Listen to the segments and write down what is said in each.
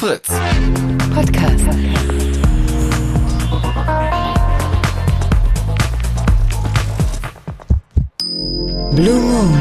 Fritz. Podcast. Blue Moon.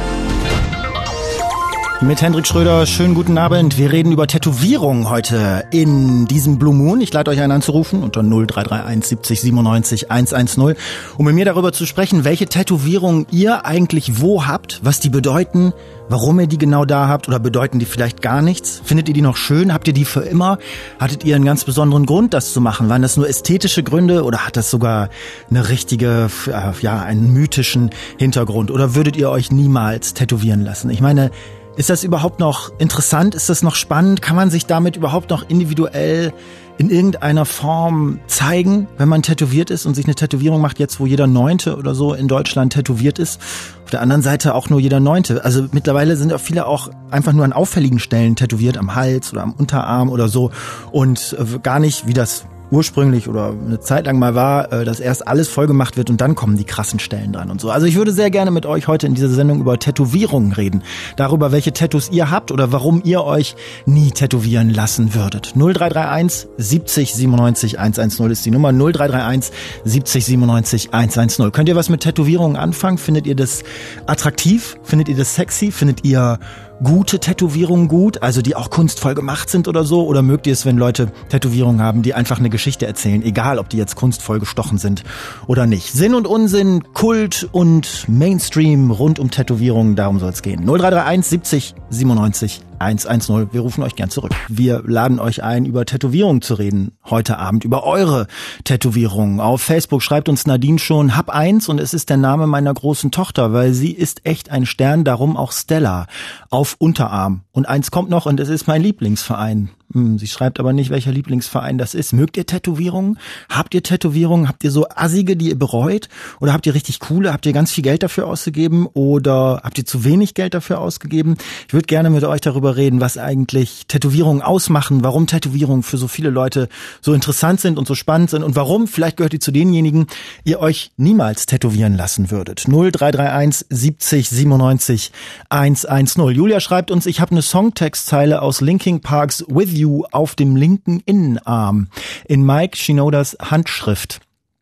Mit Hendrik Schröder, schönen guten Abend. Wir reden über Tätowierungen heute in diesem Blue Moon. Ich lade euch ein anzurufen unter 0331 70 97 110, um mit mir darüber zu sprechen, welche Tätowierungen ihr eigentlich wo habt, was die bedeuten, warum ihr die genau da habt oder bedeuten die vielleicht gar nichts. Findet ihr die noch schön? Habt ihr die für immer? Hattet ihr einen ganz besonderen Grund, das zu machen? Waren das nur ästhetische Gründe oder hat das sogar eine richtige, einen mythischen Hintergrund? Oder würdet ihr euch niemals tätowieren lassen? Ich meine, ist das überhaupt noch interessant? Ist das noch spannend? Kann man sich damit überhaupt noch individuell in irgendeiner Form zeigen, wenn man tätowiert ist und sich eine Tätowierung macht, jetzt wo jeder Neunte oder so in Deutschland tätowiert ist? Auf der anderen Seite auch nur jeder Neunte. Also mittlerweile sind auch viele auch einfach nur an auffälligen Stellen tätowiert, am Hals oder am Unterarm oder so und gar nicht, wie das ursprünglich oder eine Zeit lang mal war, dass erst alles voll gemacht wird und dann kommen die krassen Stellen dran und so. Also ich würde sehr gerne mit euch heute in dieser Sendung über Tätowierungen reden. Darüber, welche Tattoos ihr habt oder warum ihr euch nie tätowieren lassen würdet. 0331 70 97 110 ist die Nummer. 0331 70 97 110. Könnt ihr was mit Tätowierungen anfangen? Findet ihr das attraktiv? Findet ihr das sexy? Findet ihr gute Tätowierungen gut, also die auch kunstvoll gemacht sind oder so? Oder mögt ihr es, wenn Leute Tätowierungen haben, die einfach eine Geschichte erzählen, egal ob die jetzt kunstvoll gestochen sind oder nicht? Sinn und Unsinn, Kult und Mainstream rund um Tätowierungen, darum soll es gehen. 0331 70 97 110. Wir rufen euch gern zurück. Wir laden euch ein, über Tätowierungen zu reden. Heute Abend über eure Tätowierungen. Auf Facebook schreibt uns Nadine schon, hab eins und es ist der Name meiner großen Tochter, weil sie ist echt ein Stern, darum auch Stella. Auf Unterarm. Und eins kommt noch und es ist mein Lieblingsverein. Sie schreibt aber nicht, welcher Lieblingsverein das ist. Mögt ihr Tätowierungen? Habt ihr Tätowierungen? Habt ihr so assige, die ihr bereut? Oder habt ihr richtig coole? Habt ihr ganz viel Geld dafür ausgegeben? Oder habt ihr zu wenig Geld dafür ausgegeben? Ich würde gerne mit euch darüber reden, was eigentlich Tätowierungen ausmachen, warum Tätowierungen für so viele Leute so interessant sind und so spannend sind und warum, vielleicht gehört ihr zu denjenigen, ihr euch niemals tätowieren lassen würdet. 0331 70 97 110. Julia schreibt uns, ich habe eine Songtextzeile aus Linkin Parks With You auf dem linken Innenarm. In Mike Shinodas Handschrift.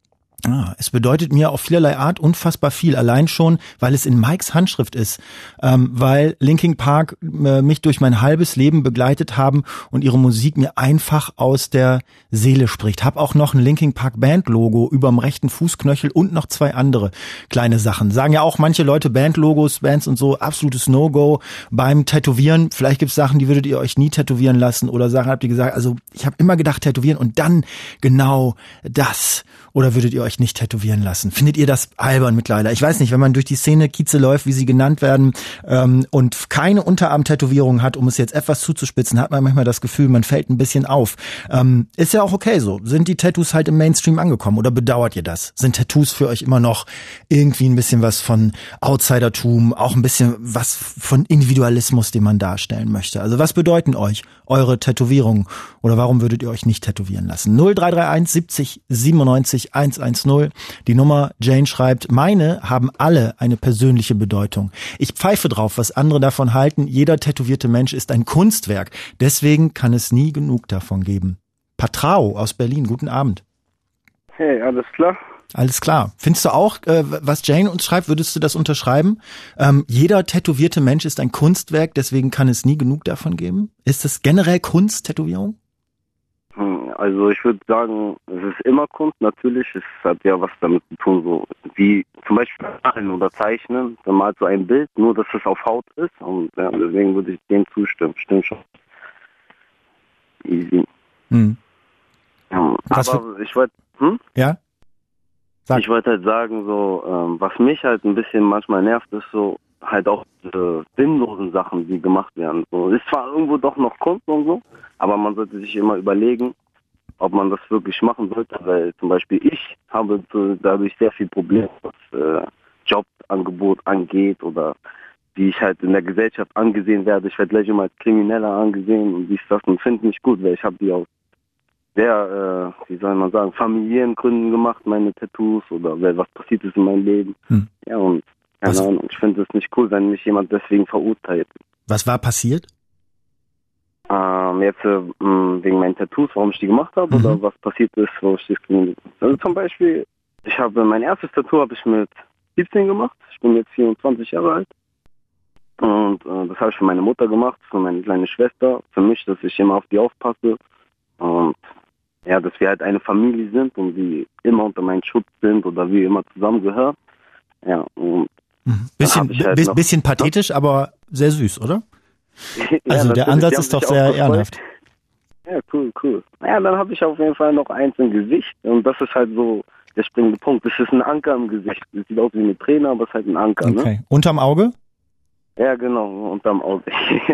Es bedeutet mir auf vielerlei Art unfassbar viel, allein schon, weil es in Mikes Handschrift ist, weil Linkin Park mich durch mein halbes Leben begleitet haben und ihre Musik mir einfach aus der Seele spricht. Hab auch noch ein Linkin Park Band-Logo überm rechten Fußknöchel und noch 2 andere kleine Sachen. Sagen ja auch manche Leute, Bandlogos, Bands und so, absolutes No-Go beim Tätowieren. Vielleicht gibt's Sachen, die würdet ihr euch nie tätowieren lassen oder Sachen habt ihr gesagt, also ich habe immer gedacht tätowieren und dann genau das. Oder würdet ihr euch nicht tätowieren lassen? Findet ihr das albern mittlerweile? Ich weiß nicht, wenn man durch die Szene Kieze läuft, wie sie genannt werden, und keine Unterarm-Tätowierung hat, um es jetzt etwas zuzuspitzen, hat man manchmal das Gefühl, man fällt ein bisschen auf. Ist ja auch okay so. Sind die Tattoos halt im Mainstream angekommen oder bedauert ihr das? Sind Tattoos für euch immer noch irgendwie ein bisschen was von Outsidertum, auch ein bisschen was von Individualismus, den man darstellen möchte? Also was bedeuten euch eure Tätowierungen oder warum würdet ihr euch nicht tätowieren lassen? 0331 70 97 110. Die Nummer, Jane schreibt, meine haben alle eine persönliche Bedeutung. Ich pfeife drauf, was andere davon halten. Jeder tätowierte Mensch ist ein Kunstwerk. Deswegen kann es nie genug davon geben. Patrao aus Berlin, guten Abend. Hey, alles klar? Alles klar. Findest du auch, was Jane uns schreibt, würdest du das unterschreiben? Jeder tätowierte Mensch ist ein Kunstwerk, deswegen kann es nie genug davon geben. Ist das generell Kunst, Tätowierung? Also ich würde sagen, es ist immer Kunst, natürlich, es hat ja was damit zu tun, so wie zum Beispiel malen oder zeichnen, dann malt so ein Bild, nur dass es auf Haut ist und ja, deswegen würde ich dem zustimmen, stimmt schon. Easy. Ja, aber ich wollte, Ja? Sag. Ich wollte halt sagen, so, was mich halt ein bisschen manchmal nervt, ist so, halt auch diese sinnlosen Sachen, die gemacht werden. So, ist zwar irgendwo doch noch Kunst und so, aber man sollte sich immer überlegen, ob man das wirklich machen sollte, weil zum Beispiel ich habe dadurch sehr viel Probleme, was Jobangebot angeht oder wie ich halt in der Gesellschaft angesehen werde. Ich werde gleich immer als Krimineller angesehen und dies, das und finde nicht gut, weil ich habe die aus sehr, wie soll man sagen, familiären Gründen gemacht, meine Tattoos oder weil was passiert ist in meinem Leben. Ja, und keine Ahnung, ich finde es nicht cool, wenn mich jemand deswegen verurteilt. Was war passiert? Jetzt wegen meinen Tattoos, warum ich die gemacht habe oder was passiert ist, wo ich das gemacht habe. Also zum Beispiel, mein erstes Tattoo habe ich mit 17 gemacht. Ich bin jetzt 24 Jahre alt. Und das habe ich für meine Mutter gemacht, für meine kleine Schwester, für mich, dass ich immer auf die aufpasse. Und ja, dass wir halt eine Familie sind und die immer unter meinem Schutz sind oder wir immer zusammengehören. Ja, und bisschen pathetisch, aber sehr süß, oder? Ja, also der Ansatz ist doch sehr ehrenhaft. Ja, cool. Ja, dann habe ich auf jeden Fall noch eins im Gesicht und das ist halt so der springende Punkt. Das ist ein Anker im Gesicht. Das sieht aus wie eine Träne, aber es ist halt ein Anker. Okay. Ne? Unterm Auge? Ja, genau, unterm Auge.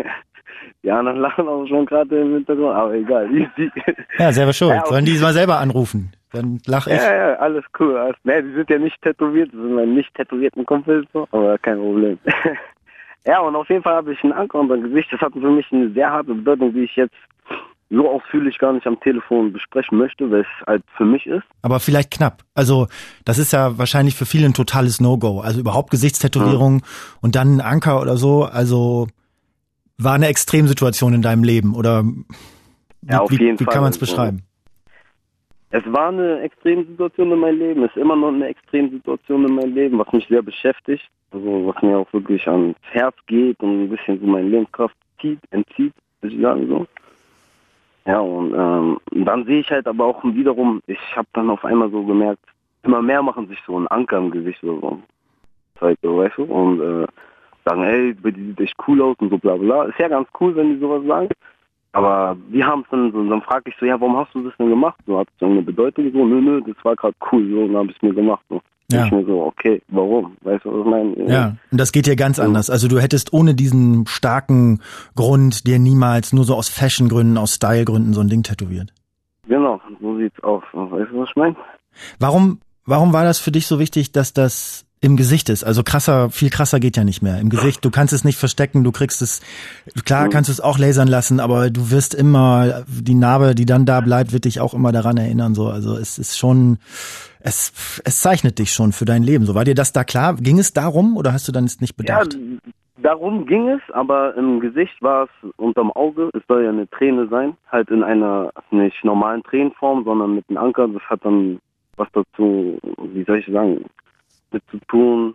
Die anderen lachen auch schon gerade im Hintergrund, aber egal. Ja, selber schuld. Ja, sollen die mal selber anrufen? Dann lach ich. Ja, alles cool. Die sind ja nicht tätowiert, das sind meine nicht tätowierten Kumpels, aber kein Problem. Ja, und auf jeden Fall habe ich einen Anker unter dem Gesicht. Das hat für mich eine sehr harte Bedeutung, die ich jetzt so ausführlich gar nicht am Telefon besprechen möchte, weil es halt für mich ist. Aber vielleicht knapp. Also das ist ja wahrscheinlich für viele ein totales No-Go. Also überhaupt Gesichtstätowierung und dann ein Anker oder so. Also war eine Extremsituation in deinem Leben oder ja, auf jeden Fall. Wie kann man es beschreiben? Es war eine Extremsituation in meinem Leben. Es ist immer noch eine Extremsituation in meinem Leben, was mich sehr beschäftigt. Also was mir auch wirklich ans Herz geht und ein bisschen so meine Lebenskraft entzieht, würde ich sagen so. Ja, und dann sehe ich halt aber auch wiederum, ich habe dann auf einmal so gemerkt, immer mehr machen sich so einen Anker im Gesicht oder so. Weißt du? Und sagen, hey, die sieht echt cool aus und so bla bla. Ist ja ganz cool, wenn die sowas sagen. Aber wir haben es dann so, dann frage ich so, ja, warum hast du das denn gemacht? So, hat es so eine Bedeutung? So, nö, das war gerade cool, so, und dann habe ich es mir gemacht. So. Ja. Ich mir so, okay, warum? Weißt du, was ich meine? Ja, und das geht hier ganz anders. Also du hättest ohne diesen starken Grund dir niemals nur so aus Fashion-Gründen, aus Style-Gründen so ein Ding tätowiert. Genau, so sieht's aus. Weißt du, was ich meine? Warum war das für dich so wichtig, dass das im Gesicht ist? Also viel krasser geht ja nicht mehr. Im Gesicht, du kannst es nicht verstecken, du kriegst es, klar kannst du es auch lasern lassen, aber du wirst immer, die Narbe, die dann da bleibt, wird dich auch immer daran erinnern, so. Also es ist schon, es zeichnet dich schon für dein Leben, so. War dir das da klar? Ging es darum oder hast du dann nicht bedacht? Ja, darum ging es, aber im Gesicht war es unterm Auge, es soll ja eine Träne sein, halt in einer nicht normalen Tränenform, sondern mit einem Anker, das hat dann was dazu, wie soll ich sagen, mit zu tun.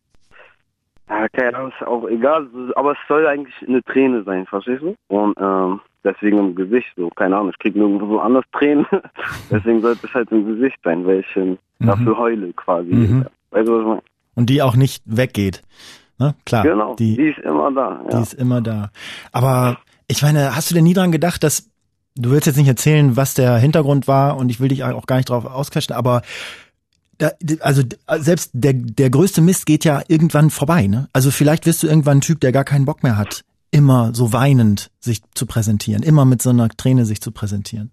Ja, keine Ahnung, ist auch egal, aber es soll eigentlich eine Träne sein, verstehst du? Und deswegen im Gesicht, so, keine Ahnung, ich krieg nirgendwo so anders Tränen, deswegen sollte es halt im Gesicht sein, weil ich dafür heule quasi. Weißt du, was ich meine? Und die auch nicht weggeht. Ne? Klar. Genau, die ist immer da. Ja. Die ist immer da. Aber ich meine, hast du denn nie dran gedacht, dass, du willst jetzt nicht erzählen, was der Hintergrund war und ich will dich auch gar nicht drauf ausquetschen, aber also selbst der größte Mist geht ja irgendwann vorbei, ne? Also vielleicht wirst du irgendwann ein Typ, der gar keinen Bock mehr hat, immer so weinend sich zu präsentieren, immer mit so einer Träne sich zu präsentieren.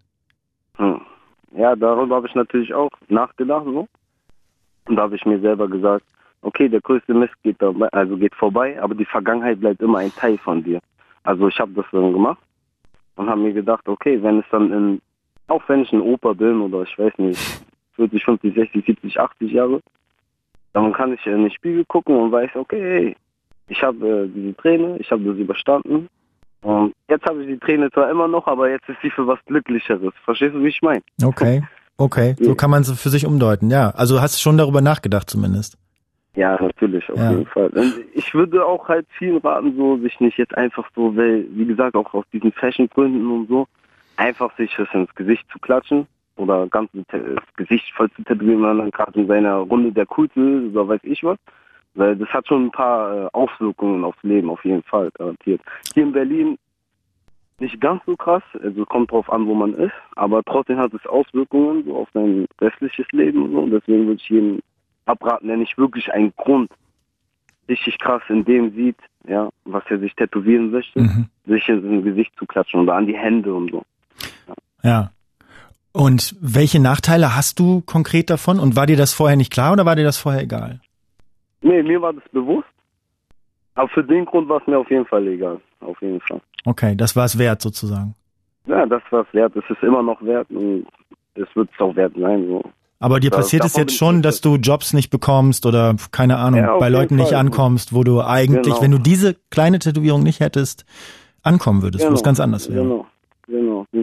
Ja, darüber habe ich natürlich auch nachgedacht, so. Und da habe ich mir selber gesagt, okay, der größte Mist geht vorbei, aber die Vergangenheit bleibt immer ein Teil von dir. Also ich habe das dann gemacht und habe mir gedacht, okay, wenn es dann auch wenn ich ein Opa bin oder ich weiß nicht, 40, 50, 60, 70, 80 Jahre, dann kann ich in den Spiegel gucken und weiß, okay, hey, ich habe diese Träne, ich habe das überstanden und jetzt habe ich die Träne zwar immer noch, aber jetzt ist sie für was Glücklicheres. Verstehst du, wie ich meine? Okay, so kann man es für sich umdeuten, ja. Also hast du schon darüber nachgedacht zumindest? Ja, natürlich, auf jeden Fall. Und ich würde auch halt vielen raten, so sich nicht jetzt einfach so, weil, wie gesagt, auch aus diesen Fashion-Gründen und so, einfach sich das ins Gesicht zu klatschen oder ganz das Gesicht voll zu tätowieren, wenn man dann gerade in seiner Runde der Coolste ist oder weiß ich was. Weil das hat schon ein paar Auswirkungen aufs Leben, auf jeden Fall, garantiert. Hier in Berlin nicht ganz so krass, also kommt drauf an, wo man ist, aber trotzdem hat es Auswirkungen so auf sein restliches Leben und so. Und deswegen würde ich jedem abraten, der nicht wirklich einen Grund richtig krass in dem sieht, ja, was er sich tätowieren möchte, sich ins Gesicht zu klatschen oder an die Hände und so. Ja. Und welche Nachteile hast du konkret davon? Und war dir das vorher nicht klar oder war dir das vorher egal? Nee, mir war das bewusst. Aber für den Grund war es mir auf jeden Fall egal. Auf jeden Fall. Okay, das war es wert sozusagen. Ja, das war es wert. Es ist immer noch wert und es wird es auch wert sein. So. Aber dir passiert es jetzt schon, dass du Jobs nicht bekommst oder, keine Ahnung, bei Leuten nicht ankommst, wo du eigentlich, wenn du diese kleine Tätowierung nicht hättest, ankommen würdest, wo es ganz anders wäre.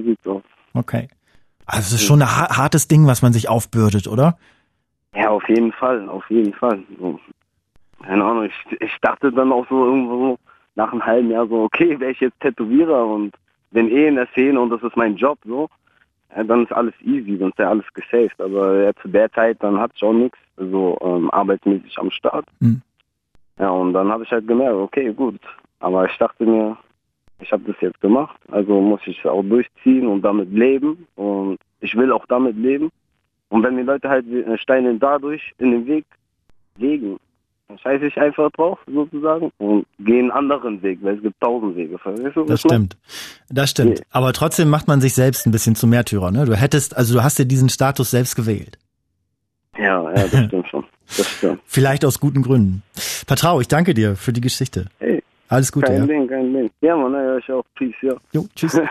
sieht's aus. Okay. Also es ist schon ein hartes Ding, was man sich aufbürdet, oder? Ja, auf jeden Fall. So. Keine Ahnung, ich dachte dann auch so irgendwo so nach einem halben Jahr so, okay, wäre ich jetzt Tätowierer und bin in der Szene und das ist mein Job, so, ja, dann ist alles easy, sonst wäre alles gesaved. Aber ja, zu der Zeit, dann hatte ich auch nichts, so arbeitsmäßig am Start. Mhm. Ja, und dann habe ich halt gemerkt, okay, gut. Aber ich dachte mir, ich habe das jetzt gemacht, also muss ich es auch durchziehen und damit leben. Und ich will auch damit leben. Und wenn die Leute halt Steine dadurch in den Weg legen, dann scheiße ich einfach drauf, sozusagen, und gehe einen anderen Weg, weil es gibt 1000 Wege. Weißt du, das stimmt. Nee. Aber trotzdem macht man sich selbst ein bisschen zum Märtyrer, ne? Du hast dir diesen Status selbst gewählt. Ja, das stimmt schon. Das stimmt. Vielleicht aus guten Gründen. Vertrau, ich danke dir für die Geschichte. Hey. Alles Gute, kein Ding. Ja, Mann, ja, ich auch. Peace, ja. Jo, tschüss.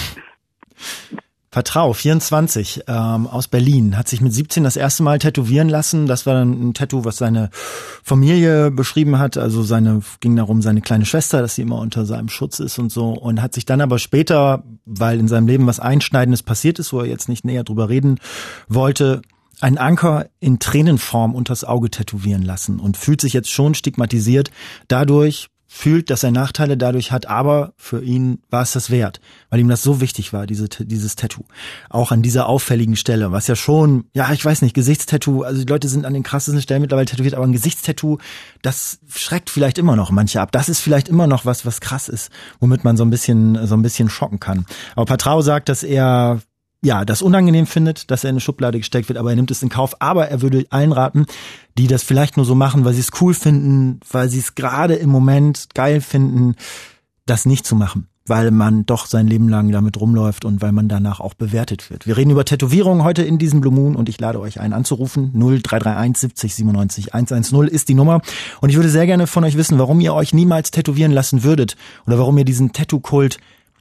Vertrau, 24, aus Berlin, hat sich mit 17 das erste Mal tätowieren lassen. Das war dann ein Tattoo, was seine Familie beschrieben hat. Also ging darum, seine kleine Schwester, dass sie immer unter seinem Schutz ist und so. Und hat sich dann aber später, weil in seinem Leben was Einschneidendes passiert ist, wo er jetzt nicht näher drüber reden wollte, einen Anker in Tränenform unters Auge tätowieren lassen und fühlt sich jetzt schon stigmatisiert dadurch, fühlt, dass er Nachteile dadurch hat, aber für ihn war es das wert, weil ihm das so wichtig war, dieses Tattoo. Auch an dieser auffälligen Stelle, was ja schon, ja, ich weiß nicht, Gesichtstattoo, also die Leute sind an den krassesten Stellen mittlerweile tätowiert, aber ein Gesichtstattoo, das schreckt vielleicht immer noch manche ab. Das ist vielleicht immer noch was krass ist, womit man so ein bisschen schocken kann. Aber Patrao sagt, dass er das unangenehm findet, dass er in eine Schublade gesteckt wird, aber er nimmt es in Kauf. Aber er würde allen raten, die das vielleicht nur so machen, weil sie es cool finden, weil sie es gerade im Moment geil finden, das nicht zu machen, weil man doch sein Leben lang damit rumläuft und weil man danach auch bewertet wird. Wir reden über Tätowierungen heute in diesem Blue Moon und ich lade euch ein anzurufen. 0331 70 97 110 ist die Nummer. Und ich würde sehr gerne von euch wissen, warum ihr euch niemals tätowieren lassen würdet oder warum ihr diesen Tattoo-Kult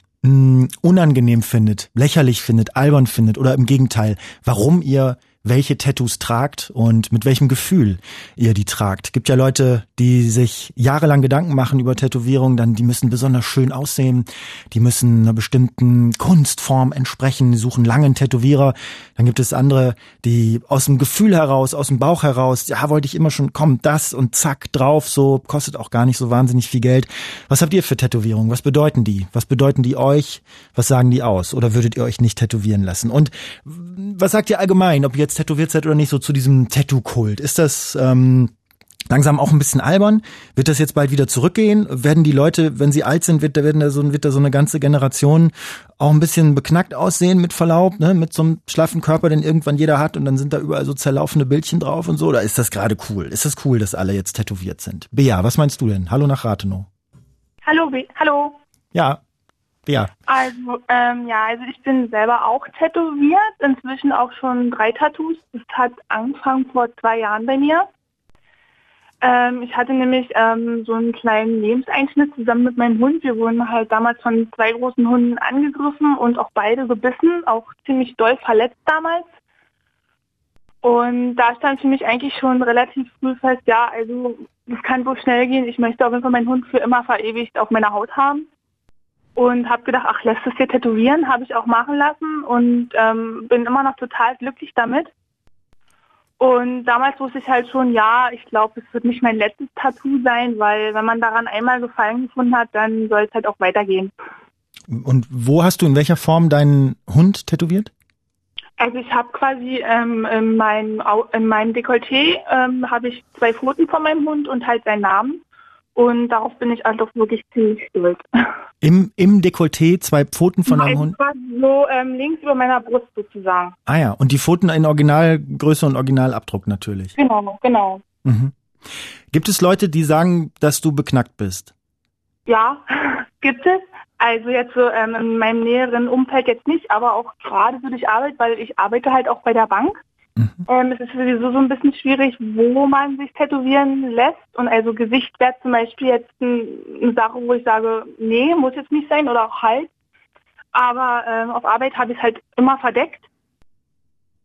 unangenehm findet, lächerlich findet, albern findet oder im Gegenteil, warum ihr welche Tattoos tragt und mit welchem Gefühl ihr die tragt. Gibt ja Leute, die sich jahrelang Gedanken machen über Tätowierungen, die müssen besonders schön aussehen, die müssen einer bestimmten Kunstform entsprechen, die suchen langen Tätowierer. Dann gibt es andere, die aus dem Gefühl heraus, aus dem Bauch heraus, ja, wollte ich immer schon, komm, das und zack, drauf, so, kostet auch gar nicht so wahnsinnig viel Geld. Was habt ihr für Tätowierungen? Was bedeuten die? Was bedeuten die euch? Was sagen die aus? Oder würdet ihr euch nicht tätowieren lassen? Und was sagt ihr allgemein, ob ihr jetzt tätowiert seid oder nicht, so zu diesem Tattoo-Kult? Ist das langsam auch ein bisschen albern? Wird das jetzt bald wieder zurückgehen? Werden die Leute, wenn sie alt sind, wird da so eine ganze Generation auch ein bisschen beknackt aussehen, mit Verlaub, ne? Mit so einem schlaffen Körper, den irgendwann jeder hat und dann sind da überall so zerlaufene Bildchen drauf und so? Oder ist das gerade cool? Ist das cool, dass alle jetzt tätowiert sind? Bea, was meinst du denn? Hallo nach Rathenow. Hallo. Ja. Ja. Also ich bin selber auch tätowiert, inzwischen auch schon 3 Tattoos. Das hat angefangen vor 2 Jahren bei mir. Ich hatte nämlich so einen kleinen Lebenseinschnitt zusammen mit meinem Hund. Wir wurden halt damals von 2 großen Hunden angegriffen und auch beide gebissen, auch ziemlich doll verletzt damals. Und da stand für mich eigentlich schon relativ früh fest, ja, also das kann so schnell gehen. Ich möchte auf jeden Fall meinen Hund für immer verewigt auf meiner Haut haben. Und habe gedacht, ach, lässt es dir tätowieren, habe ich auch machen lassen und bin immer noch total glücklich damit. Und damals wusste ich halt schon, ja, ich glaube, es wird nicht mein letztes Tattoo sein, weil wenn man daran einmal Gefallen gefunden hat, dann soll es halt auch weitergehen. Und wo hast du in welcher Form deinen Hund tätowiert? Also ich habe quasi in meinem Dekolleté habe ich 2 Pfoten von meinem Hund und halt seinen Namen. Und darauf bin ich also wirklich ziemlich stolz. Im Dekolleté 2 Pfoten von einem Hund? So links über meiner Brust sozusagen. Ah ja, und die Pfoten in Originalgröße und Originalabdruck natürlich. Genau. Mhm. Gibt es Leute, die sagen, dass du beknackt bist? Ja, gibt es. Also jetzt so in meinem näheren Umfeld jetzt nicht, aber auch gerade so durch Arbeit, weil ich arbeite halt auch bei der Bank. Es ist sowieso so ein bisschen schwierig, wo man sich tätowieren lässt. Und also Gesicht wäre zum Beispiel jetzt eine Sache, wo ich sage, nee, muss jetzt nicht sein oder auch halt. Aber auf Arbeit habe ich es halt immer verdeckt.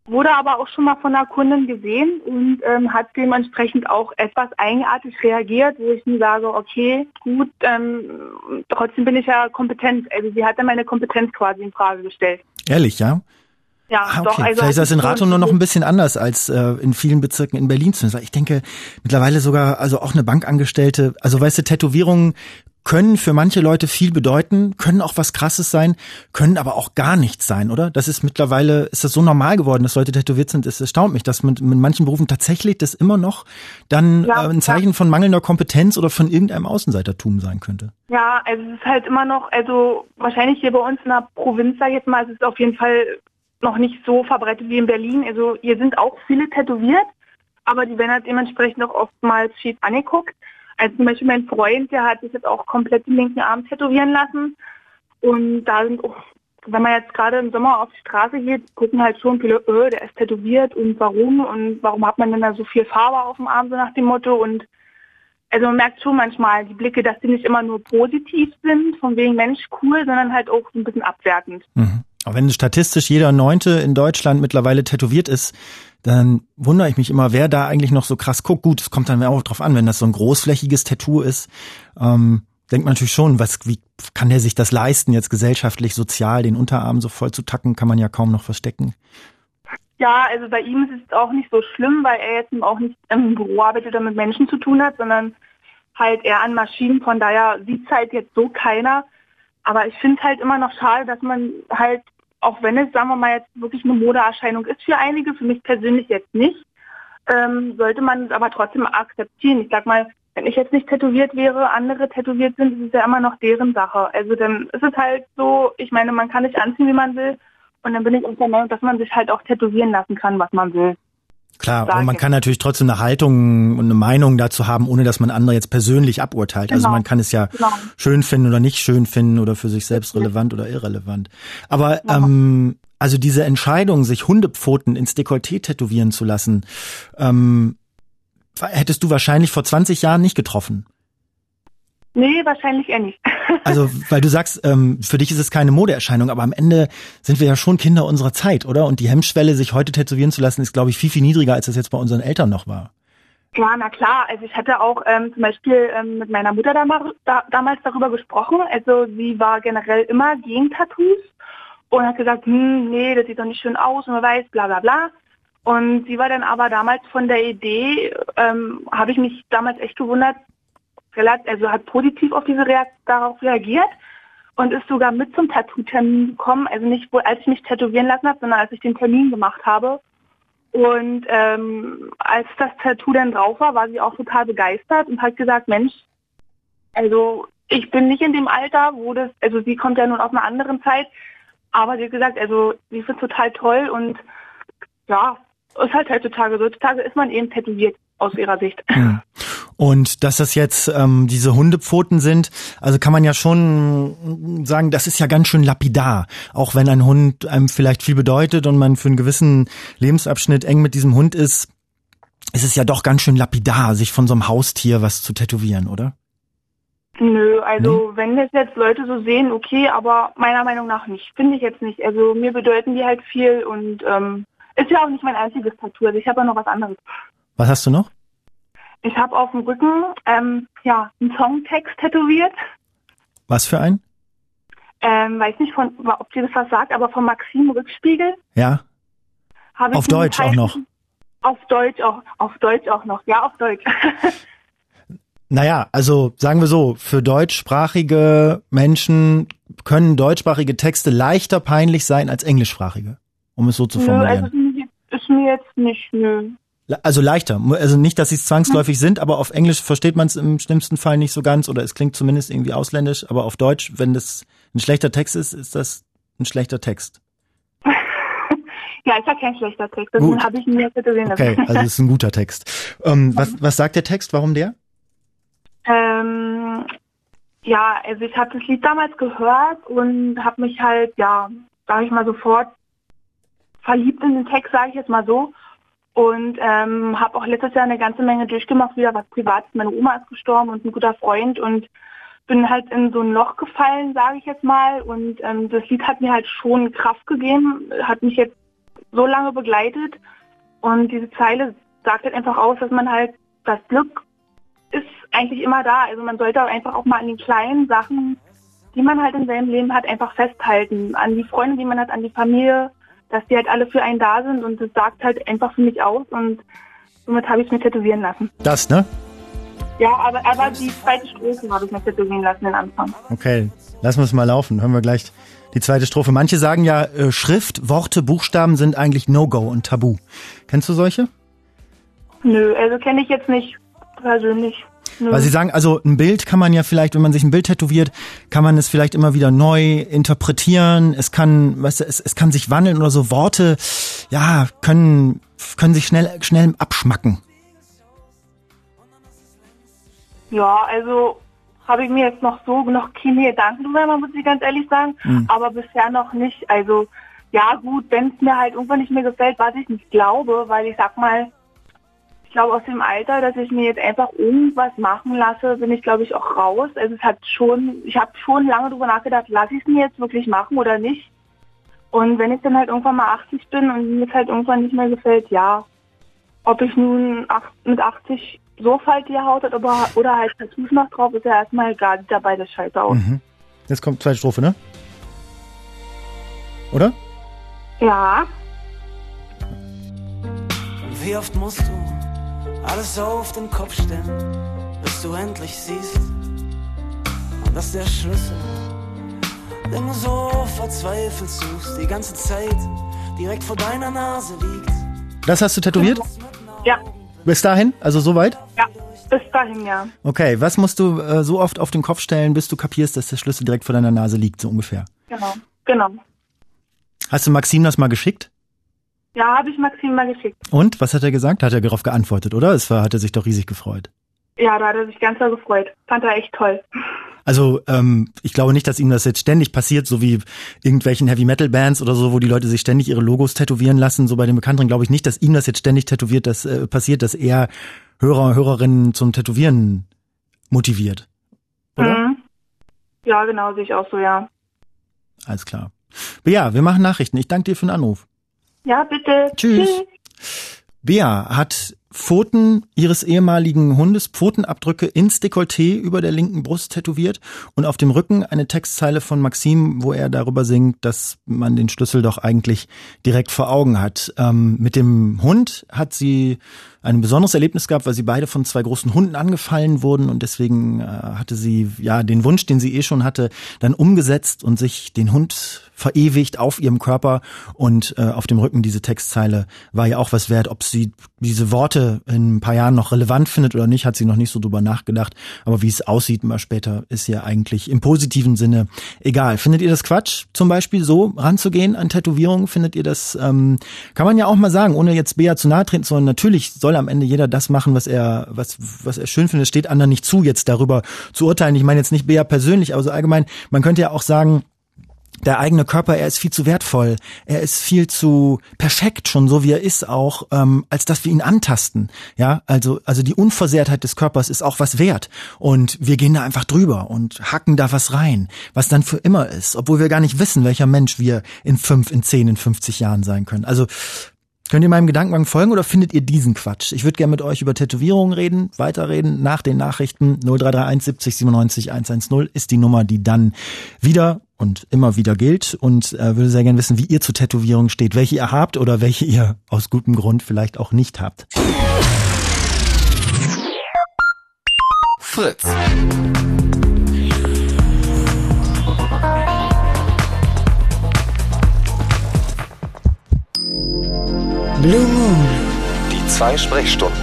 wurde aber auch schon mal von einer Kundin gesehen und hat dementsprechend auch etwas eigenartig reagiert, wo ich mir sage, okay, gut, trotzdem bin ich ja kompetent. Also sie hat dann meine Kompetenz quasi in Frage gestellt. Ehrlich, ja? Ja, okay. doch. Also vielleicht ist das in Rathenow nur noch ein bisschen anders als in vielen Bezirken in Berlin. Ich denke mittlerweile sogar, also auch eine Bankangestellte, also weißt du, Tätowierungen können für manche Leute viel bedeuten, können auch was Krasses sein, können aber auch gar nichts sein, oder? Das ist mittlerweile, ist das so normal geworden, dass Leute tätowiert sind. Es erstaunt mich, dass mit manchen Berufen tatsächlich das immer noch dann ein Zeichen von mangelnder Kompetenz oder von irgendeinem Außenseitertum sein könnte. Ja, also es ist halt immer noch, also wahrscheinlich hier bei uns in der Provinz, sag ich jetzt mal, es ist auf jeden Fall noch nicht so verbreitet wie in Berlin. Also hier sind auch viele tätowiert, aber die werden halt dementsprechend auch oftmals schief angeguckt. Also zum Beispiel mein Freund, der hat sich jetzt auch komplett den linken Arm tätowieren lassen. Und da sind auch, wenn man jetzt gerade im Sommer auf die Straße geht, gucken halt schon viele, der ist tätowiert und warum hat man denn da so viel Farbe auf dem Arm, so nach dem Motto. Und also man merkt schon manchmal die Blicke, dass die nicht immer nur positiv sind, von wegen Mensch, cool, sondern halt auch so ein bisschen abwertend. Mhm. Aber wenn statistisch jeder 9. in Deutschland mittlerweile tätowiert ist, dann wundere ich mich immer, wer da eigentlich noch so krass guckt. Gut, es kommt dann auch drauf an, wenn das so ein großflächiges Tattoo ist, denkt man natürlich schon, wie kann der sich das leisten, jetzt gesellschaftlich, sozial, den Unterarm so voll zu tacken, kann man ja kaum noch verstecken. Ja, also bei ihm ist es auch nicht so schlimm, weil er jetzt auch nicht im Büro arbeitet oder mit Menschen zu tun hat, sondern halt eher an Maschinen, von daher sieht es halt jetzt so keiner. Aber ich finde es halt immer noch schade, dass man halt, auch wenn es, sagen wir mal, jetzt wirklich eine Modeerscheinung ist für einige, für mich persönlich jetzt nicht, sollte man es aber trotzdem akzeptieren. Ich sag mal, wenn ich jetzt nicht tätowiert wäre, andere tätowiert sind, ist es ja immer noch deren Sache. Also dann ist es halt so, ich meine, man kann nicht anziehen, wie man will. Und dann bin ich auch der Meinung, dass man sich halt auch tätowieren lassen kann, was man will. Klar, aber man kann natürlich trotzdem eine Haltung und eine Meinung dazu haben, ohne dass man andere jetzt persönlich aburteilt. Genau. Also man kann es ja schön finden oder nicht schön finden oder für sich selbst relevant oder irrelevant. Aber also diese Entscheidung, sich Hundepfoten ins Dekolleté tätowieren zu lassen, hättest du wahrscheinlich vor 20 Jahren nicht getroffen. Nee, wahrscheinlich eher nicht. Also, weil du sagst, für dich ist es keine Modeerscheinung, aber am Ende sind wir ja schon Kinder unserer Zeit, oder? Und die Hemmschwelle, sich heute tätowieren zu lassen, ist, glaube ich, viel, viel niedriger, als das jetzt bei unseren Eltern noch war. Ja, na klar. Also ich hatte auch zum Beispiel mit meiner Mutter damals darüber gesprochen. Also sie war generell immer gegen Tattoos und hat gesagt, nee, das sieht doch nicht schön aus und man weiß, bla bla bla. Und sie war dann aber damals von der Idee, habe ich mich damals echt gewundert, also hat positiv auf darauf reagiert und ist sogar mit zum Tattoo-Termin gekommen. Also nicht, als ich mich tätowieren lassen habe, sondern als ich den Termin gemacht habe. Und als das Tattoo dann drauf war, war sie auch total begeistert und hat gesagt, Mensch, also ich bin nicht in dem Alter, also sie kommt ja nun aus einer anderen Zeit, aber sie hat gesagt, also sie findet es total toll und ja, ist halt heutzutage so. Heutzutage ist man eben tätowiert aus ihrer Sicht. Ja. Und dass das jetzt diese Hundepfoten sind, also kann man ja schon sagen, das ist ja ganz schön lapidar. Auch wenn ein Hund einem vielleicht viel bedeutet und man für einen gewissen Lebensabschnitt eng mit diesem Hund ist es ja doch ganz schön lapidar, sich von so einem Haustier was zu tätowieren, oder? Nö, also wenn das jetzt Leute so sehen, okay, aber meiner Meinung nach nicht. Finde ich jetzt nicht. Also mir bedeuten die halt viel und ist ja auch nicht mein einziges Tattoo. Also ich habe ja noch was anderes. Was hast du noch? Ich habe auf dem Rücken einen Songtext tätowiert. Was für ein? Weiß nicht, ob dir das was sagt, aber von Maxim Rückspiegel. Ja. Auf Deutsch auch noch. Auf Deutsch auch noch. Ja, auf Deutsch. Naja, also sagen wir so, für deutschsprachige Menschen können deutschsprachige Texte leichter peinlich sein als englischsprachige, um es so zu formulieren. Also ist mir jetzt nicht, nö. Also leichter, also nicht, dass sie es zwangsläufig sind, aber auf Englisch versteht man es im schlimmsten Fall nicht so ganz oder es klingt zumindest irgendwie ausländisch, aber auf Deutsch, wenn das ein schlechter Text ist, ist das ein schlechter Text. Ja, ist ja kein schlechter Text, deswegen habe ich ihn mir tätowieren lassen. Okay, also es ist ein guter Text. Was sagt der Text, warum der? Ja, also ich habe das Lied damals gehört und habe mich halt, ja, sage ich mal sofort verliebt in den Text, sage ich jetzt mal so. Und habe auch letztes Jahr eine ganze Menge durchgemacht, wieder was Privates. Meine Oma ist gestorben und ein guter Freund und bin halt in so ein Loch gefallen, sage ich jetzt mal. Und das Lied hat mir halt schon Kraft gegeben, hat mich jetzt so lange begleitet. Und diese Zeile sagt halt einfach aus, dass man halt, das Glück ist eigentlich immer da. Also man sollte auch einfach auch mal an den kleinen Sachen, die man halt in seinem Leben hat, einfach festhalten. An die Freunde, die man hat, an die Familie, dass die halt alle für einen da sind. Und das sagt halt einfach für mich aus. Und somit habe ich es mir tätowieren lassen. Das, ne? Ja, aber die zweite Strophe habe ich mir tätowieren lassen, den Anfang. Okay, lassen wir es mal laufen. Hören wir gleich die zweite Strophe. Manche sagen ja, Schrift, Worte, Buchstaben sind eigentlich No-Go und Tabu. Kennst du solche? Nö, also kenne ich jetzt nicht persönlich. Nö. Weil sie sagen, also ein Bild kann man ja vielleicht, wenn man sich ein Bild tätowiert, kann man es vielleicht immer wieder neu interpretieren. Es kann, weißt du, es kann sich wandeln oder so. Worte, ja, können sich schnell abschmacken. Ja, also habe ich mir jetzt noch keine Gedanken drüber gemacht, muss ich ganz ehrlich sagen. Aber bisher noch nicht. Also ja gut, wenn es mir halt irgendwann nicht mehr gefällt, was ich nicht glaube, weil ich sag mal, ich glaube aus dem Alter, dass ich mir jetzt einfach irgendwas machen lasse, bin ich glaube ich auch raus. Also ich habe schon lange drüber nachgedacht, lasse ich es mir jetzt wirklich machen oder nicht. Und wenn ich dann halt irgendwann mal 80 bin und mir es halt irgendwann nicht mehr gefällt, ja, ob ich nun mit 80 so faltige Haut hat oder halt Tattoos noch drauf, ist ja erstmal egal, sieht dabei das Scheiße aus. Mhm. Jetzt kommt zweite Strophe, ne? Oder? Ja. Und wie oft musst du alles auf den Kopf stellen, bis du endlich siehst, dass der Schlüssel, den du so verzweifelt suchst, die ganze Zeit direkt vor deiner Nase liegt. Das hast du tätowiert? Ja. Bis dahin? Also soweit? Ja, bis dahin, ja. Okay, was musst du so oft auf den Kopf stellen, bis du kapierst, dass der Schlüssel direkt vor deiner Nase liegt, so ungefähr? Genau. Hast du Maxim das mal geschickt? Ja, habe ich Maxim mal geschickt. Und, was hat er gesagt? Hat er darauf geantwortet, oder? Hat er sich doch riesig gefreut. Ja, da hat er sich ganz doll gefreut. Fand er echt toll. Also ich glaube nicht, dass ihm das jetzt ständig passiert, so wie irgendwelchen Heavy-Metal-Bands oder so, wo die Leute sich ständig ihre Logos tätowieren lassen. So bei den Bekannteren glaube ich nicht, dass ihm das jetzt ständig passiert, dass er Hörer und Hörerinnen zum Tätowieren motiviert. Oder? Mhm. Ja, genau, sehe ich auch so, ja. Alles klar. Bea, wir machen Nachrichten. Ich danke dir für den Anruf. Ja, bitte. Tschüss. Bea hat Pfoten ihres ehemaligen Hundes, Pfotenabdrücke ins Dekolleté über der linken Brust tätowiert und auf dem Rücken eine Textzeile von Maxim, wo er darüber singt, dass man den Schlüssel doch eigentlich direkt vor Augen hat. Mit dem Hund hat sie ein besonderes Erlebnis gehabt, weil sie beide von zwei großen Hunden angefallen wurden und deswegen hatte sie ja den Wunsch, den sie schon hatte, dann umgesetzt und sich den Hund verewigt auf ihrem Körper und auf dem Rücken diese Textzeile war ja auch was wert. Ob sie diese Worte in ein paar Jahren noch relevant findet oder nicht, hat sie noch nicht so drüber nachgedacht. Aber wie es aussieht mal später, ist ja eigentlich im positiven Sinne egal. Findet ihr das Quatsch, zum Beispiel so ranzugehen an Tätowierungen? Findet ihr das, kann man ja auch mal sagen, ohne jetzt Bea zu nahe treten zu wollen, natürlich soll am Ende jeder das machen, was er schön findet. Es steht anderen nicht zu, jetzt darüber zu urteilen. Ich meine jetzt nicht Bea persönlich, aber so allgemein, man könnte ja auch sagen, der eigene Körper, er ist viel zu wertvoll, er ist viel zu perfekt schon, so wie er ist auch, als dass wir ihn antasten. Ja, also die Unversehrtheit des Körpers ist auch was wert und wir gehen da einfach drüber und hacken da was rein, was dann für immer ist, obwohl wir gar nicht wissen, welcher Mensch wir in 5, in 10, in 50 Jahren sein können. Also könnt ihr meinem Gedankengang folgen oder findet ihr diesen Quatsch? Ich würde gerne mit euch über Tätowierungen reden, weiterreden nach den Nachrichten. 0331 70 97 110 ist die Nummer, die dann wieder und immer wieder gilt und würde sehr gerne wissen, wie ihr zu Tätowierungen steht, welche ihr habt oder welche ihr aus gutem Grund vielleicht auch nicht habt. Fritz. Blue Moon. Die 2 Sprechstunden.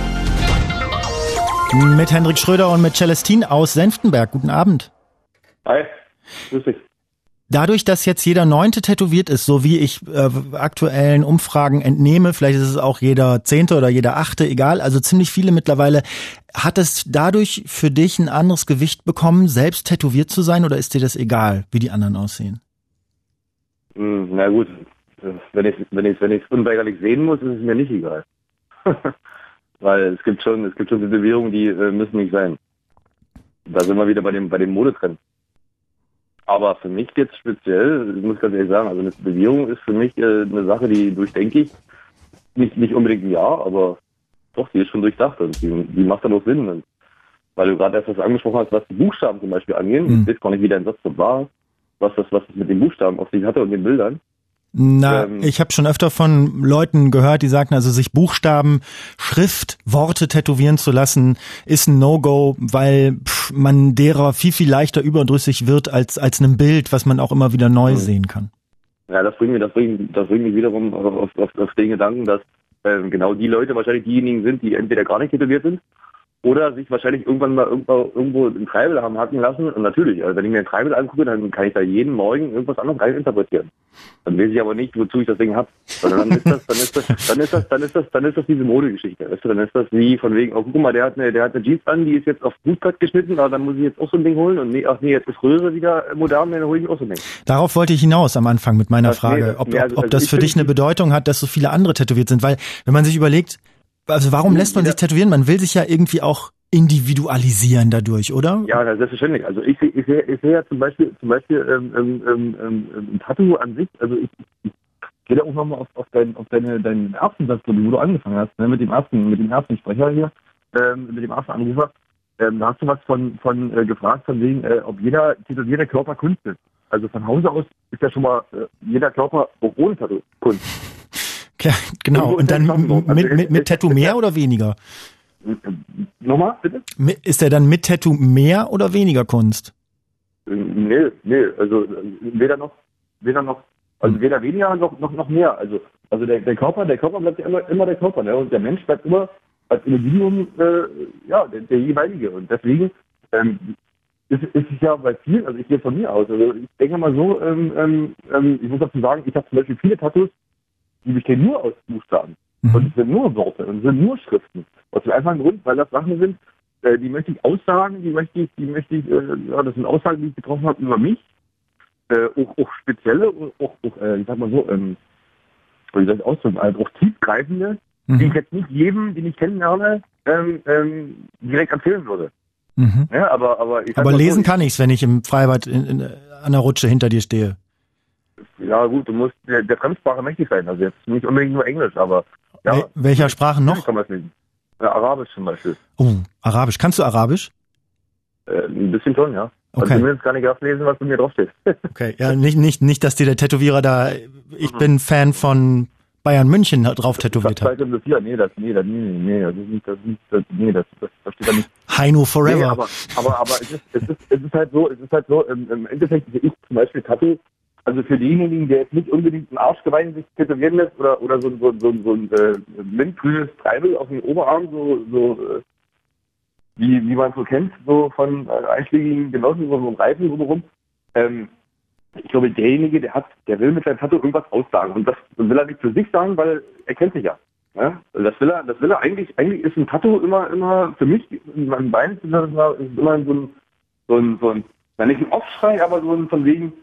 Mit Hendrik Schröder und mit Celestine aus Senftenberg. Guten Abend. Hi, grüß dich. Dadurch, dass jetzt jeder 9. tätowiert ist, so wie ich aktuellen Umfragen entnehme, vielleicht ist es auch jeder 10. oder jeder 8., egal, also ziemlich viele mittlerweile, hat es dadurch für dich ein anderes Gewicht bekommen, selbst tätowiert zu sein, oder ist dir das egal, wie die anderen aussehen? Na gut, wenn ich unweigerlich sehen muss, ist es mir nicht egal. Weil es gibt schon Tätowierungen, die müssen nicht sein. Da sind wir wieder bei dem Modetrend. Aber für mich jetzt speziell, ich muss ganz ehrlich sagen, also eine Tätowierung ist für mich eine Sache, die durchdenke ich. Nicht unbedingt ein Jahr, aber doch, die ist schon durchdacht und die macht dann auch Sinn. Und weil du gerade erst was angesprochen hast, was die Buchstaben zum Beispiel angehen. Ich weiß gar nicht, wie dein Satz so war, was das mit den Buchstaben auf sich hatte und den Bildern. Na, ich habe schon öfter von Leuten gehört, die sagten, also sich Buchstaben, Schrift, Worte tätowieren zu lassen, ist ein No-Go, weil man derer viel, viel leichter überdrüssig wird als einem Bild, was man auch immer wieder neu sehen kann. Ja, das bringt mich wiederum auf den Gedanken, dass genau die Leute wahrscheinlich diejenigen sind, die entweder gar nicht tätowiert sind oder sich wahrscheinlich irgendwann mal irgendwo ein Treibel haben hacken lassen. Und natürlich, also wenn ich mir ein Treibel angucke, dann kann ich da jeden Morgen irgendwas anderes reininterpretieren. Dann weiß ich aber nicht, wozu ich das Ding habe. Sondern dann ist das diese Modegeschichte. Weißt du, dann ist das wie von wegen, oh guck mal, der hat eine Jeans an, die ist jetzt auf Bootcut geschnitten, aber dann muss ich jetzt auch so ein Ding holen. Und nee, jetzt ist Röhre wieder modern, dann hole ich auch so ein Ding. Darauf wollte ich hinaus am Anfang mit meiner Frage, ob das für dich eine Bedeutung hat, dass so viele andere tätowiert sind. Weil, wenn man sich überlegt, also warum lässt man sich tätowieren? Man will sich ja irgendwie auch individualisieren dadurch, oder? Ja, das ist selbstverständlich. Also ich sehe ja zum Beispiel ein Tattoo an sich, also ich gehe da auch nochmal auf deinen ersten Satz, wo du angefangen hast, ne, mit dem ersten Sprecher hier, mit dem ersten Anrufer. Da hast du was von gefragt, von wegen, ob jeder Körper Kunst ist. Also von Hause aus ist ja schon mal jeder Körper auch ohne Tattoo Kunst. Ja, genau. Und dann mit Tattoo mehr oder weniger? Nochmal, bitte? Ist der dann mit Tattoo mehr oder weniger Kunst? Nee, also weder noch, also weder weniger noch mehr. Also der Körper bleibt ja immer der Körper, ne? Und der Mensch bleibt immer als Individuum der jeweilige. Und deswegen ist es ja bei vielen, also ich gehe von mir aus, also ich denke mal so, ich muss dazu sagen, ich habe zum Beispiel viele Tattoos, die bestehen nur aus Buchstaben. Und es sind nur Worte und es sind nur Schriften. Aus dem einfachen Grund, weil das Sachen sind, die möchte ich aussagen, das sind Aussagen, die ich getroffen habe über mich, auch spezielle, ich sag mal so, wie soll ich ausdrücken, also auch tiefgreifende, die ich jetzt nicht jedem, den ich kennenlerne, direkt erzählen würde. Ja, aber lesen kann ich's, wenn ich im Freibad an der Rutsche hinter dir stehe. Ja gut, du musst der Fremdsprache mächtig sein, also jetzt nicht unbedingt nur Englisch, aber ja. Welcher Sprache noch? Kann man es lesen. Ja, Arabisch zum Beispiel. Oh, Arabisch. Kannst du Arabisch? Ein bisschen schon, ja. Okay. Also zumindest kann ich das lesen, was bei mir draufsteht. Okay, ja, nicht, dass dir der Tätowierer da, ich bin Fan von Bayern München drauf tätowiert hat. Das steht da nicht. Heino Forever. Nee, aber es ist halt so, im Endeffekt sehe ich zum Beispiel Tattoo, also für denjenigen, der jetzt nicht unbedingt ein Arschgeweih sich tätowieren lässt oder so ein mintgrünes Treibel auf dem Oberarm, wie man so kennt, so von einschlägigen Genossen, so einem Reifen drumherum. Ich glaube, derjenige, der will mit seinem Tattoo irgendwas aussagen. Und das will er nicht für sich sagen, weil er kennt sich ja. Ja? Das will er eigentlich ist ein Tattoo immer für mich, in meinem Bein ist immer so ein nicht ein Aufschrei, aber so ein von wegen,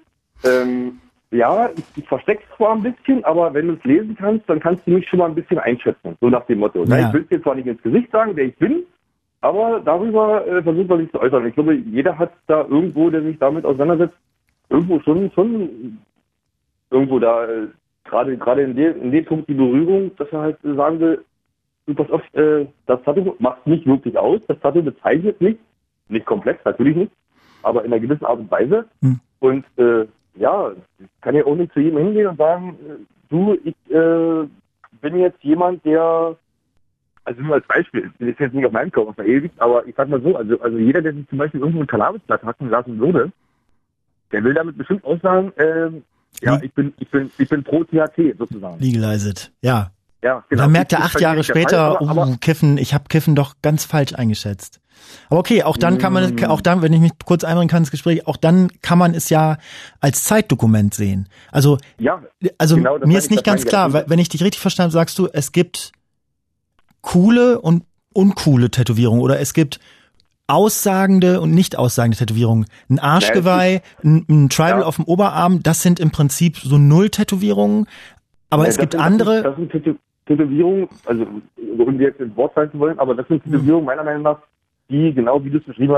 ich versteck's zwar ein bisschen, aber wenn du es lesen kannst, dann kannst du mich schon mal ein bisschen einschätzen. So nach dem Motto. Ja. Ich will es dir zwar nicht ins Gesicht sagen, wer ich bin, aber darüber versucht man sich zu äußern. Ich glaube, jeder hat da irgendwo, der sich damit auseinandersetzt, irgendwo schon irgendwo da, gerade in dem Punkt die Berührung, dass er halt sagen will, du pass auf, das Tattoo macht nicht wirklich aus, das Tattoo bezeichnet nicht komplett, natürlich nicht, aber in einer gewissen Art und Weise. Und ich kann ja auch nicht zu jedem hingehen und sagen, ich bin jetzt jemand, der, also nur als Beispiel, das ist jetzt nicht auf meinem Körper verewigt, aber ich sag mal so, also jeder, der sich zum Beispiel irgendwo ein Cannabisblatt hacken lassen würde, der will damit bestimmt aussagen, ich bin pro THC sozusagen. Legalized, ja. Ja, genau. Dann merkt er 8 Jahre später, Kiffen, ich habe Kiffen doch ganz falsch eingeschätzt. Aber okay, auch dann kann man, wenn ich mich kurz einbringen kann ins Gespräch, auch dann kann man es ja als Zeitdokument sehen. Also genau, mir ist nicht ganz klar, wenn ich dich richtig verstanden habe, sagst du, es gibt coole und uncoole Tätowierungen oder es gibt aussagende und nicht aussagende Tätowierungen. Ein Arschgeweih, ein Tribal auf dem Oberarm, das sind im Prinzip so Null-Tätowierungen, aber es gibt andere... Das sind Tätowierungen, also um dir jetzt ins Wort fallen zu wollen, aber das sind Tätowierungen meiner Meinung nach, die, genau wie du es beschrieben hast,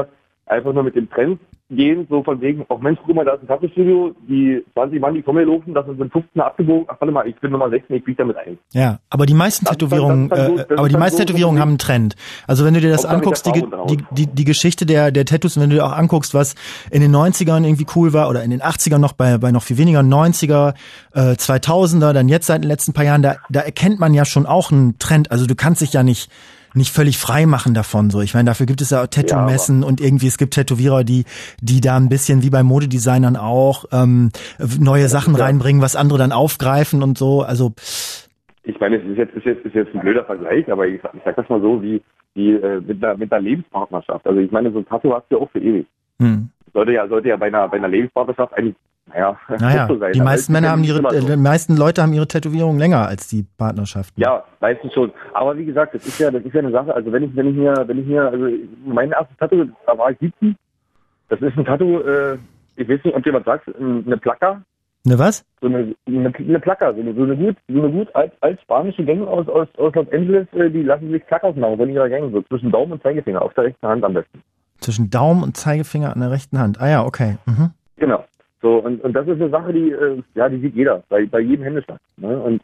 einfach nur mit dem Trend gehen, so von wegen, auch Mensch, guck mal, da ist ein Tattoo-Studio, die 20 Mann, die kommen hier laufen, das sind 15 abgebogen, ach warte mal, ich bin Nummer 16, ich biege damit ein. Ja, aber die meisten Tätowierungen, Tätowierungen haben einen Trend. Also wenn du dir das anguckst, die Geschichte der Tattoos, wenn du dir auch anguckst, was in den 90ern irgendwie cool war oder in den 80ern noch bei noch viel weniger, 90er, 2000er, dann jetzt seit den letzten paar Jahren, da erkennt man ja schon auch einen Trend. Also du kannst dich ja nicht völlig frei machen davon, so. Ich meine, dafür gibt es ja auch Tattoo-Messen und irgendwie, es gibt Tätowierer, die da ein bisschen wie bei Modedesignern auch, neue Sachen reinbringen, was andere dann aufgreifen und so, also. Ich meine, es ist jetzt ein blöder Vergleich, aber ich sag das mal so, wie mit einer Lebenspartnerschaft. Also ich meine, so ein Tattoo hast du ja auch für ewig. Sollte ja bei einer Lebenspartnerschaft eigentlich, so sein. Die meisten Leute haben ihre Tätowierung länger als die Partnerschaft. Ja, meistens schon. Aber wie gesagt, das ist ja eine Sache. Also wenn ich mir, also mein erstes Tattoo, da war ich 17. Das ist ein Tattoo, ich weiß nicht, ob dir was sagst, eine Placa. Eine was? So eine Placa, so eine gut als spanische Gang aus Los Angeles, die lassen sich Placas machen von ihrer Gang, so zwischen Daumen und Zeigefinger, auf der rechten Hand am besten. Zwischen Daumen und Zeigefinger an der rechten Hand. Ah ja, okay. Mhm. Genau. So, und das ist eine Sache, die sieht jeder, bei jedem Händeschlag. Ne? Und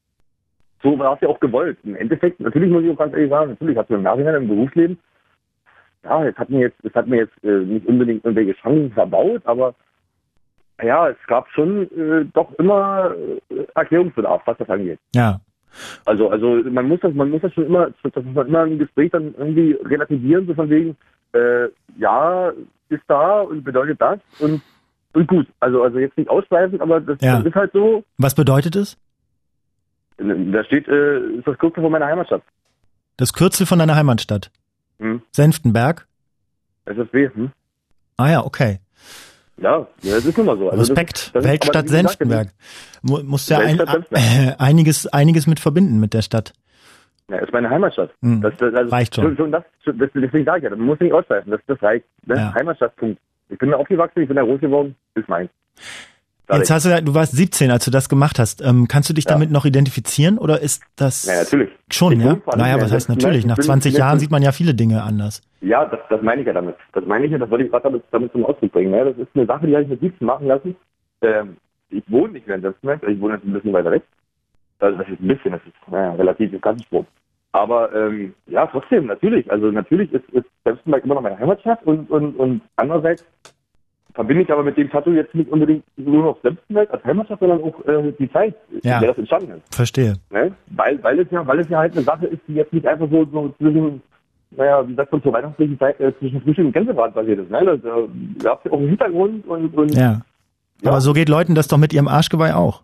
so war es ja auch gewollt. Im Endeffekt, natürlich muss ich auch ganz ehrlich sagen, natürlich hat es im Nachhinein im Berufsleben, es hat mir jetzt nicht unbedingt irgendwelche Chancen verbaut, aber ja, es gab schon doch immer Erklärungsbedarf, was das angeht. Ja. Also man muss das schon immer, das muss man immer im Gespräch dann irgendwie relativieren, so von wegen, ja, ist da und bedeutet das und gut. Also jetzt nicht ausschweifend, aber das ist halt so. Was bedeutet es? Da steht, ist das Kürzel von meiner Heimatstadt. Das Kürzel von deiner Heimatstadt? Senftenberg? SSW, Ah ja, okay. Ja, das ist nun mal so. Also Respekt, Weltstadt Senftenberg. Musst ja einiges mit verbinden mit der Stadt. Ja, ist meine Heimatstadt. Das reicht schon. Deswegen sage ich ja, das muss nicht ausschweifen, das reicht. Ne? Ja. Heimatstadtpunkt. Ich bin da aufgewachsen, ich bin da groß geworden, ist meins. Jetzt du warst 17, als du das gemacht hast. Kannst du dich damit noch identifizieren oder ist das? Ja, natürlich. Schon, ja? Naja, was heißt natürlich? Nach 20 Jahren sieht man ja viele Dinge anders. Ja, das meine ich ja damit. Das wollte ich gerade damit zum Ausdruck bringen. Ja, das ist eine Sache, die habe ich mit 17 machen lassen. Ich wohne nicht mehr in Senftenberg, ich wohne jetzt ein bisschen weiter weg. Also das ist ein bisschen, das ist relativ ein Katzensprung. Aber trotzdem, natürlich. Also natürlich ist Senftenberg immer noch meine Heimatstadt und andererseits verbinde ich aber mit dem Tattoo jetzt nicht unbedingt nur noch Senftenberg als Heimatstadt, sondern auch die Zeit, in der das entstanden ist. Verstehe. Ne? Weil es ja halt eine Sache ist, die jetzt nicht einfach so zwischen, wie sagt man, zur weihnachtlichen Zeit zwischen Frühstück und Gänsebraten passiert ist. Ne? Da gab es ja auch einen Hintergrund und ja. Aber so geht Leuten das doch mit ihrem Arschgeweih auch.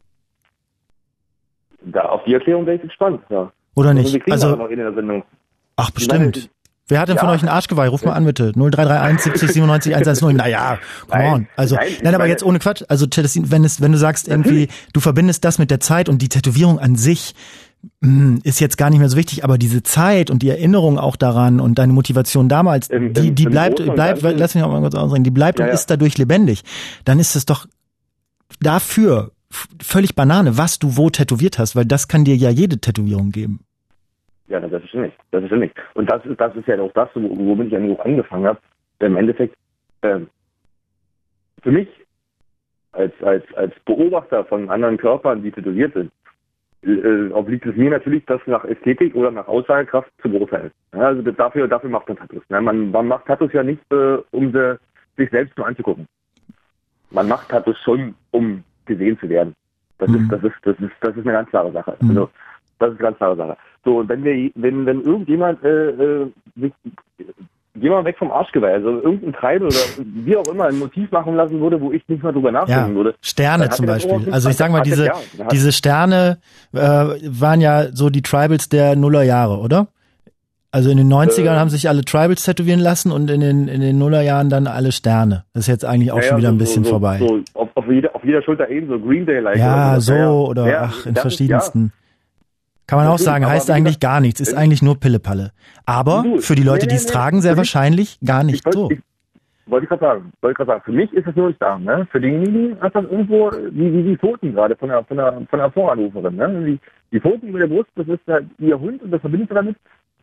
Da, auf die Erklärung wäre ich gespannt, ja. Oder nicht? Also, noch in der Sendung. Ach, bestimmt. Wer hat denn von euch ein Arschgeweih? Ruf mal an, bitte. 0331 70 97 110. Naja, come on. Also, nein, aber jetzt ohne Quatsch. Also, wenn du sagst irgendwie, du verbindest das mit der Zeit und die Tätowierung an sich ist jetzt gar nicht mehr so wichtig, aber diese Zeit und die Erinnerung auch daran und deine Motivation damals, die bleibt, lass mich auch mal kurz ausreden, die bleibt und ist dadurch lebendig. Dann ist es doch dafür völlig Banane, was du wo tätowiert hast, weil das kann dir ja jede Tätowierung geben. Ja, das ist schon nicht. Und das ist ja auch das, womit ich eigentlich auch angefangen habe. Im Endeffekt, für mich als Beobachter von anderen Körpern, die tätowiert sind, obliegt es mir natürlich, das nach Ästhetik oder nach Aussagekraft zu beurteilen. Ja, also dafür macht man Tattoos. Ne? Man macht Tattoos ja nicht, um sich selbst nur anzugucken. Man macht Tattoos schon, um gesehen zu werden. Das ist eine ganz klare Sache. Also, das ist eine ganz klare Sache. So, und wenn irgendjemand, gehen wir weg vom Arschgeweih, also irgendein Treibel oder wie auch immer ein Motiv machen lassen würde, wo ich nicht mal drüber nachdenken würde. Sterne zum Beispiel. Also ich sag mal, diese Sterne waren ja so die Tribals der Nullerjahre, oder? Also in den 90ern haben sich alle Tribals tätowieren lassen und in den Nullerjahren dann alle Sterne. Das ist jetzt eigentlich auch schon wieder ein bisschen vorbei. So, auf jeder Schulter eben so Green Day-like. Ja, so oder in verschiedensten. Kann man auch sagen, heißt eigentlich gar nichts, ist eigentlich nur Pillepalle. Aber für die Leute, die es tragen, sehr wahrscheinlich gar nicht so. Wollte ich gerade sagen, für mich ist es nur nicht da. Ne? Für diejenigen ist das irgendwo wie die Pfoten gerade von der Voranruferin. Ne? Die Pfoten über der Brust, das ist halt ihr Hund und das verbindet sie damit.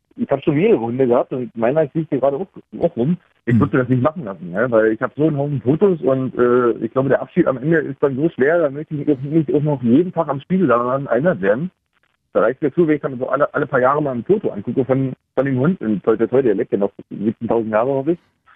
ich habe schon mehrere Hunde gehabt und meiner liegt hier gerade auch rum. Ich würde das nicht machen lassen, ja, weil ich habe so einen Haufen Fotos und ich glaube, der Abschied am Ende ist dann so schwer, da möchte ich nicht auch noch jeden Tag am Spiegel daran erinnert werden. Da reicht mir zu, wenn ich dann so alle paar Jahre mal ein Foto angucke von dem Hund. Und heute, der lebt ja noch 17.000 Jahre, hoffe ich.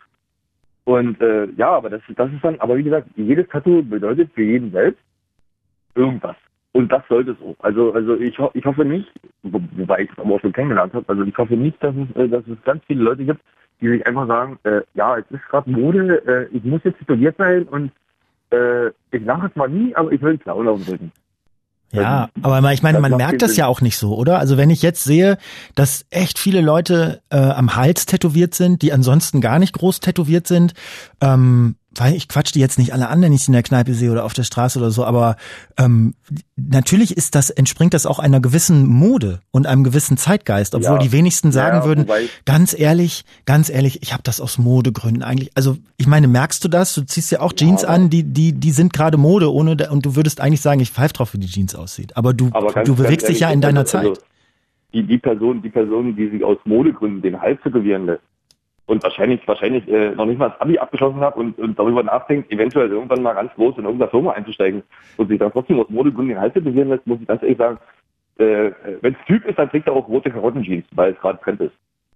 Und ja, aber das ist dann, aber wie gesagt, jedes Tattoo bedeutet für jeden selbst irgendwas. Und das sollte es auch. Also ich hoffe nicht, wobei ich es aber auch schon kennengelernt habe, also ich hoffe nicht, dass es ganz viele Leute gibt, die sich einfach sagen, ja, es ist gerade Mode, ich muss jetzt tätowiert sein und ich sage es mal nie, aber ich will einen Clown auf dem Rücken. Ja, aber ich meine, man merkt das ja auch nicht so, oder? Also wenn ich jetzt sehe, dass echt viele Leute am Hals tätowiert sind, die ansonsten gar nicht groß tätowiert sind, weil ich quatsch die jetzt nicht alle an, wenn ich sie in der Kneipe sehe oder auf der Straße oder so, aber natürlich entspringt das auch einer gewissen Mode und einem gewissen Zeitgeist, obwohl die wenigsten sagen würden, ganz ehrlich, ich habe das aus Modegründen eigentlich. Also ich meine, merkst du das? Du ziehst ja auch Jeans an, die sind gerade Mode, und du würdest eigentlich sagen, ich pfeife drauf, wie die Jeans aussieht. Aber du bewegst dich ja in deiner Zeit. Also die Person, die sich aus Modegründen den Hals tätowieren lässt, und wahrscheinlich noch nicht mal das Abi abgeschlossen habe und darüber nachdenkt, eventuell irgendwann mal ganz groß in irgendeiner Firma einzusteigen und sich dann trotzdem aus Modegründen den Hals tätowieren lässt, muss ich ganz ehrlich sagen, wenn es Typ ist, dann trägt er auch rote Karottenjeans, weil es gerade Trend ist.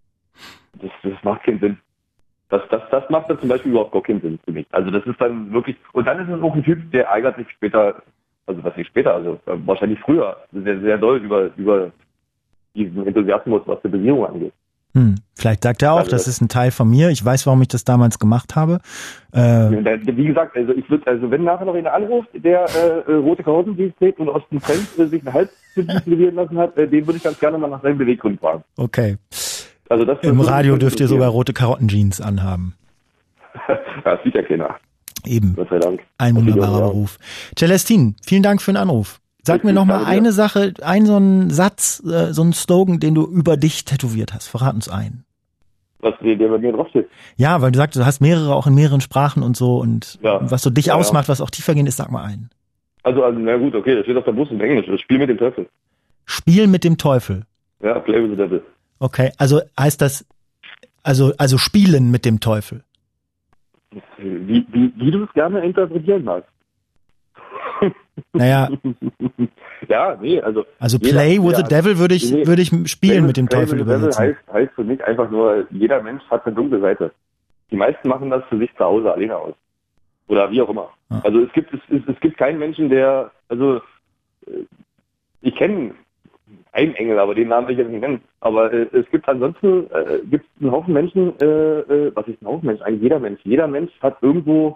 Das macht keinen Sinn. Das macht dann zum Beispiel überhaupt gar keinen Sinn für mich. Also das ist dann wirklich, und dann ist es auch ein Typ, der ärgert sich später, wahrscheinlich früher, sehr, sehr doll über diesen Enthusiasmus, was die Tätowierung angeht. Vielleicht sagt er auch, also das ist ein Teil von mir. Ich weiß, warum ich das damals gemacht habe. Wie gesagt, wenn nachher noch einer anruft, der rote Karottenjeans trägt und aus dem Trend sich einen Hals tätowieren lassen hat, den würde ich ganz gerne mal nach seinem Beweggrund fragen. Okay. Also das im Radio dürft ihr sogar rote Karottenjeans anhaben. Das sieht ja keiner. Eben. Gott sei Dank. Ein wunderbarer Beruf. Celestine, vielen Dank für den Anruf. Sag mir noch mal eine Sache, so einen Satz, so einen Slogan, den du über dich tätowiert hast. Verrat uns einen. Was der bei mir draufsteht? Ja, weil du sagst, du hast mehrere, auch in mehreren Sprachen und so, und was so dich ausmacht, was auch tiefergehend ist, sag mal einen. Also na gut, okay, das steht auf der Brust in Englisch. Das Spiel mit dem Teufel. Spiel mit dem Teufel? Ja, Play with the Devil. Okay, also heißt das, also spielen mit dem Teufel? Wie du es gerne interpretieren magst. Naja. Ja, nee, also Play with the Devil würde ich spielen mit dem Teufel übersetzen. Heißt für mich einfach nur, jeder Mensch hat eine dunkle Seite. Die meisten machen das für sich zu Hause alleine aus. Oder wie auch immer. Ja. Also es gibt keinen Menschen, der, also ich kenne einen Engel, aber den Namen will ich jetzt nicht nennen. Aber es gibt ansonsten einen Haufen Menschen, was ist ein Haufen Menschen? Eigentlich jeder Mensch hat irgendwo,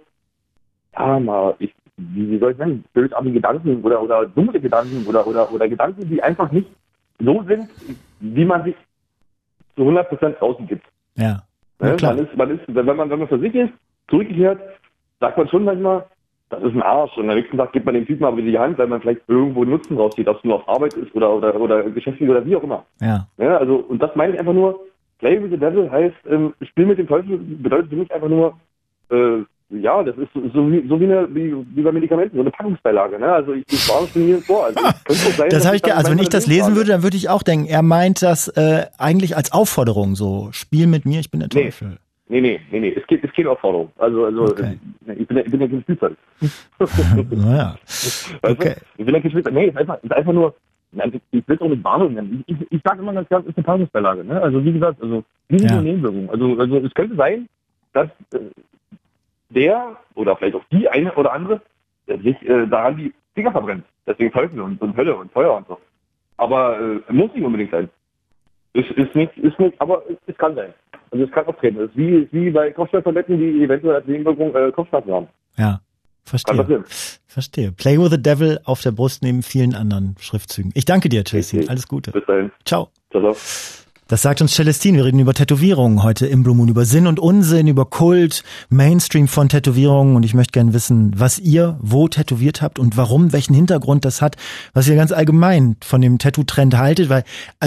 wie soll ich sagen, bösartige Gedanken oder dunkle Gedanken oder Gedanken, die einfach nicht so sind, wie man sich zu 100% draußen gibt. Ja. Ne? Klar. Wenn man für sich ist, zurückgekehrt, sagt man schon manchmal, das ist ein Arsch. Und am nächsten Tag gibt man dem Typen aber die Hand, weil man vielleicht irgendwo Nutzen rauszieht, ob es nur auf Arbeit ist oder geschäftlich oder wie auch immer. Ja. Ja, also, und das meine ich einfach nur, Play with the Devil heißt, Spiel mit dem Teufel bedeutet für mich einfach nur, das ist so wie bei Medikamenten, so eine Packungsbeilage, ne? Also ich spare es mir vor. Also sein, das habe ich, wenn ich das lesen würde, dann würde ich auch denken, er meint das eigentlich als Aufforderung, so, spiel mit mir, ich bin der Teufel. Nee. Es ist keine Aufforderung. Also okay. Ich bin ja kein Spielzeug. Naja. Okay. Ich bin ja kein Spielzeug. Nee, ist einfach nur, ich will es auch nicht Warnung nennen. Ich sage immer ganz klar, es ist eine Packungsbeilage, ne? Also wie gesagt, Nebenwirkungen. Also es könnte sein, dass der oder vielleicht auch die eine oder andere sich daran die Finger verbrennt. Deswegen Teufel und Hölle und Feuer und so. Aber muss nicht unbedingt sein. Ist nicht, aber es kann sein. Also es kann auftreten. Es ist wie bei Kopfschmerztabletten, die eventuell als Nebenwirkung Kopfschmerzen haben. Ja, verstehe. Play with the Devil auf der Brust neben vielen anderen Schriftzügen. Ich danke dir, Celestine. Alles Gute. Bis dahin. Ciao. Ciao. Das sagt uns Celestine. Wir reden über Tätowierungen heute im Blue Moon, über Sinn und Unsinn, über Kult, Mainstream von Tätowierungen. Und ich möchte gerne wissen, was ihr wo tätowiert habt und warum, welchen Hintergrund das hat, was ihr ganz allgemein von dem Tattoo-Trend haltet. Weil, also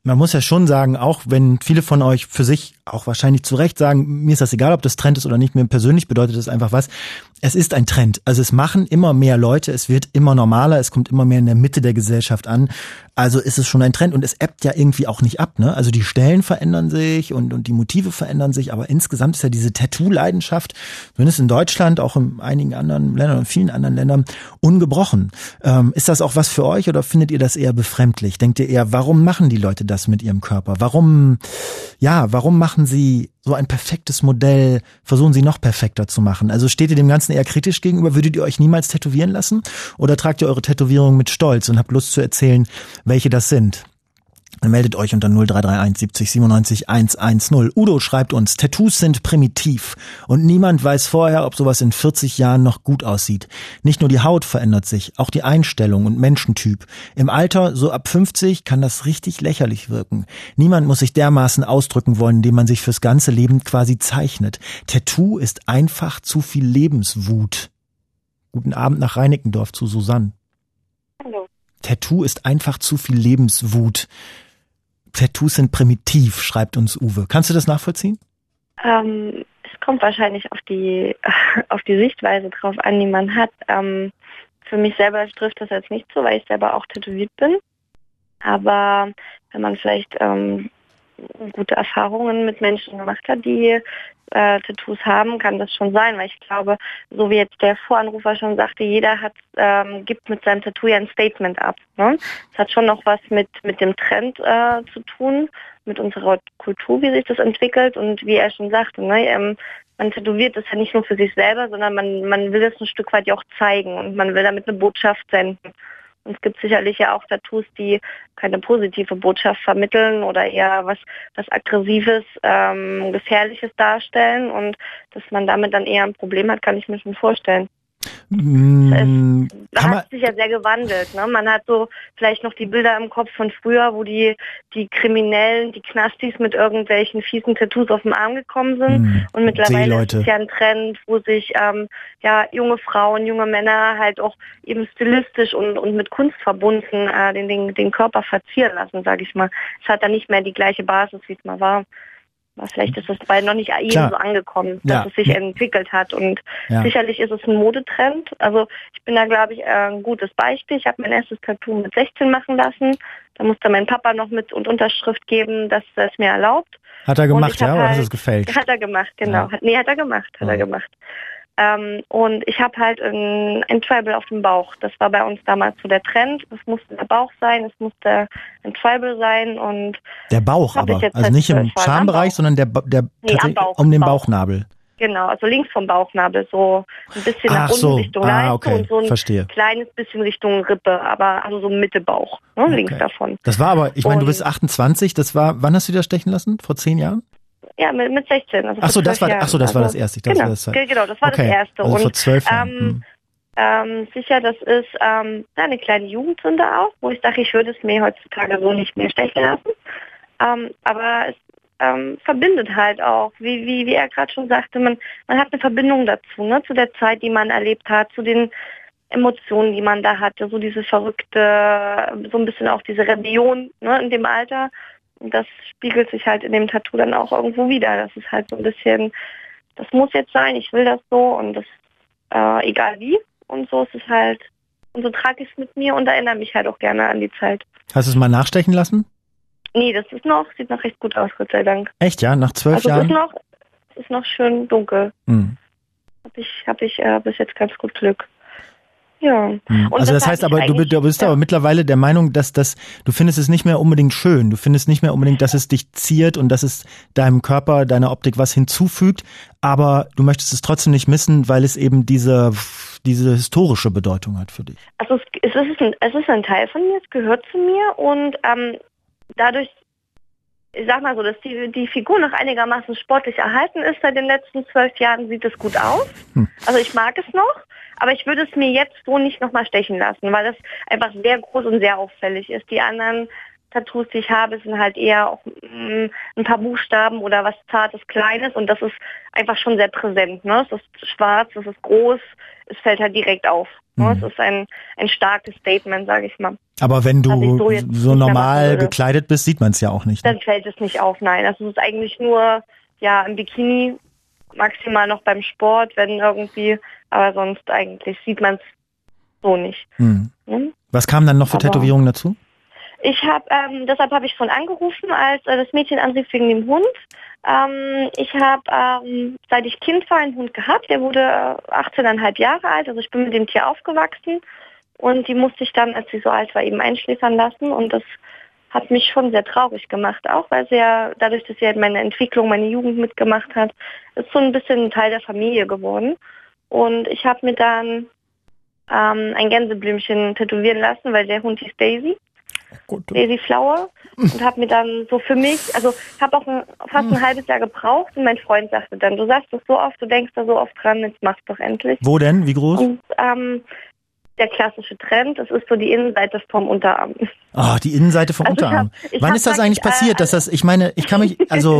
Man muss ja schon sagen, auch wenn viele von euch für sich auch wahrscheinlich zu Recht sagen, mir ist das egal, ob das Trend ist oder nicht, mir persönlich bedeutet das einfach was. Es ist ein Trend. Also es machen immer mehr Leute, es wird immer normaler, es kommt immer mehr in der Mitte der Gesellschaft an. Also ist es schon ein Trend und es ebbt ja irgendwie auch nicht ab, ne? Also die Stellen verändern sich und die Motive verändern sich, aber insgesamt ist ja diese Tattoo-Leidenschaft, zumindest in Deutschland, auch in einigen anderen Ländern und vielen anderen Ländern, ungebrochen. Ist das auch was für euch oder findet ihr das eher befremdlich? Denkt ihr eher, warum machen die Leute das mit ihrem Körper? Warum machen sie so ein perfektes Modell, versuchen sie noch perfekter zu machen? Also steht ihr dem Ganzen eher kritisch gegenüber? Würdet ihr euch niemals tätowieren lassen? Oder tragt ihr eure Tätowierung mit Stolz und habt Lust zu erzählen, welche das sind? Dann meldet euch unter 0331 70 97 110. Udo schreibt uns, Tattoos sind primitiv und niemand weiß vorher, ob sowas in 40 Jahren noch gut aussieht. Nicht nur die Haut verändert sich, auch die Einstellung und Menschentyp. Im Alter, so ab 50, kann das richtig lächerlich wirken. Niemand muss sich dermaßen ausdrücken wollen, indem man sich fürs ganze Leben quasi zeichnet. Tattoo ist einfach zu viel Lebenswut. Guten Abend nach Reinickendorf zu Susanne. Hallo. Tattoo ist einfach zu viel Lebenswut. Tattoos sind primitiv, schreibt uns Uwe. Kannst du das nachvollziehen? Es kommt wahrscheinlich auf die Sichtweise drauf an, die man hat. Für mich selber trifft das jetzt nicht so, weil ich selber auch tätowiert bin. Aber wenn man vielleicht gute Erfahrungen mit Menschen gemacht hat, die Tattoos haben, kann das schon sein, weil ich glaube, so wie jetzt der Voranrufer schon sagte, jeder gibt mit seinem Tattoo ja ein Statement ab. Ne? Es hat schon noch was mit dem Trend zu tun, mit unserer Kultur, wie sich das entwickelt und wie er schon sagte, ne? Man tätowiert das ja nicht nur für sich selber, sondern man will das ein Stück weit ja auch zeigen und man will damit eine Botschaft senden. Und es gibt sicherlich ja auch Tattoos, die keine positive Botschaft vermitteln oder eher was Aggressives, Gefährliches darstellen und dass man damit dann eher ein Problem hat, kann ich mir schon vorstellen. Es hat sich ja sehr gewandelt. Ne? Man hat so vielleicht noch die Bilder im Kopf von früher, wo die Kriminellen, die Knastis mit irgendwelchen fiesen Tattoos auf dem Arm gekommen sind. Und mittlerweile ist es ja ein Trend, wo sich junge Frauen, junge Männer halt auch eben stilistisch und mit Kunst verbunden den Körper verzieren lassen, sage ich mal. Es hat dann nicht mehr die gleiche Basis, wie es mal war. Aber vielleicht ist es bei noch nicht jedem so angekommen, dass es sich entwickelt hat. Und sicherlich ist es ein Modetrend. Also ich bin da, glaube ich, ein gutes Beispiel. Ich habe mein erstes Tattoo mit 16 machen lassen. Da musste mein Papa noch mit und Unterschrift geben, dass er es mir erlaubt. Hat er gemacht, oder hast du es gefälscht? Hat er gemacht, genau. Ja. Hat er gemacht. Und ich habe halt ein Tribal auf dem Bauch. Das war bei uns damals so der Trend. Es musste der Bauch sein, es musste ein Tribal sein. Und der Bauch aber, also nicht im Schambereich, sondern der Bauch, um den Bauchnabel. Genau, also links vom Bauchnabel, so ein bisschen nach unten Richtung Leiste und so ein kleines bisschen Richtung Rippe, aber also so Mitte Bauch, ne, links davon. Das war aber, ich meine, du bist 28, das war, wann hast du dir stechen lassen? Vor 10 Jahren? Ja, mit 16. Also das war das erste. Genau, das war das erste. Also vor 12 Jahren. Sicher, das ist eine kleine Jugendsünde auch, wo ich sage, ich würde es mir heutzutage so nicht mehr stechen lassen. Aber es verbindet halt auch, wie er gerade schon sagte, man hat eine Verbindung dazu, ne, zu der Zeit, die man erlebt hat, zu den Emotionen, die man da hatte, so diese verrückte, so ein bisschen auch diese Rebellion, ne, in dem Alter. Und das spiegelt sich halt in dem Tattoo dann auch irgendwo wieder. Das ist halt so ein bisschen, das muss jetzt sein, ich will das so und das, egal wie. Und so ist es halt, und so trage ich es mit mir und erinnere mich halt auch gerne an die Zeit. Hast du es mal nachstechen lassen? Nee, das sieht noch recht gut aus, Gott sei Dank. Echt, ja? Nach 12 Jahren? Es ist noch schön dunkel. Hab ich bis jetzt ganz gut Glück. Ja. Und also das heißt aber, du bist aber mittlerweile der Meinung, dass du findest es nicht mehr unbedingt schön. Du findest nicht mehr unbedingt, dass es dich ziert und dass es deinem Körper, deiner Optik was hinzufügt. Aber du möchtest es trotzdem nicht missen, weil es eben diese historische Bedeutung hat für dich. Also es ist ein Teil von mir, es gehört zu mir und dadurch, ich sag mal so, dass die Figur noch einigermaßen sportlich erhalten ist seit den letzten 12 Jahren, sieht es gut aus. Also ich mag es noch, aber ich würde es mir jetzt so nicht nochmal stechen lassen, weil das einfach sehr groß und sehr auffällig ist. Die anderen Tattoos, die ich habe, sind halt eher auch ein paar Buchstaben oder was Zartes, Kleines und das ist einfach schon sehr präsent. Ne? Es ist schwarz, es ist groß, es fällt halt direkt auf. Ne? Es ist ein starkes Statement, sage ich mal. Aber wenn du so normal gekleidet bist, sieht man es ja auch nicht. Ne? Dann fällt es nicht auf, nein. Also es ist eigentlich nur im Bikini, maximal noch beim Sport, wenn irgendwie, aber sonst eigentlich sieht man es so nicht. Was kam dann noch für Tätowierungen dazu? Deshalb habe ich schon angerufen, als das Mädchen anrief wegen dem Hund. Ich habe, seit ich Kind war, einen Hund gehabt, der wurde 18,5 Jahre alt, also ich bin mit dem Tier aufgewachsen und die musste ich dann, als sie so alt war, eben einschläfern lassen und das hat mich schon sehr traurig gemacht, auch weil sie ja, dadurch, dass sie halt meine Entwicklung, meine Jugend mitgemacht hat, ist so ein bisschen ein Teil der Familie geworden und ich habe mir dann ein Gänseblümchen tätowieren lassen, weil der Hund hieß Daisy. Daisy Flower und habe mir dann so für mich, also ich habe auch fast ein halbes Jahr gebraucht und mein Freund sagte dann, du sagst das so oft, du denkst da so oft dran, jetzt mach's doch endlich. Wo denn? Wie groß? Und der klassische Trend, das ist so die Innenseite vom Unterarm. Ah, die Innenseite vom Unterarm. Wann ist das eigentlich passiert, dass das, ich meine, ich kann mich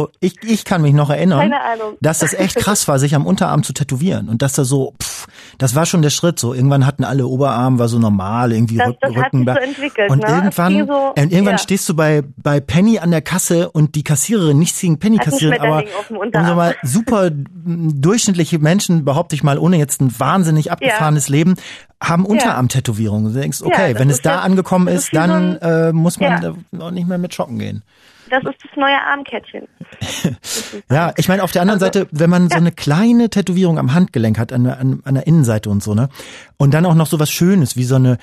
noch erinnern, keine Ahnung, dass das echt krass war, sich am Unterarm zu tätowieren und dass da so, das war schon der Schritt so. Irgendwann hatten alle Oberarm, war so normal, irgendwie das Rücken. Hat sich so entwickelt, und irgendwann stehst du bei Penny an der Kasse und die Kassiererin, nichts gegen Penny-Kassiererin, aber so mal super durchschnittliche Menschen, behaupte ich mal, ohne jetzt ein wahnsinnig abgefahrenes Leben, haben Unterarm-Tätowierungen. Du denkst, okay, wenn es da angekommen ist, dann muss man auch nicht mehr mit shoppen gehen. Das ist das neue Armkettchen. Ja, ich meine, auf der anderen Seite, wenn man so eine kleine Tätowierung am Handgelenk hat, an der Innenseite und so, ne? Und dann auch noch so was Schönes, wie so ein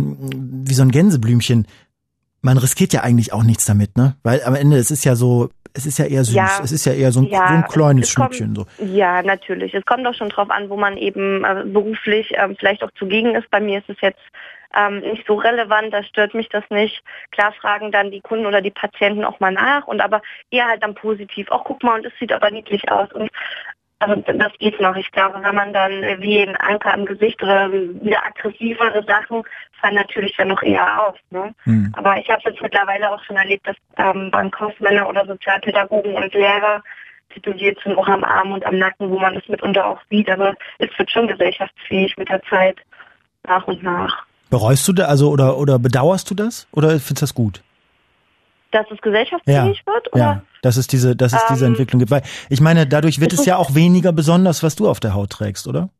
Gänseblümchen. Man riskiert ja eigentlich auch nichts damit, ne? Weil am Ende, es ist ja eher süß. Ja, es ist ja eher so ein kleines Schnippchen. So. Ja, natürlich. Es kommt auch schon drauf an, wo man eben beruflich vielleicht auch zugegen ist. Bei mir ist es jetzt nicht so relevant, da stört mich das nicht. Klar fragen dann die Kunden oder die Patienten auch mal nach und aber eher halt dann positiv. Auch guck mal, und es sieht aber niedlich aus. Und also das geht noch. Ich glaube, wenn man dann wie ein Anker im Gesicht oder wieder aggressivere Sachen, fallen natürlich dann noch eher auf. Ne? Aber ich habe jetzt mittlerweile auch schon erlebt, dass Bankkaufmänner oder Sozialpädagogen und Lehrer tätowiert sind, auch am Arm und am Nacken, wo man das mitunter auch sieht. Aber es wird schon gesellschaftsfähig mit der Zeit, nach und nach. Bereust du das, oder bedauerst du das? Oder findest du das gut? Dass es gesellschaftsfähig wird? Oder? Ja, dass es diese Entwicklung gibt. Weil ich meine, dadurch wird es ja auch weniger besonders, was du auf der Haut trägst, oder?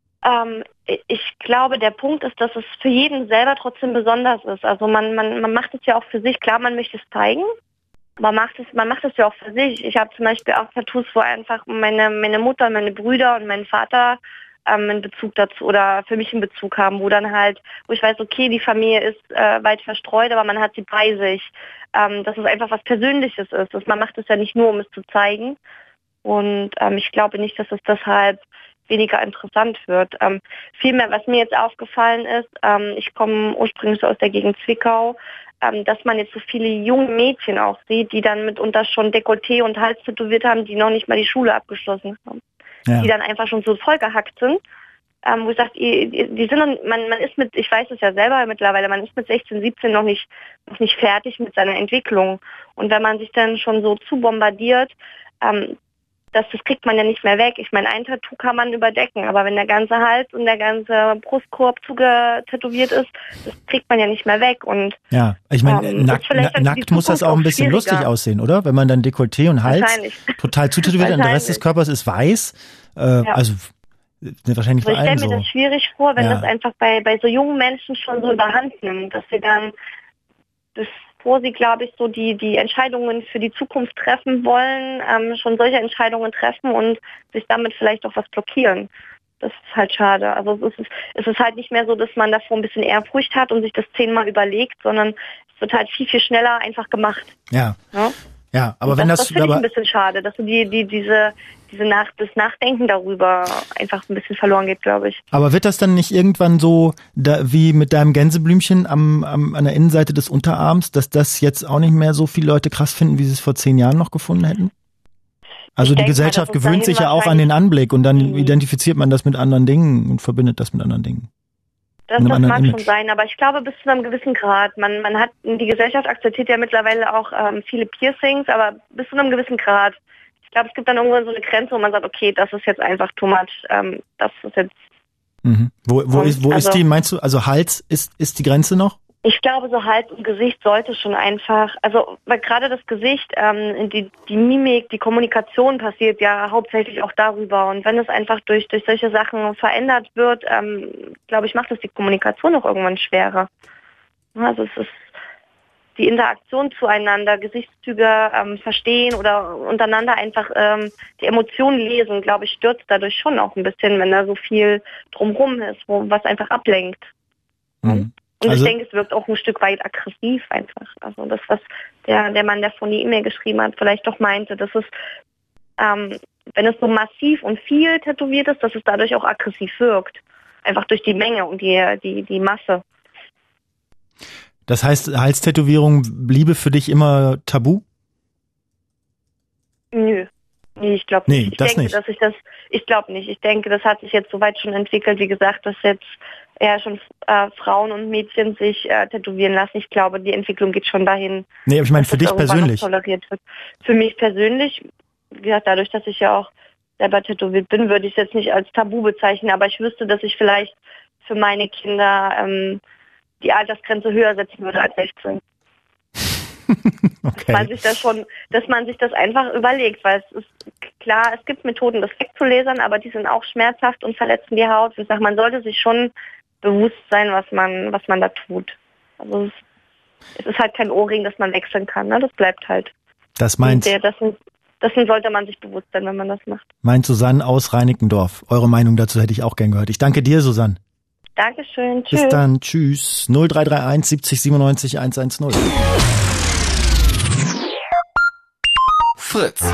Ich glaube, der Punkt ist, dass es für jeden selber trotzdem besonders ist. Also man macht es ja auch für sich. Klar, man möchte es zeigen, aber man macht es ja auch für sich. Ich habe zum Beispiel auch Tattoos, wo einfach meine Mutter, meine Brüder und mein Vater einen Bezug dazu oder für mich einen Bezug haben, wo ich weiß, okay, die Familie ist weit verstreut, aber man hat sie bei sich. Dass es einfach was Persönliches ist. Man macht es ja nicht nur, um es zu zeigen. Und ich glaube nicht, dass es deshalb weniger interessant wird. Vielmehr, was mir jetzt aufgefallen ist, ich komme ursprünglich aus der Gegend Zwickau, dass man jetzt so viele junge Mädchen auch sieht, die dann mitunter schon Dekolleté und Hals tätowiert haben, die noch nicht mal die Schule abgeschlossen haben. Ja. Die dann einfach schon so vollgehackt sind. Wo ich sage, die sind, man ist mit, ich weiß es ja selber mittlerweile, man ist mit 16, 17 noch nicht fertig mit seiner Entwicklung. Und wenn man sich dann schon so zu bombardiert, das kriegt man ja nicht mehr weg. Ich meine, ein Tattoo kann man überdecken, aber wenn der ganze Hals und der ganze Brustkorb zugetätowiert ist, das kriegt man ja nicht mehr weg. Und ja, ich meine, nackt muss das auch ein bisschen lustig aussehen, oder? Wenn man dann Dekolleté und Hals total zutätowiert und der Rest des Körpers ist weiß. Also wahrscheinlich ich stelle mir das schwierig vor, wenn das einfach bei so jungen Menschen schon so überhand nimmt, dass sie dann bevor sie, glaube ich, so die Entscheidungen für die Zukunft treffen wollen, schon solche Entscheidungen treffen und sich damit vielleicht auch was blockieren. Das ist halt schade. Also es ist halt nicht mehr so, dass man davor ein bisschen Ehrfurcht hat und sich das 10-mal überlegt, sondern es wird halt viel, viel schneller einfach gemacht. Ja. Ja, aber wenn das finde ich ein bisschen schade, dass so das Nachdenken darüber einfach ein bisschen verloren geht, glaube ich. Aber wird das dann nicht irgendwann so, wie mit deinem Gänseblümchen an der Innenseite des Unterarms, dass das jetzt auch nicht mehr so viele Leute krass finden, wie sie es vor 10 Jahren noch gefunden hätten? Also die Gesellschaft gewöhnt sich ja auch an den Anblick und dann identifiziert man das mit anderen Dingen und verbindet das mit anderen Dingen. Das mag schon sein, aber ich glaube bis zu einem gewissen Grad. Man hat, die Gesellschaft akzeptiert ja mittlerweile auch viele Piercings, aber bis zu einem gewissen Grad. Ich glaube, es gibt dann irgendwann so eine Grenze, wo man sagt, okay, das ist jetzt einfach too much. Das ist jetzt. Mhm. Wo ist die, meinst du? Also Hals ist die Grenze noch? Ich glaube, so Hals und Gesicht sollte schon einfach, also weil gerade das Gesicht, die Mimik, die Kommunikation passiert ja hauptsächlich auch darüber. Und wenn es einfach durch solche Sachen verändert wird, glaube ich, macht es die Kommunikation auch irgendwann schwerer. Also es ist die Interaktion zueinander, Gesichtszüge verstehen oder untereinander einfach die Emotionen lesen, glaube ich, stürzt dadurch schon auch ein bisschen, wenn da so viel drumherum ist, was einfach ablenkt. Mhm. Und ich denke, es wirkt auch ein Stück weit aggressiv einfach. Also das, was der Mann, der von die E-Mail geschrieben hat, vielleicht doch meinte, dass es, wenn es so massiv und viel tätowiert ist, dass es dadurch auch aggressiv wirkt. Einfach durch die Menge und die Masse. Das heißt, Halstätowierung bliebe für dich immer tabu? Nö. Nee, ich glaube nicht. Ich glaube nicht. Ich denke, das hat sich jetzt soweit schon entwickelt, wie gesagt, dass jetzt eher schon Frauen und Mädchen sich tätowieren lassen. Ich glaube, die Entwicklung geht schon dahin. Nee, aber ich meine für dich persönlich. Toleriert wird. Für mich persönlich, wie gesagt, dadurch, dass ich ja auch selber tätowiert bin, würde ich es jetzt nicht als Tabu bezeichnen, aber ich wüsste, dass ich vielleicht für meine Kinder die Altersgrenze höher setzen würde als 16. Okay. Dass man sich das einfach überlegt, weil es ist klar, es gibt Methoden, das wegzulasern, aber die sind auch schmerzhaft und verletzen die Haut. Ich sage, man sollte sich schon bewusst sein, was man da tut. Also es ist halt kein Ohrring, das man wechseln kann, ne? Das bleibt halt. Das meint. Dessen sollte man sich bewusst sein, wenn man das macht. Meint Susanne aus Reinickendorf. Eure Meinung dazu hätte ich auch gern gehört. Ich danke dir, Susanne. Dankeschön. Tschüss. Bis dann. Tschüss. 0331 70 97 110. Fritz.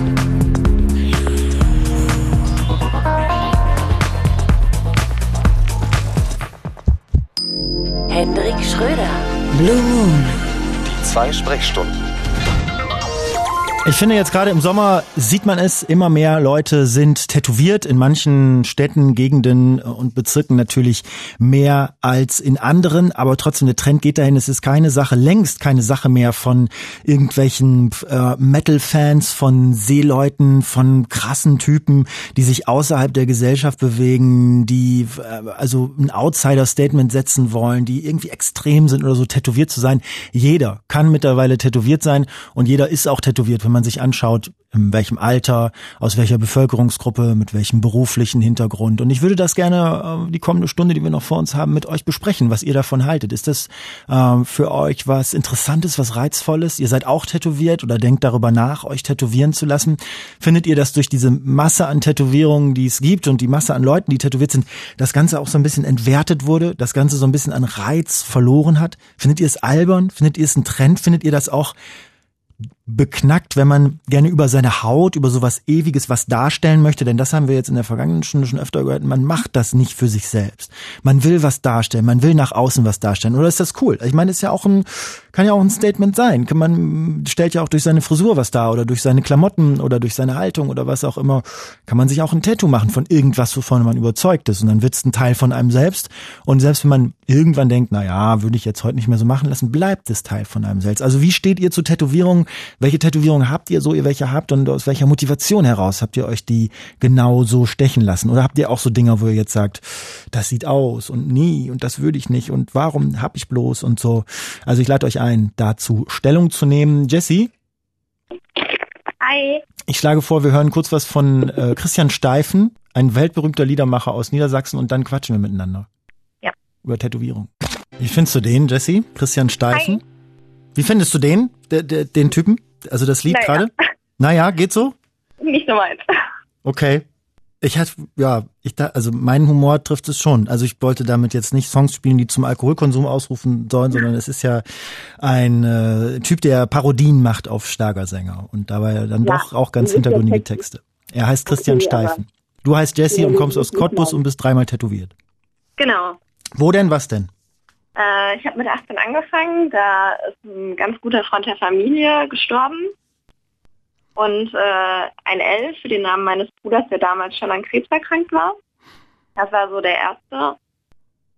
Hendrik Schröder. Blue Moon. Die 2 Sprechstunden. Ich finde jetzt gerade im Sommer sieht man es, immer mehr Leute sind tätowiert, in manchen Städten, Gegenden und Bezirken natürlich mehr als in anderen, aber trotzdem der Trend geht dahin, es ist längst keine Sache mehr von irgendwelchen Metal-Fans, von Seeleuten, von krassen Typen, die sich außerhalb der Gesellschaft bewegen, die also ein Outsider-Statement setzen wollen, die irgendwie extrem sind oder so, tätowiert zu sein. Jeder kann mittlerweile tätowiert sein und jeder ist auch tätowiert, wenn man sich anschaut, in welchem Alter, aus welcher Bevölkerungsgruppe, mit welchem beruflichen Hintergrund. Und ich würde das gerne die kommende Stunde, die wir noch vor uns haben, mit euch besprechen, was ihr davon haltet. Ist das für euch was Interessantes, was Reizvolles? Ihr seid auch tätowiert oder denkt darüber nach, euch tätowieren zu lassen? Findet ihr, dass durch diese Masse an Tätowierungen, die es gibt und die Masse an Leuten, die tätowiert sind, das Ganze auch so ein bisschen entwertet wurde, das Ganze so ein bisschen an Reiz verloren hat? Findet ihr es albern? Findet ihr es ein Trend? Findet ihr das auch beknackt, wenn man gerne über seine Haut, über sowas Ewiges was darstellen möchte, denn das haben wir jetzt in der vergangenen Stunde schon öfter gehört, man macht das nicht für sich selbst. Man will was darstellen, man will nach außen was darstellen. Oder ist das cool? Ich meine, ist ja auch kann ja auch ein Statement sein. Man stellt ja auch durch seine Frisur was dar oder durch seine Klamotten oder durch seine Haltung oder was auch immer, kann man sich auch ein Tattoo machen von irgendwas, wovon man überzeugt ist. Und dann wird's ein Teil von einem selbst. Und selbst wenn man irgendwann denkt, na ja, würde ich jetzt heute nicht mehr so machen lassen, bleibt es Teil von einem selbst. Also wie steht ihr zu Tätowierungen? Welche Tätowierungen habt ihr, so ihr welche habt und aus welcher Motivation heraus habt ihr euch die genau so stechen lassen? Oder habt ihr auch so Dinge, wo ihr jetzt sagt, das sieht aus und nie und das würde ich nicht und warum hab ich bloß und so. Also ich lade euch ein, dazu Stellung zu nehmen. Jessie? Hi. Ich schlage vor, wir hören kurz was von Christian Steifen, ein weltberühmter Liedermacher aus Niedersachsen und dann quatschen wir miteinander. Ja. Über Tätowierung. Wie findest du den, Jessie? Christian Steifen? Hi. Wie findest du den, den Typen? Also das Lied gerade? Naja, geht so? Nicht so meins. Okay. Also mein Humor trifft es schon. Also ich wollte damit jetzt nicht Songs spielen, die zum Alkoholkonsum ausrufen sollen, sondern es ist ja ein Typ, der Parodien macht auf Schlagersänger und dabei dann doch auch ganz hintergründige Texte. Er heißt Christian Steifen. Du heißt Jessie und kommst aus Cottbus und bist 3-mal tätowiert. Genau. Wo denn, was denn? Ich habe mit 18 angefangen, da ist ein ganz guter Freund der Familie gestorben und ein L für den Namen meines Bruders, der damals schon an Krebs erkrankt war. Das war so der erste.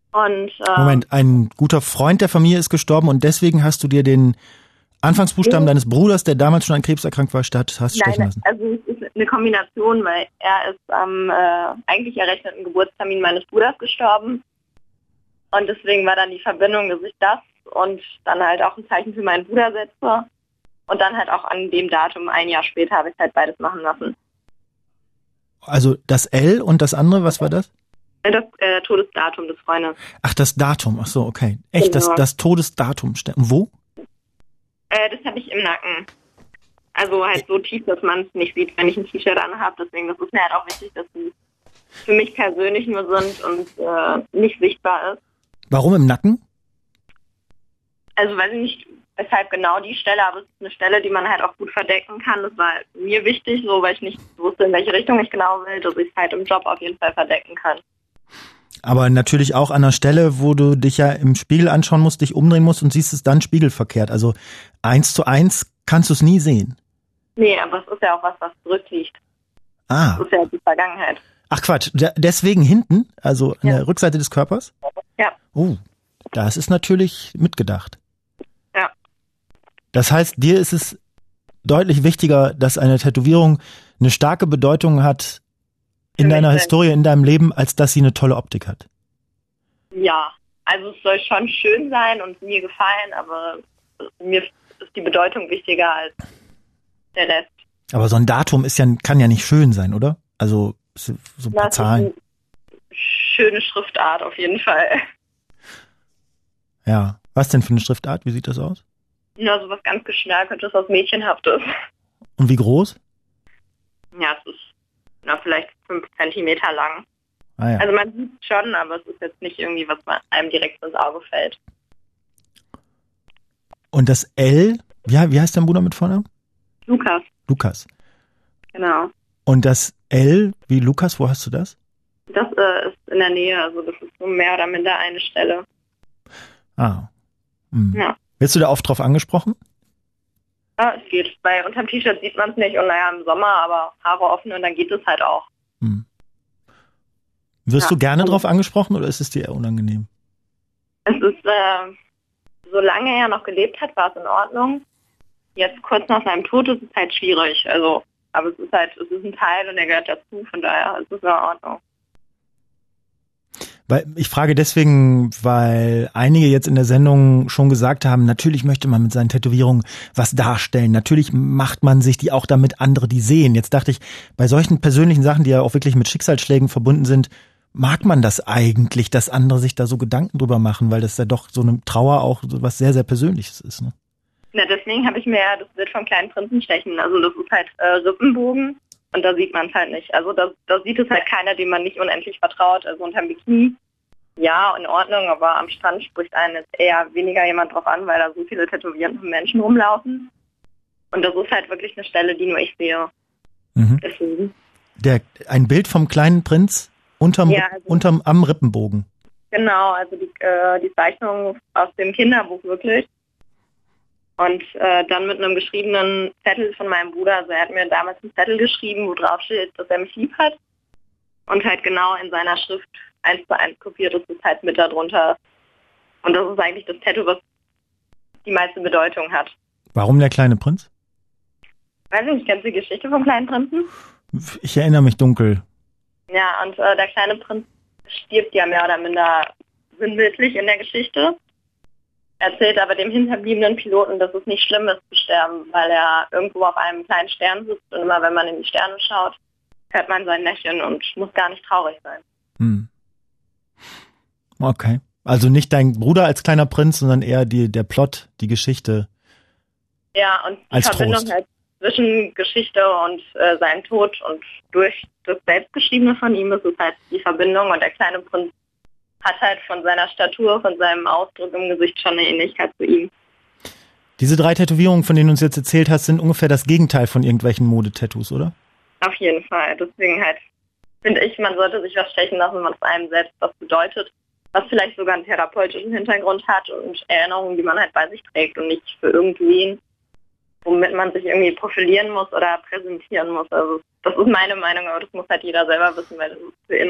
Und Moment, ein guter Freund der Familie ist gestorben und deswegen hast du dir den Anfangsbuchstaben deines Bruders, der damals schon an Krebs erkrankt war, hast stechen lassen? Also es ist eine Kombination, weil er ist am eigentlich errechneten Geburtstermin meines Bruders gestorben. Und deswegen war dann die Verbindung, dass ich das und dann halt auch ein Zeichen für meinen Bruder setze. Und dann halt auch an dem Datum, ein Jahr später, habe ich halt beides machen lassen. Also das L und das andere, was war das? Das Todesdatum des Freundes. Ach, das Datum, ach so, okay. Echt, Genau. das Todesdatum. Wo? Das habe ich im Nacken. Also halt so tief, dass man es nicht sieht, wenn ich ein T-Shirt anhabe. Deswegen, das ist mir halt auch wichtig, dass die für mich persönlich nur sind und nicht sichtbar ist. Warum im Nacken? Also weiß ich nicht, weshalb genau die Stelle, aber es ist eine Stelle, die man halt auch gut verdecken kann. Das war mir wichtig, so weil ich nicht wusste, in welche Richtung ich genau will, dass ich es halt im Job auf jeden Fall verdecken kann. Aber natürlich auch an einer Stelle, wo du dich ja im Spiegel anschauen musst, dich umdrehen musst und siehst es dann spiegelverkehrt. Also 1:1 kannst du es nie sehen. Nee, aber es ist ja auch was zurückliegt. Ah. Das ist ja die Vergangenheit. Ach Quatsch, deswegen hinten, also an der Rückseite des Körpers? Ja. Oh, das ist natürlich mitgedacht. Ja. Das heißt, dir ist es deutlich wichtiger, dass eine Tätowierung eine starke Bedeutung hat in deiner Historie, in deinem Leben, als dass sie eine tolle Optik hat. Ja, also es soll schon schön sein und mir gefallen, aber mir ist die Bedeutung wichtiger als der Rest. Aber so ein Datum kann ja nicht schön sein, oder? Also so ein paar Zahlen. Ist eine schöne Schriftart auf jeden Fall. Ja. Was denn für eine Schriftart? Wie sieht das aus? Ja, so was ganz Geschnörkeltes, was Mädchenhaftes. Und wie groß? Ja, es ist vielleicht 5 Zentimeter lang. Ah, ja. Also man sieht es schon, aber es ist jetzt nicht irgendwie, was einem direkt ins Auge fällt. Und das L, wie heißt dein Bruder mit Vornamen? Lukas. Lukas. Genau. Und das L wie Lukas, wo hast du das? Das ist in der Nähe, also das ist so mehr oder minder eine Stelle. Ah. Hm. Ja. Wirst du da oft drauf angesprochen? Ja, es geht. Bei unterm T-Shirt sieht man es nicht und naja, im Sommer, aber Haare offen und dann geht es halt auch. Hm. Wirst du gerne drauf angesprochen oder ist es dir eher unangenehm? Es ist, solange er noch gelebt hat, war es in Ordnung. Jetzt kurz nach seinem Tod ist es halt schwierig. Also, aber es ist ein Teil und er gehört dazu, von daher ist es in Ordnung. Weil ich frage deswegen, weil einige jetzt in der Sendung schon gesagt haben, natürlich möchte man mit seinen Tätowierungen was darstellen. Natürlich macht man sich die auch damit andere, die sehen. Jetzt dachte ich, bei solchen persönlichen Sachen, die ja auch wirklich mit Schicksalsschlägen verbunden sind, mag man das eigentlich, dass andere sich da so Gedanken drüber machen, weil das ja doch so eine Trauer auch so was sehr, sehr Persönliches ist, ne? Ja, deswegen habe ich mir das Bild vom kleinen Prinzen stechen. Also das ist halt Rippenbogen und da sieht man es halt nicht. Also da sieht es halt keiner, dem man nicht unendlich vertraut. Also unterm Bikini, ja, in Ordnung, aber am Strand spricht einen jetzt eher weniger jemand drauf an, weil da so viele tätowierte Menschen rumlaufen. Und das ist halt wirklich eine Stelle, die nur ich sehe. Mhm. Deswegen. Ein Bild vom kleinen Prinz am Rippenbogen. Genau, also die Zeichnung aus dem Kinderbuch wirklich. Und dann mit einem geschriebenen Zettel von meinem Bruder. Also er hat mir damals einen Zettel geschrieben, wo drauf steht, dass er mich lieb hat. Und halt genau in seiner Schrift 1:1 kopiert ist es halt mit darunter. Und das ist eigentlich das Tattoo, was die meiste Bedeutung hat. Warum der kleine Prinz? Weiß ich nicht, kennst du die Geschichte vom kleinen Prinzen? Ich erinnere mich dunkel. Ja, und der kleine Prinz stirbt ja mehr oder minder sinnbildlich in der Geschichte. Erzählt aber dem hinterbliebenen Piloten, dass es nicht schlimm ist zu sterben, weil er irgendwo auf einem kleinen Stern sitzt und immer wenn man in die Sterne schaut, hört man sein Lächeln und muss gar nicht traurig sein. Hm. Okay. Also nicht dein Bruder als kleiner Prinz, sondern eher der Plot, die Geschichte. Ja, und die Verbindung halt zwischen Geschichte und seinem Tod und durch das Selbstgeschriebene von ihm ist es halt die Verbindung und der kleine Prinz hat halt von seiner Statur, von seinem Ausdruck im Gesicht schon eine Ähnlichkeit zu ihm. Diese 3 Tätowierungen, von denen du uns jetzt erzählt hast, sind ungefähr das Gegenteil von irgendwelchen Modetattoos, oder? Auf jeden Fall. Deswegen halt finde ich, man sollte sich was stechen lassen, was einem selbst was bedeutet, was vielleicht sogar einen therapeutischen Hintergrund hat und Erinnerungen, die man halt bei sich trägt und nicht für irgendwen, womit man sich irgendwie profilieren muss oder präsentieren muss. Also das ist meine Meinung, aber das muss halt jeder selber wissen, weil das ist für immer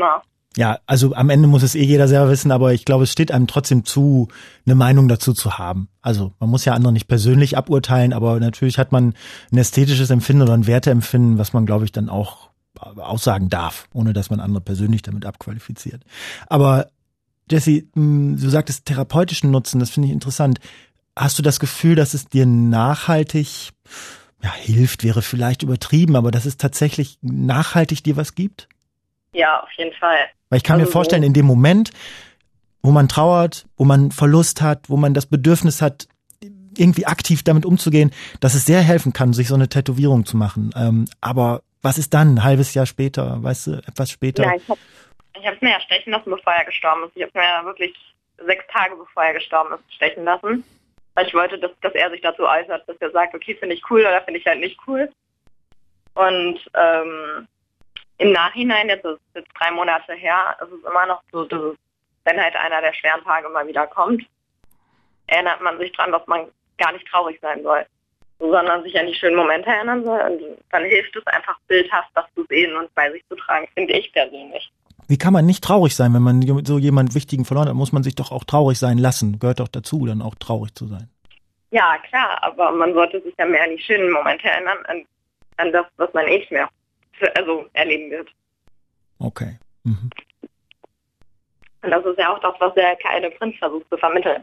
Ja, also am Ende muss es jeder selber wissen, aber ich glaube, es steht einem trotzdem zu, eine Meinung dazu zu haben. Also man muss ja andere nicht persönlich aburteilen, aber natürlich hat man ein ästhetisches Empfinden oder ein Werteempfinden, was man, glaube ich, dann auch aussagen darf, ohne dass man andere persönlich damit abqualifiziert. Aber Jessie, du sagtest therapeutischen Nutzen, das finde ich interessant. Hast du das Gefühl, dass es dir nachhaltig, hilft, wäre vielleicht übertrieben, aber dass es tatsächlich nachhaltig dir was gibt? Ja, auf jeden Fall. Weil ich kann mir vorstellen, in dem Moment, wo man trauert, wo man Verlust hat, wo man das Bedürfnis hat, irgendwie aktiv damit umzugehen, dass es sehr helfen kann, sich so eine Tätowierung zu machen. Aber was ist dann, ein halbes Jahr später, weißt du, etwas später? Ja, ich habe es mir ja stechen lassen, bevor er gestorben ist. Ich habe es mir ja wirklich 6 Tage, bevor er gestorben ist, stechen lassen. Weil ich wollte, dass er sich dazu äußert, dass er sagt, okay, finde ich cool oder finde ich halt nicht cool. Und im Nachhinein, jetzt ist es 3 Monate her, ist es immer noch so, dass wenn halt einer der schweren Tage mal wieder kommt, erinnert man sich dran, dass man gar nicht traurig sein soll, sondern sich an die schönen Momente erinnern soll. Und dann hilft es einfach bildhaft, das zu sehen und bei sich zu tragen, finde ich persönlich. Wie kann man nicht traurig sein, wenn man so jemanden Wichtigen verloren hat? Muss man sich doch auch traurig sein lassen. Gehört doch dazu, dann auch traurig zu sein. Ja, klar, aber man sollte sich ja mehr an die schönen Momente erinnern, an das, was man nicht mehr erleben wird. Okay. Mhm. Und das ist ja auch das, was der kleine Prinz versucht zu vermitteln.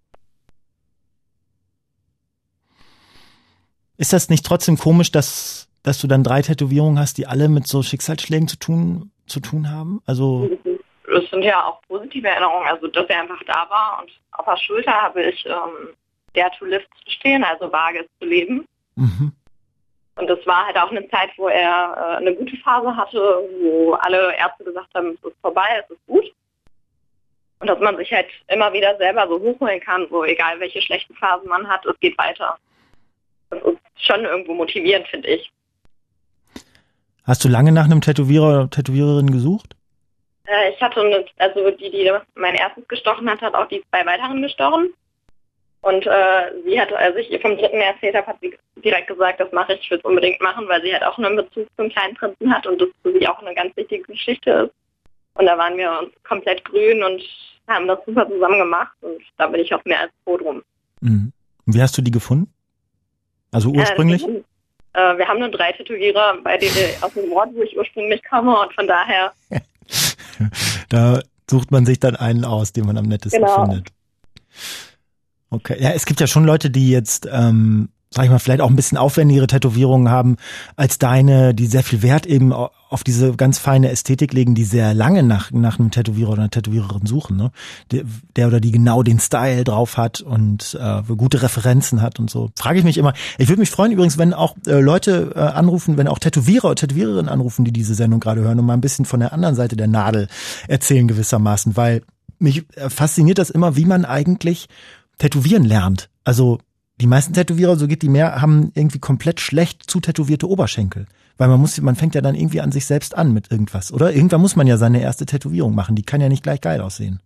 Ist das nicht trotzdem komisch, dass du dann 3 Tätowierungen hast, die alle mit so Schicksalsschlägen zu tun haben? Also das sind ja auch positive Erinnerungen, also dass er einfach da war und auf der Schulter habe ich Dare to Live zu stehen, also wage es zu leben. Mhm. Und das war halt auch eine Zeit, wo er eine gute Phase hatte, wo alle Ärzte gesagt haben, es ist vorbei, es ist gut. Und dass man sich halt immer wieder selber so hochholen kann, so egal welche schlechten Phasen man hat, es geht weiter. Das ist schon irgendwo motivierend, finde ich. Hast du lange nach einem Tätowierer oder Tätowiererin gesucht? Ich hatte die mein erstes gestochen hat auch die 2 weiteren gestochen. Und sie hat, als ich ihr vom 3. erzählt habe, hat sie direkt gesagt, das mache ich will es unbedingt machen, weil sie halt auch einen Bezug zum kleinen Prinzen hat und das für sie auch eine ganz wichtige Geschichte ist. Und da waren wir uns komplett grün und haben das super zusammen gemacht und da bin ich auch mehr als froh drum. Mhm. Wie hast du die gefunden? Also ursprünglich? Wir haben nur 3 Tätowierer aus dem Ort, wo ich ursprünglich komme und von daher... Da sucht man sich dann einen aus, den man am nettesten findet. Okay, ja, es gibt ja schon Leute, die jetzt, sag ich mal, vielleicht auch ein bisschen aufwendigere Tätowierungen haben als deine, die sehr viel Wert eben auf diese ganz feine Ästhetik legen, die sehr lange nach einem Tätowierer oder einer Tätowiererin suchen, ne? Der oder die genau den Style drauf hat und gute Referenzen hat und so. Frage ich mich immer. Ich würde mich freuen übrigens, wenn auch Leute anrufen, wenn auch Tätowierer oder Tätowiererinnen anrufen, die diese Sendung gerade hören und mal ein bisschen von der anderen Seite der Nadel erzählen gewissermaßen, weil mich fasziniert das immer, wie man eigentlich Tätowieren lernt. Also die meisten Tätowierer, so geht die mehr, haben irgendwie komplett schlecht zutätowierte Oberschenkel. Weil man fängt ja dann irgendwie an sich selbst an mit irgendwas, oder? Irgendwann muss man ja seine erste Tätowierung machen. Die kann ja nicht gleich geil aussehen.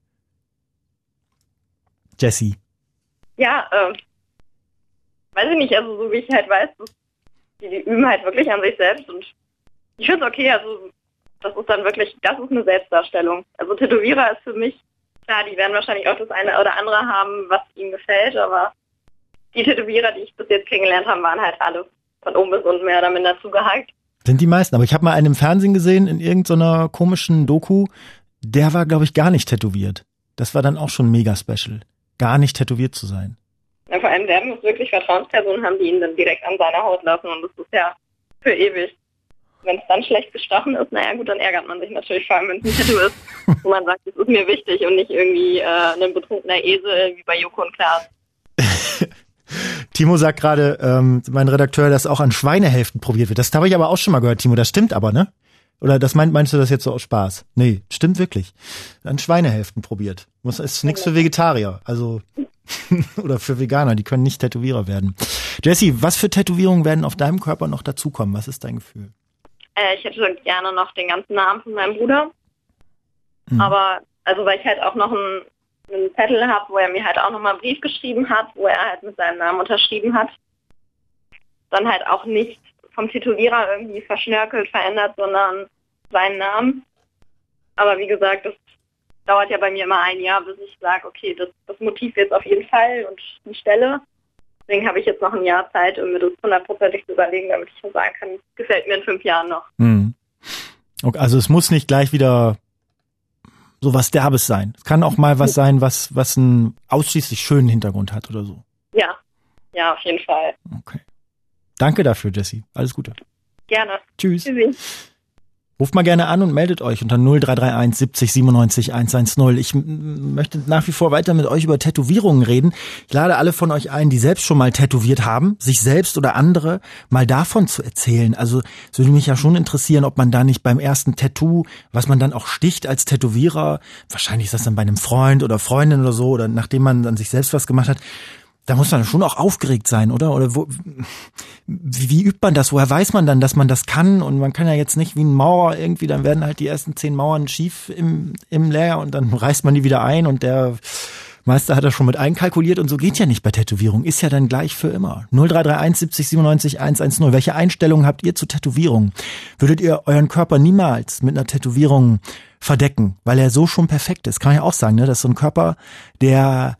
Jessie. Ja, weiß ich nicht, also so wie ich halt weiß, die üben halt wirklich an sich selbst und ich finde es okay, also das ist dann wirklich, das ist eine Selbstdarstellung. Also Tätowierer ist für mich, klar, die werden wahrscheinlich auch das eine oder andere haben, was ihnen gefällt, aber die Tätowierer, die ich bis jetzt kennengelernt habe, waren halt alle von oben bis unten mehr oder minder zugehakt. Sind die meisten, aber ich habe mal einen im Fernsehen gesehen, in irgendeiner komischen Doku, der war, glaube ich, gar nicht tätowiert. Das war dann auch schon mega special, gar nicht tätowiert zu sein. Ja, vor allem, der muss wirklich Vertrauenspersonen haben, die ihn dann direkt an seiner Haut lassen und das ist ja für ewig. Wenn es dann schlecht gestochen ist, naja gut, dann ärgert man sich natürlich, vor allem wenn es ein Tattoo ist, wo man sagt, das ist mir wichtig und nicht irgendwie ein betrunkener Esel wie bei Joko und Klaas. Timo sagt gerade, mein Redakteur, dass auch an Schweinehälften probiert wird. Das habe ich aber auch schon mal gehört, Timo. Das stimmt aber, ne? Oder meinst du das jetzt so aus Spaß? Nee, stimmt wirklich. An Schweinehälften probiert. Ist nichts für Vegetarier. Also oder für Veganer, die können nicht Tätowierer werden. Jessie, was für Tätowierungen werden auf deinem Körper noch dazukommen? Was ist dein Gefühl? Ich hätte gerne noch den ganzen Namen von meinem Bruder. Aber, also weil ich halt auch noch einen Zettel habe, wo er mir halt auch nochmal einen Brief geschrieben hat, wo er halt mit seinem Namen unterschrieben hat. Dann halt auch nicht vom Tätowierer irgendwie verschnörkelt, verändert, sondern seinen Namen. Aber wie gesagt, das dauert ja bei mir immer ein Jahr, bis ich sage, okay, das Motiv jetzt auf jeden Fall und die Stelle. Deswegen habe ich jetzt noch ein Jahr Zeit, um mir das 100%ig zu überlegen, damit ich schon sagen kann, gefällt mir in 5 Jahren noch. Okay, also es muss nicht gleich wieder so was Derbes sein. Es kann auch mal was sein, was einen ausschließlich schönen Hintergrund hat oder so. Ja, auf jeden Fall. Okay. Danke dafür, Jessie. Alles Gute. Gerne. Tschüss. Tschüssi. Ruft mal gerne an und meldet euch unter 0331 70 97 110. Ich möchte nach wie vor weiter mit euch über Tätowierungen reden. Ich lade alle von euch ein, die selbst schon mal tätowiert haben, sich selbst oder andere mal davon zu erzählen. Also es würde mich ja schon interessieren, ob man da nicht beim ersten Tattoo, was man dann auch sticht als Tätowierer, wahrscheinlich ist das dann bei einem Freund oder Freundin oder so, oder nachdem man dann sich selbst was gemacht hat, da muss man schon auch aufgeregt sein, oder? Oder wie übt man das? Woher weiß man dann, dass man das kann? Und man kann ja jetzt nicht wie ein Maurer irgendwie, dann werden halt die ersten 10 Mauern schief im Leer und dann reißt man die wieder ein und der Meister hat das schon mit einkalkuliert und so geht ja nicht bei Tätowierung. Ist ja dann gleich für immer. 0331 70 97 110. Welche Einstellungen habt ihr zu Tätowierungen? Würdet ihr euren Körper niemals mit einer Tätowierung verdecken, weil er so schon perfekt ist? Kann man ja auch sagen, ne? Das ist so ein Körper, der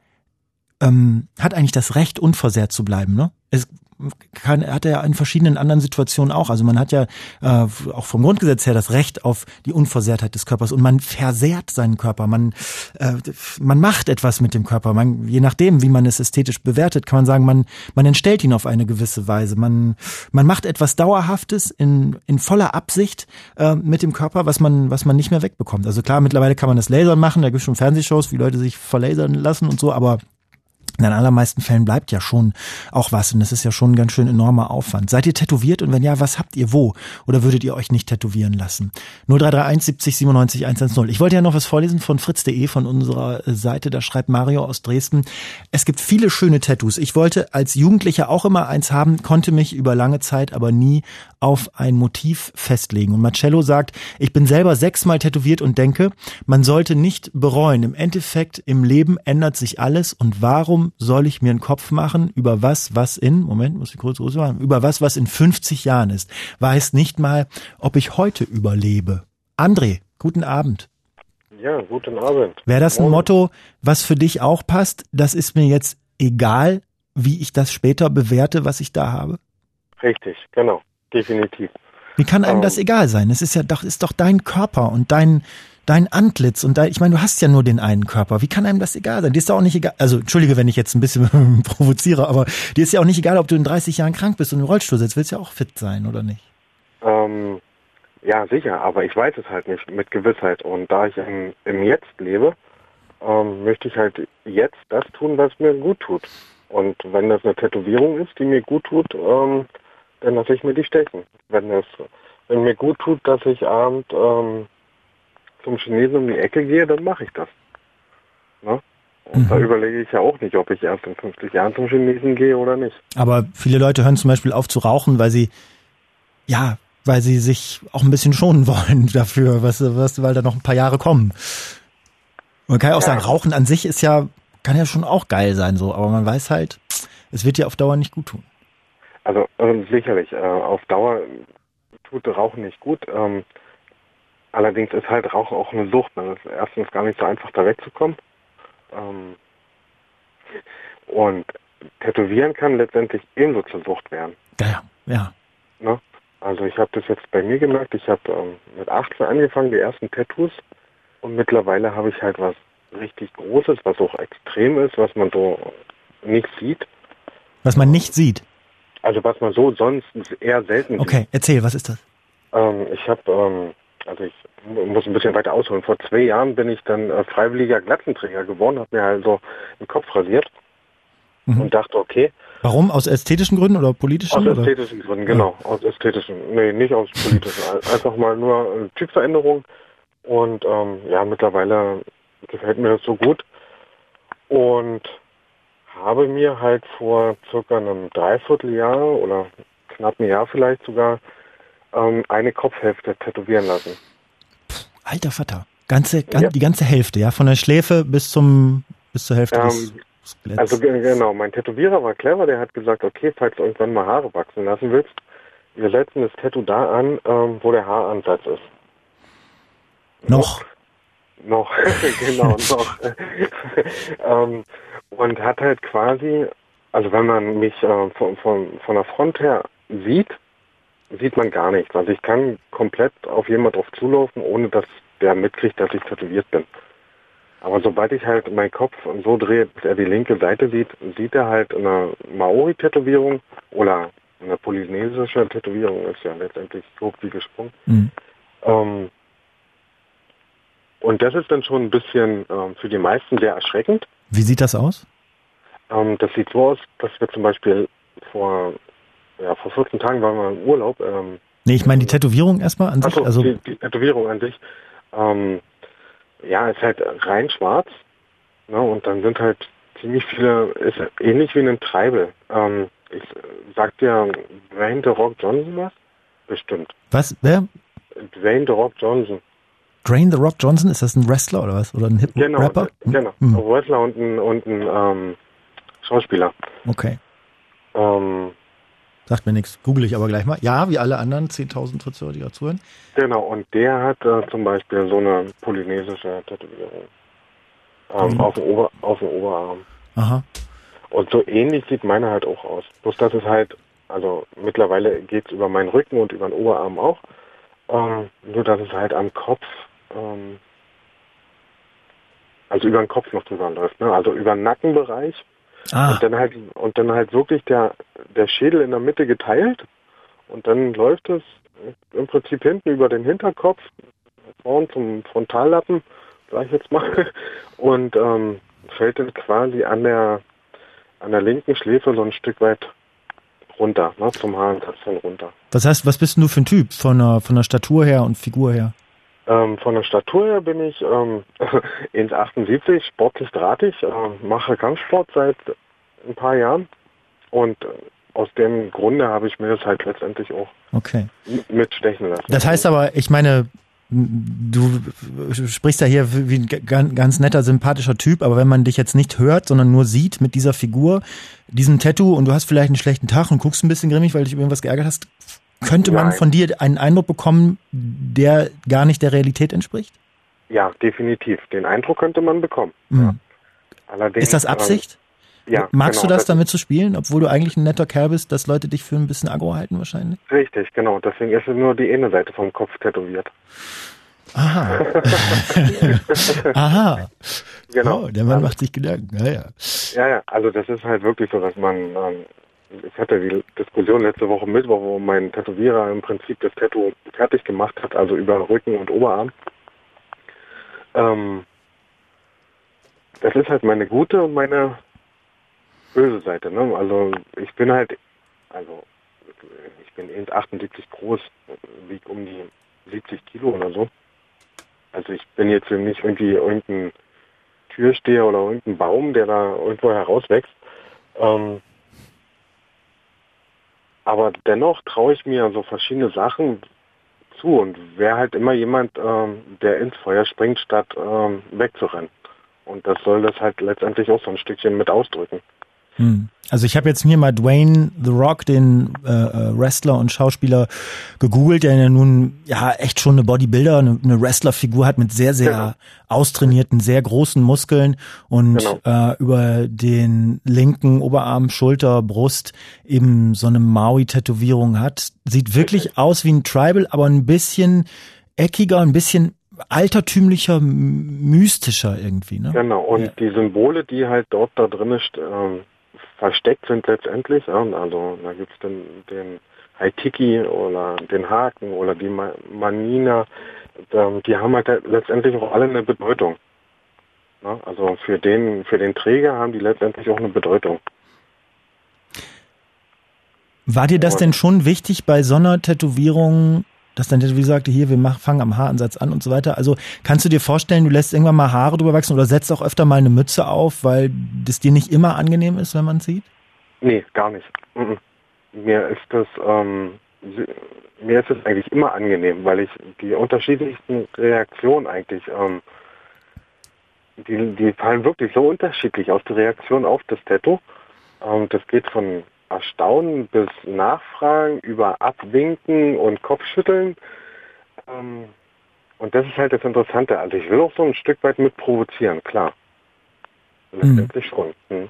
hat eigentlich das Recht, unversehrt zu bleiben, ne? Hat er ja in verschiedenen anderen Situationen auch. Also man hat ja auch vom Grundgesetz her das Recht auf die Unversehrtheit des Körpers und man versehrt seinen Körper. Man macht etwas mit dem Körper. Je nachdem, wie man es ästhetisch bewertet, kann man sagen, man entstellt ihn auf eine gewisse Weise. Man macht etwas Dauerhaftes in voller Absicht mit dem Körper, was man nicht mehr wegbekommt. Also klar, mittlerweile kann man das Lasern machen. Da gibt es schon Fernsehshows, wie Leute sich verlasern lassen und so, aber in den allermeisten Fällen bleibt ja schon auch was und das ist ja schon ein ganz schön enormer Aufwand. Seid ihr tätowiert und wenn ja, was habt ihr wo? Oder würdet ihr euch nicht tätowieren lassen? 0331 70 97 110. Ich wollte ja noch was vorlesen von fritz.de, von unserer Seite. Da schreibt Mario aus Dresden: Es gibt viele schöne Tattoos. Ich wollte als Jugendlicher auch immer eins haben, konnte mich über lange Zeit aber nie auf ein Motiv festlegen. Und Marcello sagt: Ich bin selber 6-mal tätowiert und denke, man sollte nicht bereuen. Im Endeffekt, im Leben ändert sich alles und warum soll ich mir einen Kopf machen über was in 50 Jahren ist? Weiß nicht mal, ob ich heute überlebe. André, guten Abend. Ja, guten Abend. Wäre das ein Motto, was für dich auch passt? Das ist mir jetzt egal, wie ich das später bewerte, was ich da habe? Richtig, genau, definitiv. Wie kann einem das egal sein? Es ist doch dein Körper und dein Antlitz und ich meine, du hast ja nur den einen Körper. Wie kann einem das egal sein? Dir ist doch auch nicht egal, also entschuldige, wenn ich jetzt ein bisschen provoziere, aber dir ist ja auch nicht egal, ob du in 30 Jahren krank bist und im Rollstuhl sitzt. Willst ja auch fit sein, oder nicht? Ja, sicher, aber ich weiß es halt nicht mit Gewissheit. Und da ich im Jetzt lebe, möchte ich halt jetzt das tun, was mir gut tut. Und wenn das eine Tätowierung ist, die mir gut tut, dann lasse ich mir die stechen. Wenn mir gut tut, dass ich abends zum Chinesen um die Ecke gehe, dann mache ich das. Ne? Und da überlege ich ja auch nicht, ob ich erst in 50 Jahren zum Chinesen gehe oder nicht. Aber viele Leute hören zum Beispiel auf zu rauchen, weil sie sich auch ein bisschen schonen wollen dafür, weil da noch ein paar Jahre kommen. Man kann ja auch sagen, Rauchen an sich kann ja schon auch geil sein, so, aber man weiß halt, es wird dir auf Dauer nicht gut tun. Also sicherlich, auf Dauer tut Rauchen nicht gut. Allerdings ist halt Rauchen auch eine Sucht. Ne? Das ist erstens gar nicht so einfach, da wegzukommen. Und Tätowieren kann letztendlich ebenso zur Sucht werden. Ja. Ne? Also ich habe das jetzt bei mir gemerkt. Ich habe mit 18 angefangen, die ersten Tattoos. Und mittlerweile habe ich halt was richtig Großes, was auch extrem ist, was man so nicht sieht. Was man nicht sieht? Also was man so sonst eher selten sieht. Okay, erzähl, was ist das? Ich habe... Also ich muss ein bisschen weiter ausholen. Vor 2 Jahren bin ich dann freiwilliger Glatzenträger geworden, habe mir also den Kopf rasiert und dachte, okay. Warum? Aus ästhetischen Gründen oder politischen? Aus ästhetischen Gründen, genau. Aus ästhetischen, nicht aus politischen. Einfach mal nur Typveränderung und mittlerweile gefällt mir das so gut und habe mir halt vor circa einem Dreivierteljahr oder knapp ein Jahr vielleicht sogar eine Kopfhälfte tätowieren lassen. Alter Vater. Die ganze Hälfte, ja? Von der Schläfe bis zur Hälfte des Skeletts. Also genau, mein Tätowierer war clever, der hat gesagt, okay, falls du irgendwann mal Haare wachsen lassen willst, wir setzen das Tattoo da an, wo der Haaransatz ist. Noch? Noch, genau, noch. Und hat halt quasi, also wenn man mich von der Front her sieht man gar nichts. Also ich kann komplett auf jemand drauf zulaufen, ohne dass der mitkriegt, dass ich tätowiert bin. Aber sobald ich halt meinen Kopf so drehe, dass er die linke Seite sieht er halt eine Maori-Tätowierung oder eine polynesische Tätowierung, ist ja letztendlich grob wie gesprungen. Mhm. Und das ist dann schon ein bisschen für die meisten sehr erschreckend. Wie sieht das aus? Das sieht so aus, dass wir zum Beispiel vor 14 Tagen waren wir im Urlaub. Nee, ich meine die Tätowierung erstmal an sich. Also die Tätowierung an sich. Ist halt rein schwarz. Ne, und dann sind halt ziemlich viele, ist ähnlich wie ein Tribal. Ich sag dir Dwayne The Rock Johnson was? Bestimmt. Was? Wer? Dwayne The Rock Johnson. Dwayne The Rock Johnson, ist das ein Wrestler oder was? Oder ein Hip-Rapper? Genau, ein Wrestler und ein Schauspieler. Okay. Sagt mir nichts. Google ich aber gleich mal. Ja, wie alle anderen 10.000 Fritze, die da zuhören. Genau, und der hat zum Beispiel so eine polynesische Tätowierung. Auf dem Oberarm. Aha. Und so ähnlich sieht meine halt auch aus. Bloß dass es halt, also mittlerweile geht es über meinen Rücken und über den Oberarm auch. Nur dass es halt am Kopf, also über den Kopf noch drüber läuft, ne? Also über den Nackenbereich. Und dann halt wirklich der Schädel in der Mitte geteilt und dann läuft es im Prinzip hinten über den Hinterkopf, vorn zum Frontallappen, sag ich jetzt mal, und fällt dann quasi an der linken Schläfe so ein Stück weit runter, ne, zum Haaransatz runter. Das heißt, was bist denn du für ein Typ von der Statur her und Figur her? Von der Statur her bin ich 1,78, sportlich drahtig, mache Kampfsport seit ein paar Jahren und aus dem Grunde habe ich mir das halt letztendlich auch mitstechen lassen. Das heißt aber, ich meine, du sprichst ja hier wie ein ganz netter, sympathischer Typ, aber wenn man dich jetzt nicht hört, sondern nur sieht mit dieser Figur, diesem Tattoo und du hast vielleicht einen schlechten Tag und guckst ein bisschen grimmig, weil du dich über irgendwas geärgert hast, könnte man von dir einen Eindruck bekommen, der gar nicht der Realität entspricht? Ja, definitiv. Den Eindruck könnte man bekommen. Mhm. Ja. Allerdings, ist das Absicht? Ja. Magst du das damit zu spielen, obwohl du eigentlich ein netter Kerl bist, dass Leute dich für ein bisschen aggro halten wahrscheinlich? Richtig, genau. Deswegen ist nur die eine Seite vom Kopf tätowiert. Aha. Aha. Genau. Oh, der Mann macht sich Gedanken. Ja, also das ist halt wirklich so, dass man... ich hatte die Diskussion letzte Woche Mittwoch, wo mein Tätowierer im Prinzip das Tattoo fertig gemacht hat, also über Rücken und Oberarm. Das ist halt meine gute und meine böse Seite, ne? Also ich bin 1,78 groß, wiege um die 70 Kilo oder so. Also ich bin jetzt nicht irgendwie irgendein Türsteher oder irgendein Baum, der da irgendwo herauswächst. Aber dennoch traue ich mir so verschiedene Sachen zu und wäre halt immer jemand, der ins Feuer springt, statt wegzurennen. Und das soll das halt letztendlich auch so ein Stückchen mit ausdrücken. Also ich habe jetzt mir mal Dwayne The Rock, den Wrestler und Schauspieler, gegoogelt, der ja nun echt schon eine Bodybuilder, eine Wrestlerfigur hat mit sehr, sehr austrainierten, sehr großen Muskeln und über den linken Oberarm, Schulter, Brust eben so eine Maui-Tätowierung hat. Sieht wirklich aus wie ein Tribal, aber ein bisschen eckiger, ein bisschen altertümlicher, mystischer irgendwie, ne? Genau, und die Symbole, die halt dort da drin versteckt sind letztendlich, also da gibt's dann den Haitiki oder den Haken oder die Manina, die haben halt letztendlich auch alle eine Bedeutung. Ne? Also für den Träger haben die letztendlich auch eine Bedeutung. War dir das denn schon wichtig bei so einer Tätowierung, dass dein Tätowierer sagte, hier, wir fangen am Haaransatz an und so weiter? Also kannst du dir vorstellen, du lässt irgendwann mal Haare drüber wachsen oder setzt auch öfter mal eine Mütze auf, weil das dir nicht immer angenehm ist, wenn man es sieht? Nee, gar nicht. Mir ist es eigentlich immer angenehm, weil ich die unterschiedlichsten Reaktionen eigentlich, die fallen wirklich so unterschiedlich aus der Reaktion auf das Tattoo. Das geht von Erstaunen bis Nachfragen über Abwinken und Kopfschütteln. Und das ist halt das Interessante. Also ich will auch so ein Stück weit mit provozieren, klar. Letztendlich schon.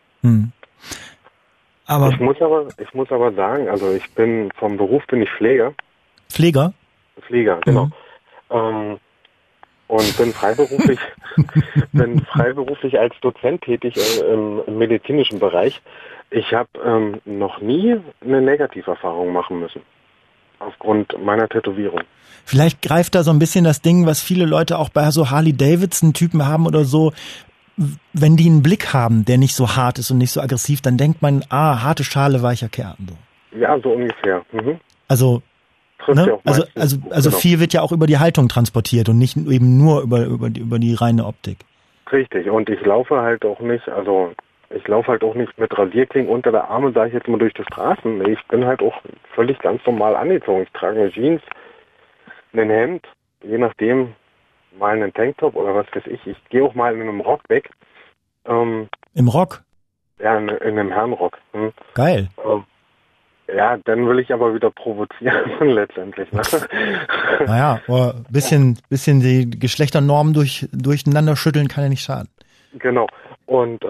Aber ich muss aber sagen, also ich bin vom Beruf bin ich Pfleger. Pfleger, genau. Und bin freiberuflich als Dozent tätig im medizinischen Bereich. Ich habe noch nie eine Negativerfahrung machen müssen. Aufgrund meiner Tätowierung. vielleicht greift da so ein bisschen das Ding, was viele Leute auch bei so Harley-Davidson-Typen haben oder so. Wenn die einen Blick haben, der nicht so hart ist und nicht so aggressiv, dann denkt man, harte Schale, weicher Kern. So. Ja, so ungefähr. Also, ne? Also viel wird ja auch über die Haltung transportiert und nicht eben nur über die reine Optik. Richtig, und ich laufe halt auch nicht mit Rasierklingen unter der Arme, sage ich jetzt mal, durch die Straßen. Nee, ich bin halt auch völlig ganz normal angezogen. Ich trage eine Jeans, ein Hemd, je nachdem, mal einen Tanktop oder was weiß ich. Ich gehe auch mal in einem Rock weg. Im Rock? Ja, in einem Herrenrock. Geil. Ja, dann will ich aber wieder provozieren letztendlich. Ne? Naja, ein bisschen die Geschlechternormen durcheinander schütteln kann ja nicht schaden. Genau. Und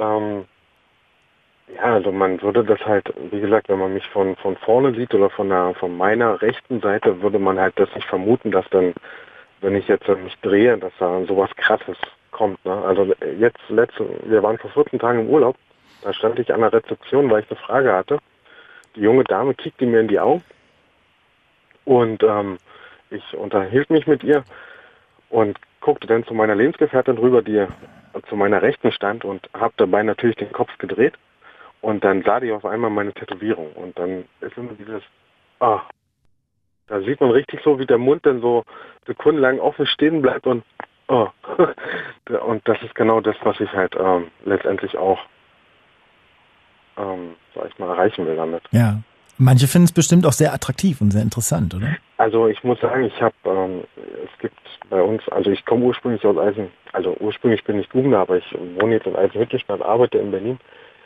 also man würde das halt, wie gesagt, wenn man mich von vorne sieht oder von meiner rechten Seite, würde man halt das nicht vermuten, dass dann, wenn ich jetzt mich drehe, dass da sowas Krasses kommt. Ne? Also wir waren vor 14 Tagen im Urlaub, da stand ich an der Rezeption, weil ich eine Frage hatte. Die junge Dame kickte mir in die Augen und ich unterhielt mich mit ihr und guckte dann zu meiner Lebensgefährtin rüber, die zu meiner Rechten stand, und habe dabei natürlich den Kopf gedreht, und dann sah die auf einmal meine Tätowierung, und dann ist immer dieses, da sieht man richtig so, wie der Mund dann so sekundenlang offen stehen bleibt und und das ist genau das, was ich halt letztendlich auch sag ich mal, erreichen will damit. Ja. Manche finden es bestimmt auch sehr attraktiv und sehr interessant, oder? Also ich muss sagen, es gibt bei uns, also ich komme ursprünglich aus ursprünglich bin ich Gugner, aber ich wohne jetzt in Eisenhüttenstadt, arbeite in Berlin.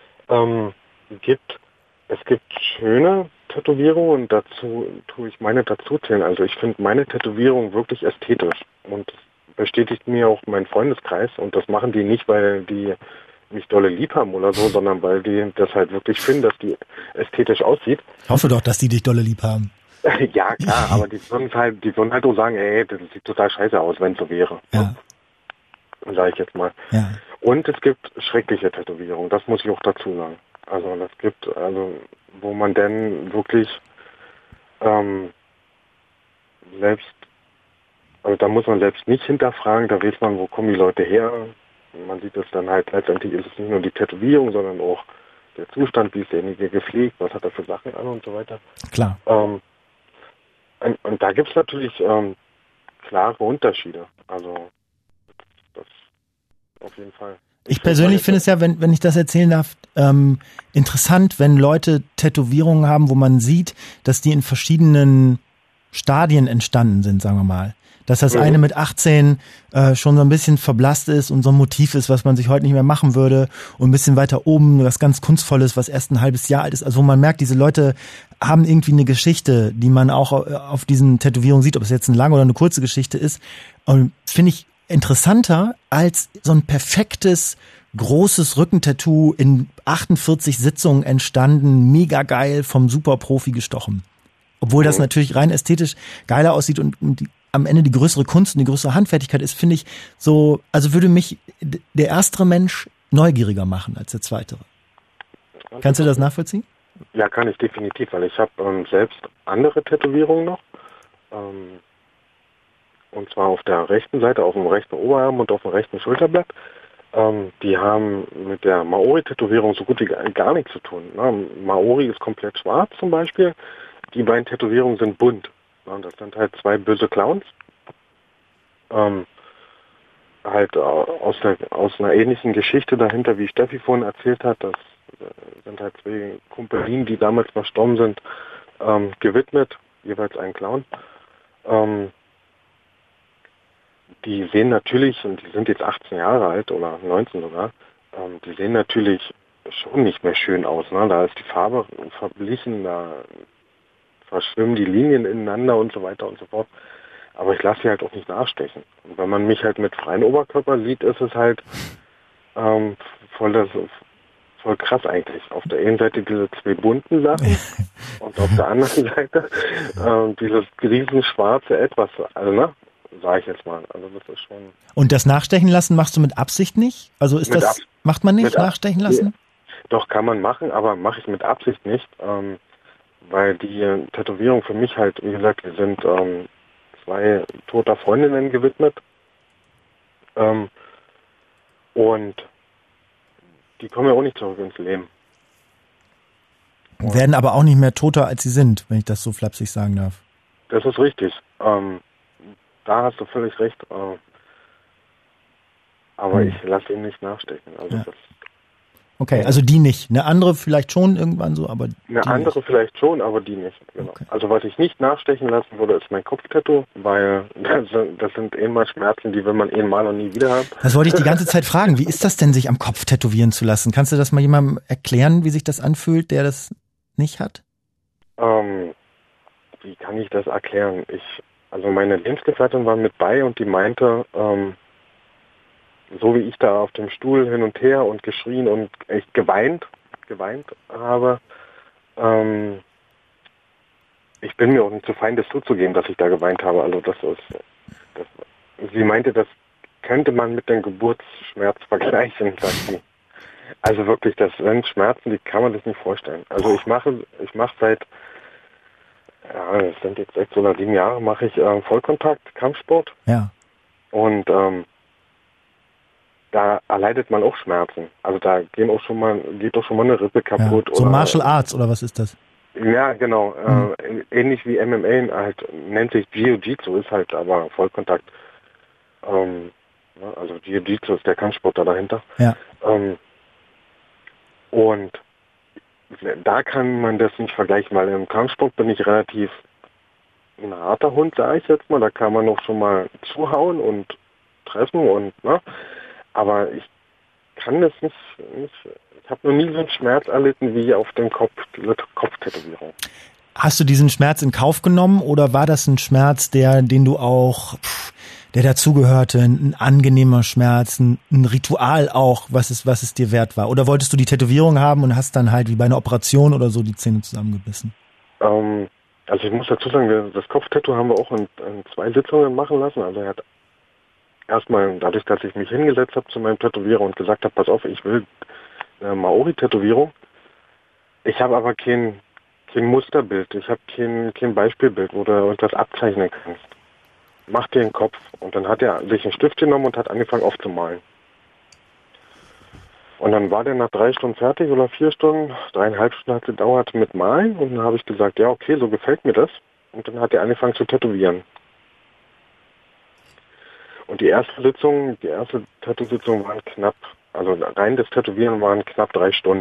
Es gibt schöne Tätowierungen, und dazu tue ich meine dazu zählen. Also ich finde meine Tätowierung wirklich ästhetisch, und das bestätigt mir auch mein Freundeskreis, und das machen die nicht, weil die mich dolle lieb haben oder so, sondern weil die das halt wirklich finden, dass die ästhetisch aussieht. Ich hoffe doch, dass die dich dolle lieb haben. Ja, klar, aber die würden halt auch sagen, ey, das sieht total scheiße aus, wenn es so wäre. Ja. Sag ich jetzt mal. Ja. Und es gibt schreckliche Tätowierungen, das muss ich auch dazu sagen. Also wo man dann wirklich da muss man selbst nicht hinterfragen, da weiß man, wo kommen die Leute her. Man sieht es dann halt, letztendlich ist es nicht nur die Tätowierung, sondern auch der Zustand, wie ist derjenige gepflegt, was hat er für Sachen an und so weiter. Klar. Und da gibt es natürlich klare Unterschiede. Also das auf jeden Fall. Ich persönlich finde es ja, wenn ich das erzählen darf, interessant, wenn Leute Tätowierungen haben, wo man sieht, dass die in verschiedenen Stadien entstanden sind, sagen wir mal. Dass das eine mit 18 schon so ein bisschen verblasst ist und so ein Motiv ist, was man sich heute nicht mehr machen würde, und ein bisschen weiter oben was ganz Kunstvolles, was erst ein halbes Jahr alt ist. Also wo man merkt, diese Leute haben irgendwie eine Geschichte, die man auch auf diesen Tätowierungen sieht, ob es jetzt eine lange oder eine kurze Geschichte ist. Und finde ich interessanter als so ein perfektes, großes Rückentattoo in 48 Sitzungen entstanden, mega geil, vom Superprofi gestochen. Obwohl das natürlich rein ästhetisch geiler aussieht und am Ende die größere Kunst und die größere Handfertigkeit ist, finde ich so, also würde mich der erstere Mensch neugieriger machen als der zweitere. Kannst du das nachvollziehen? Ja, kann ich definitiv, weil ich habe selbst andere Tätowierungen noch. Und zwar auf der rechten Seite, auf dem rechten Oberarm und auf dem rechten Schulterblatt. Die haben mit der Maori-Tätowierung so gut wie gar nichts zu tun. Maori ist komplett schwarz zum Beispiel. Die beiden Tätowierungen sind bunt. Das sind halt zwei böse Clowns. Halt aus einer ähnlichen Geschichte dahinter, wie Steffi vorhin erzählt hat. Das sind halt zwei Kumpelinen, die damals verstorben sind, gewidmet, jeweils ein Clown. Die sehen natürlich, und die sind jetzt 18 Jahre alt oder 19 sogar, die sehen natürlich schon nicht mehr schön aus. Ne? Da ist die Farbe verblichen, da verschwimmen die Linien ineinander und so weiter und so fort. Aber ich lasse sie halt auch nicht nachstechen. Und wenn man mich halt mit freiem Oberkörper sieht, ist es halt voll krass eigentlich. Auf der einen Seite diese 2 bunten Sachen und auf der anderen Seite dieses riesenschwarze Etwas, also ne, sage ich jetzt mal. Also das ist schon. Und das Nachstechen lassen machst du mit Absicht nicht? Also ist das, macht man nicht, nachstechen lassen? Ja. Doch, kann man machen, aber mache ich mit Absicht nicht, weil die Tätowierung für mich halt, wie gesagt, wir sind 2 toter Freundinnen gewidmet und die kommen ja auch nicht zurück ins Leben. Werden aber auch nicht mehr toter, als sie sind, wenn ich das so flapsig sagen darf. Das ist richtig. Da hast du völlig recht. Aber ich lasse ihn nicht nachstechen. Also ja. Okay, also die nicht. Eine andere vielleicht schon irgendwann so, aber eine andere nicht. Vielleicht schon, aber die nicht. Genau. Okay. Also was ich nicht nachstechen lassen würde, ist mein Kopftattoo, weil das sind mal Schmerzen, die will man mal und nie wieder haben. Das wollte ich die ganze Zeit fragen. Wie ist das denn, sich am Kopf tätowieren zu lassen? Kannst du das mal jemandem erklären, wie sich das anfühlt, der das nicht hat? Wie kann ich das erklären? Also meine Lebensgefährtin war mit bei und die meinte, so wie ich da auf dem Stuhl hin und her und geschrien und echt geweint habe, ich bin mir auch nicht zu fein, das zuzugeben, dass ich da geweint habe. Also sie meinte, das könnte man mit dem Geburtsschmerz vergleichen, sagt sie. Also wirklich, das sind Schmerzen, die kann man sich nicht vorstellen. Also ich mache seit, das sind jetzt 6 oder 7 Jahre, mache ich Vollkontakt, Kampfsport. Ja. Und da erleidet man auch Schmerzen. Also da geht auch schon mal eine Rippe kaputt. Ja. So Martial Arts oder was ist das? Ja, genau. Ähnlich wie MMA halt, nennt sich Jiu-Jitsu, ist halt aber Vollkontakt. Also Jiu-Jitsu ist der Kampfsport da dahinter. Ja. Und da kann man das nicht vergleichen, weil im Kampfsport bin ich relativ ein harter Hund, sage ich jetzt mal. Da kann man auch schon mal zuhauen und treffen und ne. Aber ich kann das nicht. Ich habe noch nie so einen Schmerz erlitten wie auf dem Kopf, diese Kopftätowierung. Hast du diesen Schmerz in Kauf genommen oder war das ein Schmerz, den du auch, der dazugehörte, ein angenehmer Schmerz, ein Ritual auch, was es dir wert war? Oder wolltest du die Tätowierung haben und hast dann halt wie bei einer Operation oder so die Zähne zusammengebissen? Also ich muss dazu sagen, das Kopftattoo haben wir auch in 2 Sitzungen machen lassen. Also er hat erstmal, dadurch, dass ich mich hingesetzt habe zu meinem Tätowierer und gesagt habe, pass auf, ich will eine Maori-Tätowierung. Ich habe aber kein Musterbild, ich habe kein Beispielbild, wo du irgendwas abzeichnen kannst. Mach dir einen Kopf. Und dann hat er sich einen Stift genommen und hat angefangen aufzumalen. Und dann war der nach 3 Stunden fertig oder 4 Stunden, 3,5 Stunden hat es gedauert mit Malen. Und dann habe ich gesagt, ja okay, so gefällt mir das. Und dann hat er angefangen zu tätowieren. Und die erste Tattoo-Sitzung waren knapp, also rein das Tätowieren waren knapp 3 Stunden.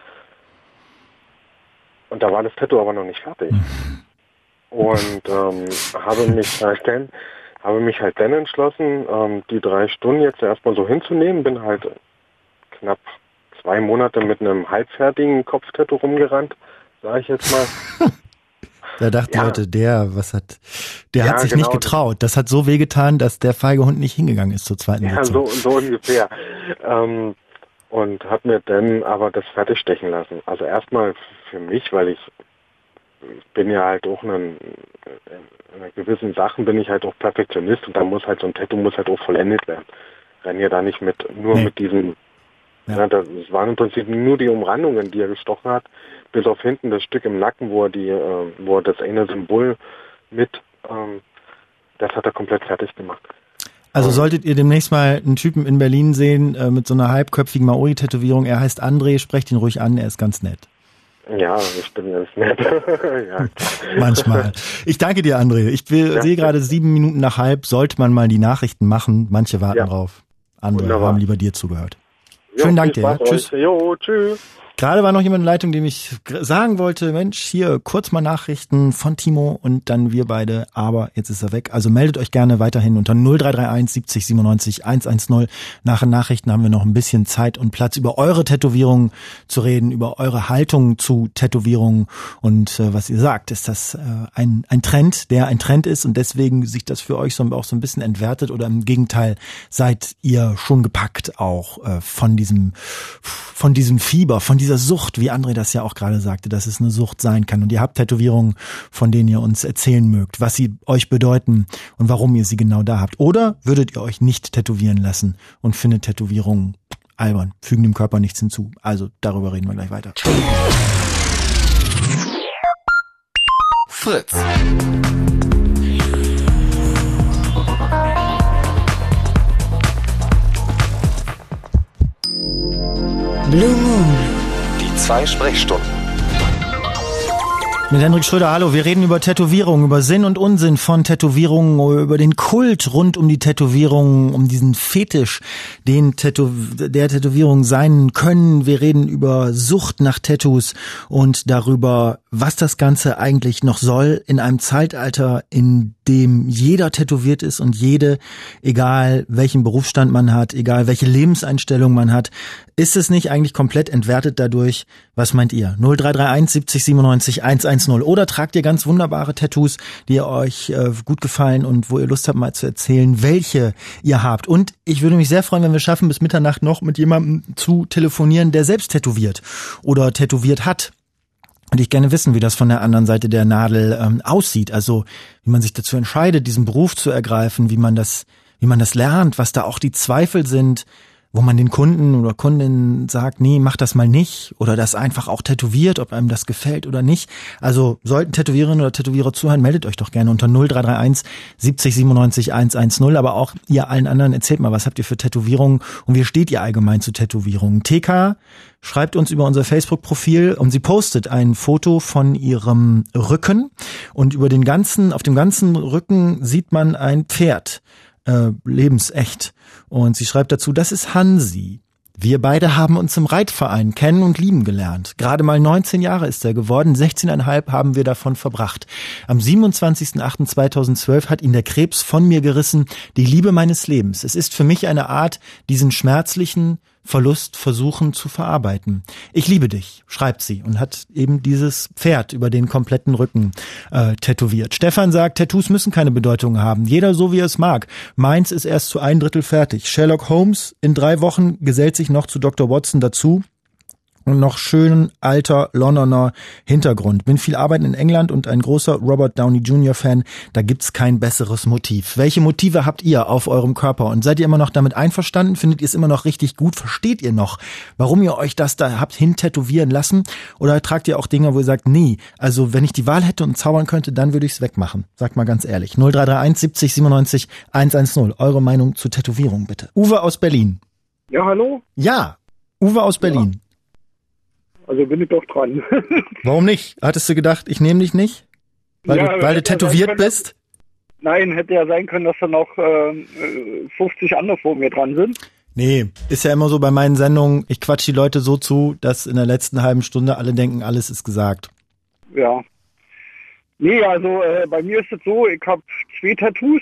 Und da war das Tattoo aber noch nicht fertig. Und habe mich halt dann entschlossen, die 3 Stunden jetzt erstmal so hinzunehmen. Bin halt knapp 2 Monate mit einem halbfertigen Kopftattoo rumgerannt, sage ich jetzt mal. Da dachten die Leute, der hat sich nicht getraut. Das hat so wehgetan, dass der feige Hund nicht hingegangen ist zur zweiten Sitzung. Ja, so ungefähr. Und habe mir dann aber das fertigstechen lassen. Also erstmal für mich, weil ich bin ja halt auch in gewissen Sachen bin ich halt auch Perfektionist und da muss halt so ein Tattoo muss halt auch vollendet werden. Renn ja da nicht mit diesem. Ja. Das waren im Prinzip nur die Umrandungen, die er gestochen hat, bis auf hinten das Stück im Nacken, wo er das eine Symbol das hat er komplett fertig gemacht. Also solltet ihr demnächst mal einen Typen in Berlin sehen mit so einer halbköpfigen Maori-Tätowierung, er heißt André, sprecht ihn ruhig an, er ist ganz nett. Ja, ich bin ganz nett. Ja. Manchmal. Ich danke dir, André. Ich sehe gerade 7 Minuten nach halb, sollte man mal die Nachrichten machen, manche warten drauf. Andere haben lieber dir zugehört. Schönen Dank dir. Tschüss. Jo, tschüss. Gerade war noch jemand in der Leitung, dem ich sagen wollte, Mensch, hier kurz mal Nachrichten von Timo und dann wir beide, aber jetzt ist er weg. Also meldet euch gerne weiterhin unter 0331 70 97 110. Nach den Nachrichten haben wir noch ein bisschen Zeit und Platz, über eure Tätowierungen zu reden, über eure Haltung zu Tätowierungen und was ihr sagt, ist das ein Trend, der ein Trend ist und deswegen sich das für euch auch so ein bisschen entwertet oder im Gegenteil seid ihr schon gepackt auch von diesem Fieber, von dieser Sucht, wie André das ja auch gerade sagte, dass es eine Sucht sein kann. Und ihr habt Tätowierungen, von denen ihr uns erzählen mögt, was sie euch bedeuten und warum ihr sie genau da habt. Oder würdet ihr euch nicht tätowieren lassen und findet Tätowierungen albern, fügen dem Körper nichts hinzu. Also darüber reden wir gleich weiter. Fritz. Blue Moon. Die 2 Sprechstunden. Mit Hendrik Schröder, hallo. Wir reden über Tätowierungen, über Sinn und Unsinn von Tätowierungen, über den Kult rund um die Tätowierungen, um diesen Fetisch, der Tätowierungen sein können. Wir reden über Sucht nach Tattoos und darüber, was das Ganze eigentlich noch soll in einem Zeitalter, in dem jeder tätowiert ist und jede, egal welchen Berufsstand man hat, egal welche Lebenseinstellung man hat, ist es nicht eigentlich komplett entwertet dadurch? Was meint ihr? 0331 70 97 110 oder tragt ihr ganz wunderbare Tattoos, die euch gut gefallen und wo ihr Lust habt mal zu erzählen, welche ihr habt. Und ich würde mich sehr freuen, wenn wir schaffen, bis Mitternacht noch mit jemandem zu telefonieren, der selbst tätowiert oder tätowiert hat. Und ich gerne wissen, wie das von der anderen Seite der Nadel aussieht. Also wie man sich dazu entscheidet, diesen Beruf zu ergreifen, wie man das lernt, was da auch die Zweifel sind, wo man den Kunden oder Kundinnen sagt, nee, mach das mal nicht oder das einfach auch tätowiert, ob einem das gefällt oder nicht. Also sollten Tätowiererinnen oder Tätowierer zuhören, meldet euch doch gerne unter 0331 70 97 110. Aber auch ihr allen anderen, erzählt mal, was habt ihr für Tätowierungen und wie steht ihr allgemein zu Tätowierungen? TK schreibt uns über unser Facebook-Profil und sie postet ein Foto von ihrem Rücken und auf dem ganzen Rücken sieht man ein Pferd. Lebensecht. Und sie schreibt dazu, das ist Hansi. Wir beide haben uns im Reitverein kennen und lieben gelernt. Gerade mal 19 Jahre ist er geworden, 16,5 haben wir davon verbracht. Am 27.08.2012 hat ihn der Krebs von mir gerissen, die Liebe meines Lebens. Es ist für mich eine Art, diesen schmerzlichen Verlust versuchen zu verarbeiten. Ich liebe dich, schreibt sie und hat eben dieses Pferd über den kompletten Rücken tätowiert. Stefan sagt, Tattoos müssen keine Bedeutung haben. Jeder so, wie er es mag. Meins ist erst zu 1/3 fertig. Sherlock Holmes in 3 Wochen gesellt sich noch zu Dr. Watson dazu. Und noch schön alter Londoner Hintergrund. Bin viel arbeiten in England und ein großer Robert Downey Jr. Fan. Da gibt's kein besseres Motiv. Welche Motive habt ihr auf eurem Körper? Und seid ihr immer noch damit einverstanden? Findet ihr es immer noch richtig gut? Versteht ihr noch, warum ihr euch das da habt hintätowieren lassen? Oder tragt ihr auch Dinge, wo ihr sagt, nee, also wenn ich die Wahl hätte und zaubern könnte, dann würde ich's wegmachen. Sagt mal ganz ehrlich. 0331 70 97 110. Eure Meinung zu Tätowierung bitte. Uwe aus Berlin. Ja, hallo? Ja, Uwe aus Berlin. Ja. Also bin ich doch dran. Warum nicht? Hattest du gedacht, ich nehme dich nicht? Weil du tätowiert bist? Nein, hätte ja sein können, dass da noch 50 andere vor mir dran sind. Nee, ist ja immer so bei meinen Sendungen, ich quatsch die Leute so zu, dass in der letzten halben Stunde alle denken, alles ist gesagt. Ja. Nee, also bei mir ist es so, ich habe 2 Tattoos,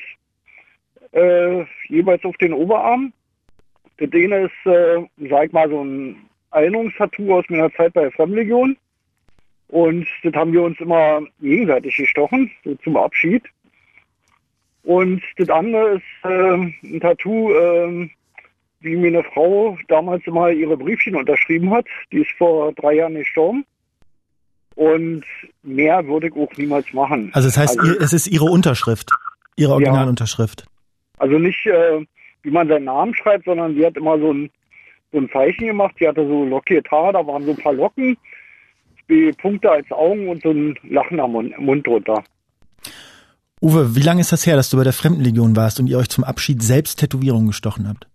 jeweils auf den Oberarm. Das eine ist, sag ich mal, so ein Erinnerungstattoo aus meiner Zeit bei der Fremdenlegion. Und das haben wir uns immer gegenseitig gestochen, so zum Abschied. Und das andere ist ein Tattoo, wie mir eine Frau damals immer ihre Briefchen unterschrieben hat. Die ist vor 3 Jahren gestorben. Und mehr würde ich auch niemals machen. Also das heißt, es ist ihre Unterschrift, ihre Originalunterschrift. Ja. Also nicht, wie man seinen Namen schreibt, sondern sie hat immer so ein Zeichen gemacht. Sie hatte so lockiert Haar, da waren so ein paar Locken, 2 Punkte als Augen und so ein lachender Mund drunter. Uwe, wie lange ist das her, dass du bei der Fremdenlegion warst und ihr euch zum Abschied selbst Tätowierungen gestochen habt?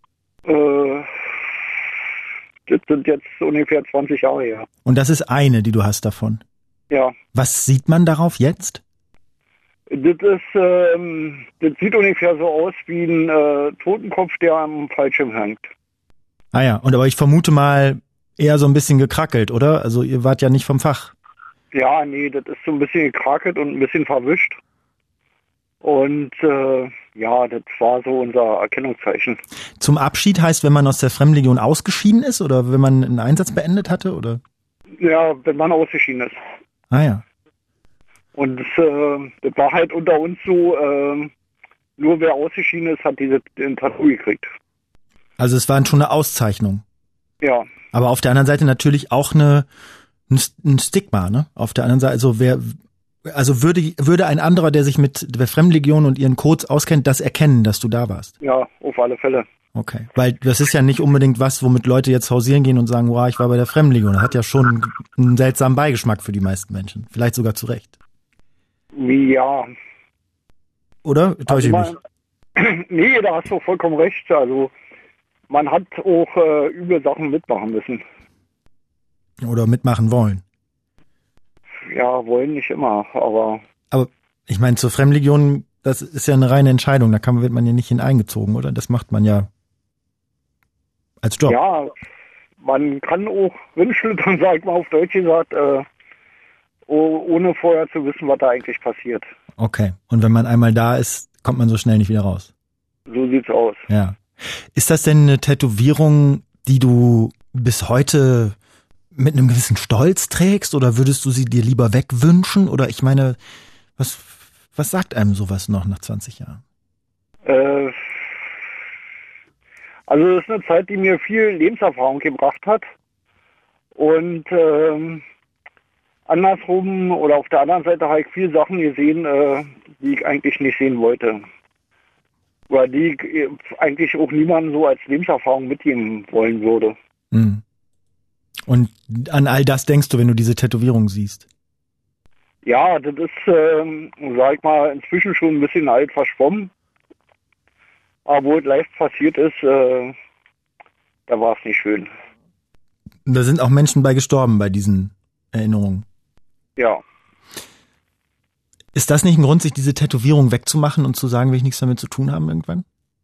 Das sind jetzt ungefähr 20 Jahre her. Und das ist eine, die du hast davon? Ja. Was sieht man darauf jetzt? Das sieht ungefähr so aus wie ein Totenkopf, der am Fallschirm hängt. Ah ja, aber ich vermute mal, eher so ein bisschen gekrackelt, oder? Also ihr wart ja nicht vom Fach. Ja, nee, das ist so ein bisschen gekrakelt und ein bisschen verwischt. Und ja, das war so unser Erkennungszeichen. Zum Abschied heißt, wenn man aus der Fremdenlegion ausgeschieden ist oder wenn man einen Einsatz beendet hatte, oder? Ja, wenn man ausgeschieden ist. Ah ja. Und das war halt unter uns so, nur wer ausgeschieden ist, hat den Tattoo gekriegt. Also es war schon eine Auszeichnung. Ja. Aber auf der anderen Seite natürlich auch ein Stigma, ne? Auf der anderen Seite, also würde ein anderer, der sich mit der Fremdenlegion und ihren Codes auskennt, das erkennen, dass du da warst? Ja, auf alle Fälle. Okay, weil das ist ja nicht unbedingt was, womit Leute jetzt hausieren gehen und sagen, wow, ich war bei der Fremdenlegion. Das hat ja schon einen seltsamen Beigeschmack für die meisten Menschen. Vielleicht sogar zu Recht. Ja. Oder? Täusche ich mich? Nee, da hast du vollkommen recht. Also man hat auch üble Sachen mitmachen müssen. Oder mitmachen wollen. Ja, wollen nicht immer, aber... Aber ich meine, zur Fremdenlegion, das ist ja eine reine Entscheidung. Da wird man ja nicht hineingezogen, oder? Das macht man ja als Job. Ja, man kann auch rinschlittern, sag ich mal auf Deutsch gesagt, ohne vorher zu wissen, was da eigentlich passiert. Okay. Und wenn man einmal da ist, kommt man so schnell nicht wieder raus. So sieht's aus. Ja. Ist das denn eine Tätowierung, die du bis heute mit einem gewissen Stolz trägst, oder würdest du sie dir lieber wegwünschen? Oder ich meine, was sagt einem sowas noch nach 20 Jahren? Also das ist eine Zeit, die mir viel Lebenserfahrung gebracht hat. Und andersrum oder auf der anderen Seite habe ich viele Sachen gesehen, die ich eigentlich nicht sehen wollte. Oder die ich eigentlich auch niemandem so als Lebenserfahrung mitgeben wollen würde. Mhm. Und an all das denkst du, wenn du diese Tätowierung siehst? Ja, das ist, sag ich mal, inzwischen schon ein bisschen alt verschwommen. Aber wo es live passiert ist, da war es nicht schön. Da sind auch Menschen bei gestorben bei diesen Erinnerungen. Ja. Ist das nicht ein Grund, sich diese Tätowierung wegzumachen und zu sagen, will ich nichts damit zu tun haben irgendwann?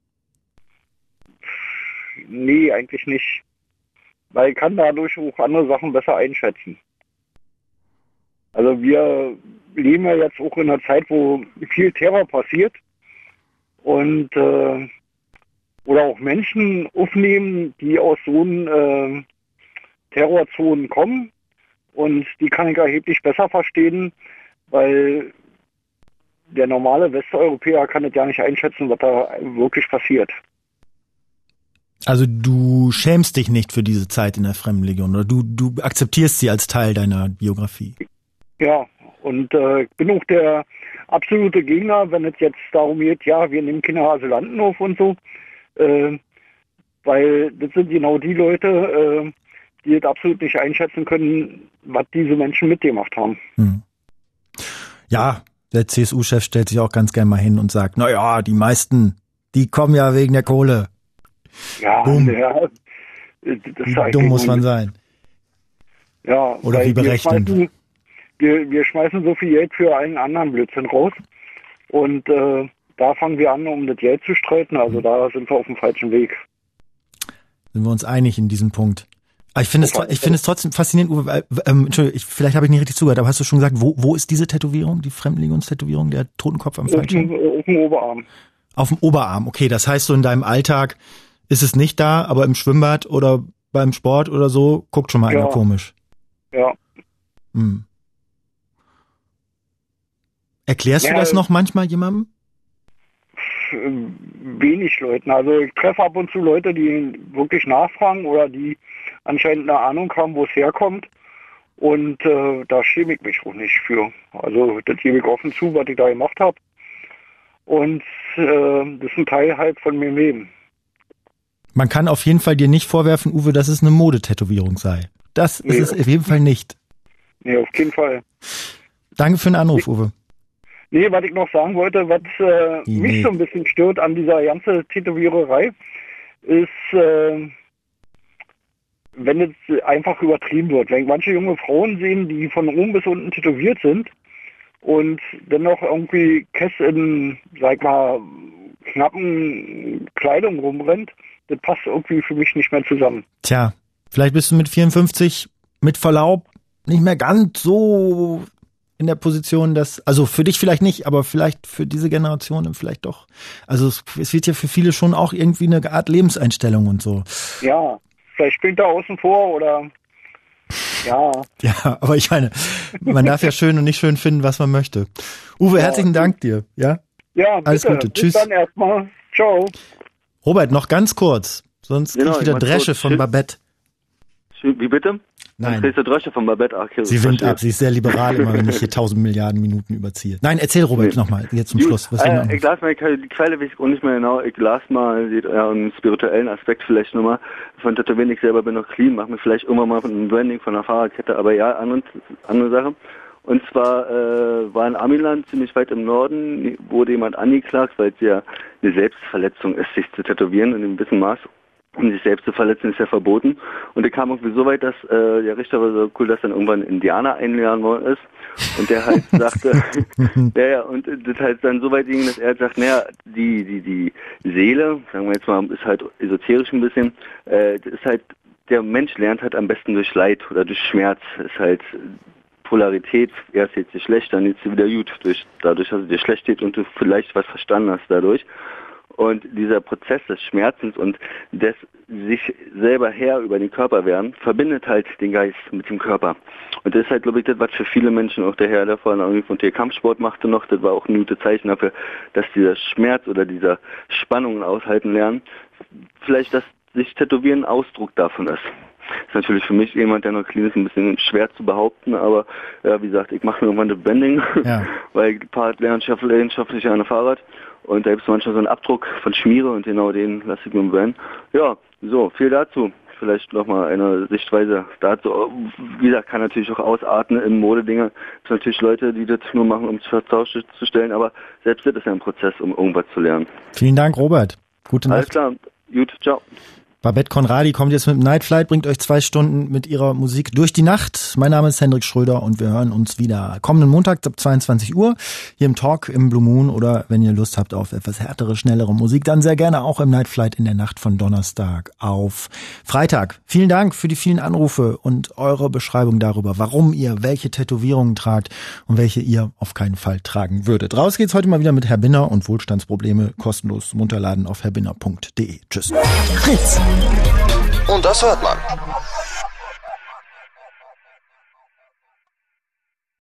Nee, eigentlich nicht. Weil ich kann dadurch auch andere Sachen besser einschätzen. Also wir leben ja jetzt auch in einer Zeit, wo viel Terror passiert und oder auch Menschen aufnehmen, die aus so einen Terrorzonen kommen, und die kann ich erheblich besser verstehen, weil der normale Westeuropäer kann das ja nicht einschätzen, was da wirklich passiert. Also du schämst dich nicht für diese Zeit in der Fremdenlegion, oder du akzeptierst sie als Teil deiner Biografie? Ja, und ich bin auch der absolute Gegner, wenn es jetzt darum geht, ja, wir nehmen keine Asylanten auf und so, weil das sind genau die Leute, die es absolut nicht einschätzen können, was diese Menschen mitgemacht haben. Ja, der CSU-Chef stellt sich auch ganz gerne mal hin und sagt, naja, die meisten, die kommen ja wegen der Kohle. Ja, dumm. Ja, das dumm muss man sein. Ja, oder wie berechnet. Wir schmeißen so viel Geld für einen anderen Blödsinn raus, und da fangen wir an, um das Geld zu streiten, also da sind wir auf dem falschen Weg. Sind wir uns einig in diesem Punkt? Aber ich finde es trotzdem faszinierend, Uwe, Entschuldigung, vielleicht habe ich nicht richtig zugehört, aber hast du schon gesagt, wo ist diese Tätowierung, die Fremdenlegionstätowierung, der Totenkopf am Fallschirm? Auf dem Oberarm. Auf dem Oberarm, okay, das heißt, so in deinem Alltag ist es nicht da, aber im Schwimmbad oder beim Sport oder so guckt schon mal einer komisch. Ja. Hm. Erklärst du das noch manchmal jemandem? Wenig Leuten. Also ich treffe ab und zu Leute, die wirklich nachfragen oder die anscheinend eine Ahnung haben, wo es herkommt. Und da schäme ich mich auch nicht für. Also das gebe ich offen zu, was ich da gemacht habe. Und das ist ein Teil halt von mir Leben. Man kann auf jeden Fall dir nicht vorwerfen, Uwe, dass es eine Modetätowierung sei. Das ist es auf jeden Fall nicht. Nee, auf jeden Fall. Danke für den Anruf, Uwe. Nee, was ich noch sagen wollte, was mich so ein bisschen stört an dieser ganzen Tätowiererei, ist, wenn es einfach übertrieben wird. Wenn manche junge Frauen sehen, die von oben bis unten tätowiert sind und dennoch irgendwie Kess in, sag mal, knappen Kleidung rumrennt, das passt irgendwie für mich nicht mehr zusammen. Tja, Vielleicht bist du mit 54 mit Verlaub nicht mehr ganz so in der Position, also für dich vielleicht nicht, aber vielleicht für diese Generation vielleicht doch. Also es wird ja für viele schon auch irgendwie eine Art Lebenseinstellung und so. Ja, vielleicht springt er außen vor oder ja. Ja, aber ich meine, man darf ja schön und nicht schön finden, was man möchte. Uwe, herzlichen Dank dir. Ja, ja, bitte. Alles Gute. Bis Tschüss. dann erstmal. Ciao. Robert, noch ganz kurz, sonst krieg ich wieder Dresche von Babette. Wie bitte? Nein. Kriegst du Dresche von Babette? Ach, okay, Sie winkt ab, sie ist sehr liberal, immer wenn ich hier 1000 Milliarden Minuten überziehe. Nein, erzähl Robert nochmal, jetzt zum Schluss. Was ich las mal, die Quelle weiß ich auch nicht mehr genau, ich las mal einen spirituellen Aspekt vielleicht nochmal von Tätowieren. Ich selber bin noch clean, mach mir vielleicht irgendwann mal von einem Branding von einer Fahrradkette, aber ja, andere Sache. Und zwar war in Amiland, ziemlich weit im Norden, wurde jemand angeklagt, weil es ja eine Selbstverletzung ist, sich zu tätowieren in einem gewissen Maß. Und sich selbst zu verletzen ist ja verboten. Und er kam irgendwie so weit, dass der Richter war so cool, dass dann irgendwann ein Indianer einladen worden ist. Und der halt sagte, und das halt dann so weit ging, dass er halt sagt, naja, die Seele, sagen wir jetzt mal, ist halt esoterisch ein bisschen, das ist halt, der Mensch lernt halt am besten durch Leid oder durch Schmerz. Ist halt Polarität, erst jetzt dir schlecht, dann jetzt wieder gut. Dadurch, dass es dir schlecht geht und du vielleicht was verstanden hast dadurch. Und dieser Prozess des Schmerzens und des sich selber Herr über den Körper werden, verbindet halt den Geist mit dem Körper. Und das ist halt, glaube ich, das, was für viele Menschen auch der Herr davor irgendwie von der Kampfsport machte noch, das war auch ein gutes Zeichen dafür, dass dieser Schmerz oder dieser Spannungen aushalten lernen, vielleicht, dass sich Tätowieren Ausdruck davon ist. Das ist natürlich für mich jemand, der noch clean ist, ein bisschen schwer zu behaupten, aber ja, wie gesagt, ich mache mir irgendwann das Bending, weil ich paar leidenschaftlich an der Fahrrad und da gibt es manchmal so einen Abdruck von Schmiere und genau den lasse ich mir brennen. Ja, so, viel dazu. Vielleicht nochmal eine Sichtweise dazu. Wie gesagt, kann natürlich auch ausarten in Modedinge. Es sind natürlich Leute, die das nur machen, um es zu stellen, aber selbst das ist ja ein Prozess, um irgendwas zu lernen. Vielen Dank, Robert. Gute Nacht. Alles klar. Gut, ciao. Babette Conradi kommt jetzt mit dem Night Flight, bringt euch 2 Stunden mit ihrer Musik durch die Nacht. Mein Name ist Hendrik Schröder und wir hören uns wieder kommenden Montag ab 22 Uhr hier im Talk im Blue Moon oder wenn ihr Lust habt auf etwas härtere, schnellere Musik, dann sehr gerne auch im Night Flight in der Nacht von Donnerstag auf Freitag. Vielen Dank für die vielen Anrufe und eure Beschreibung darüber, warum ihr welche Tätowierungen tragt und welche ihr auf keinen Fall tragen würdet. Raus geht's heute mal wieder mit Herr Binner und Wohlstandsprobleme kostenlos zum Runterladen auf herbinner.de. Tschüss. Und das hört man.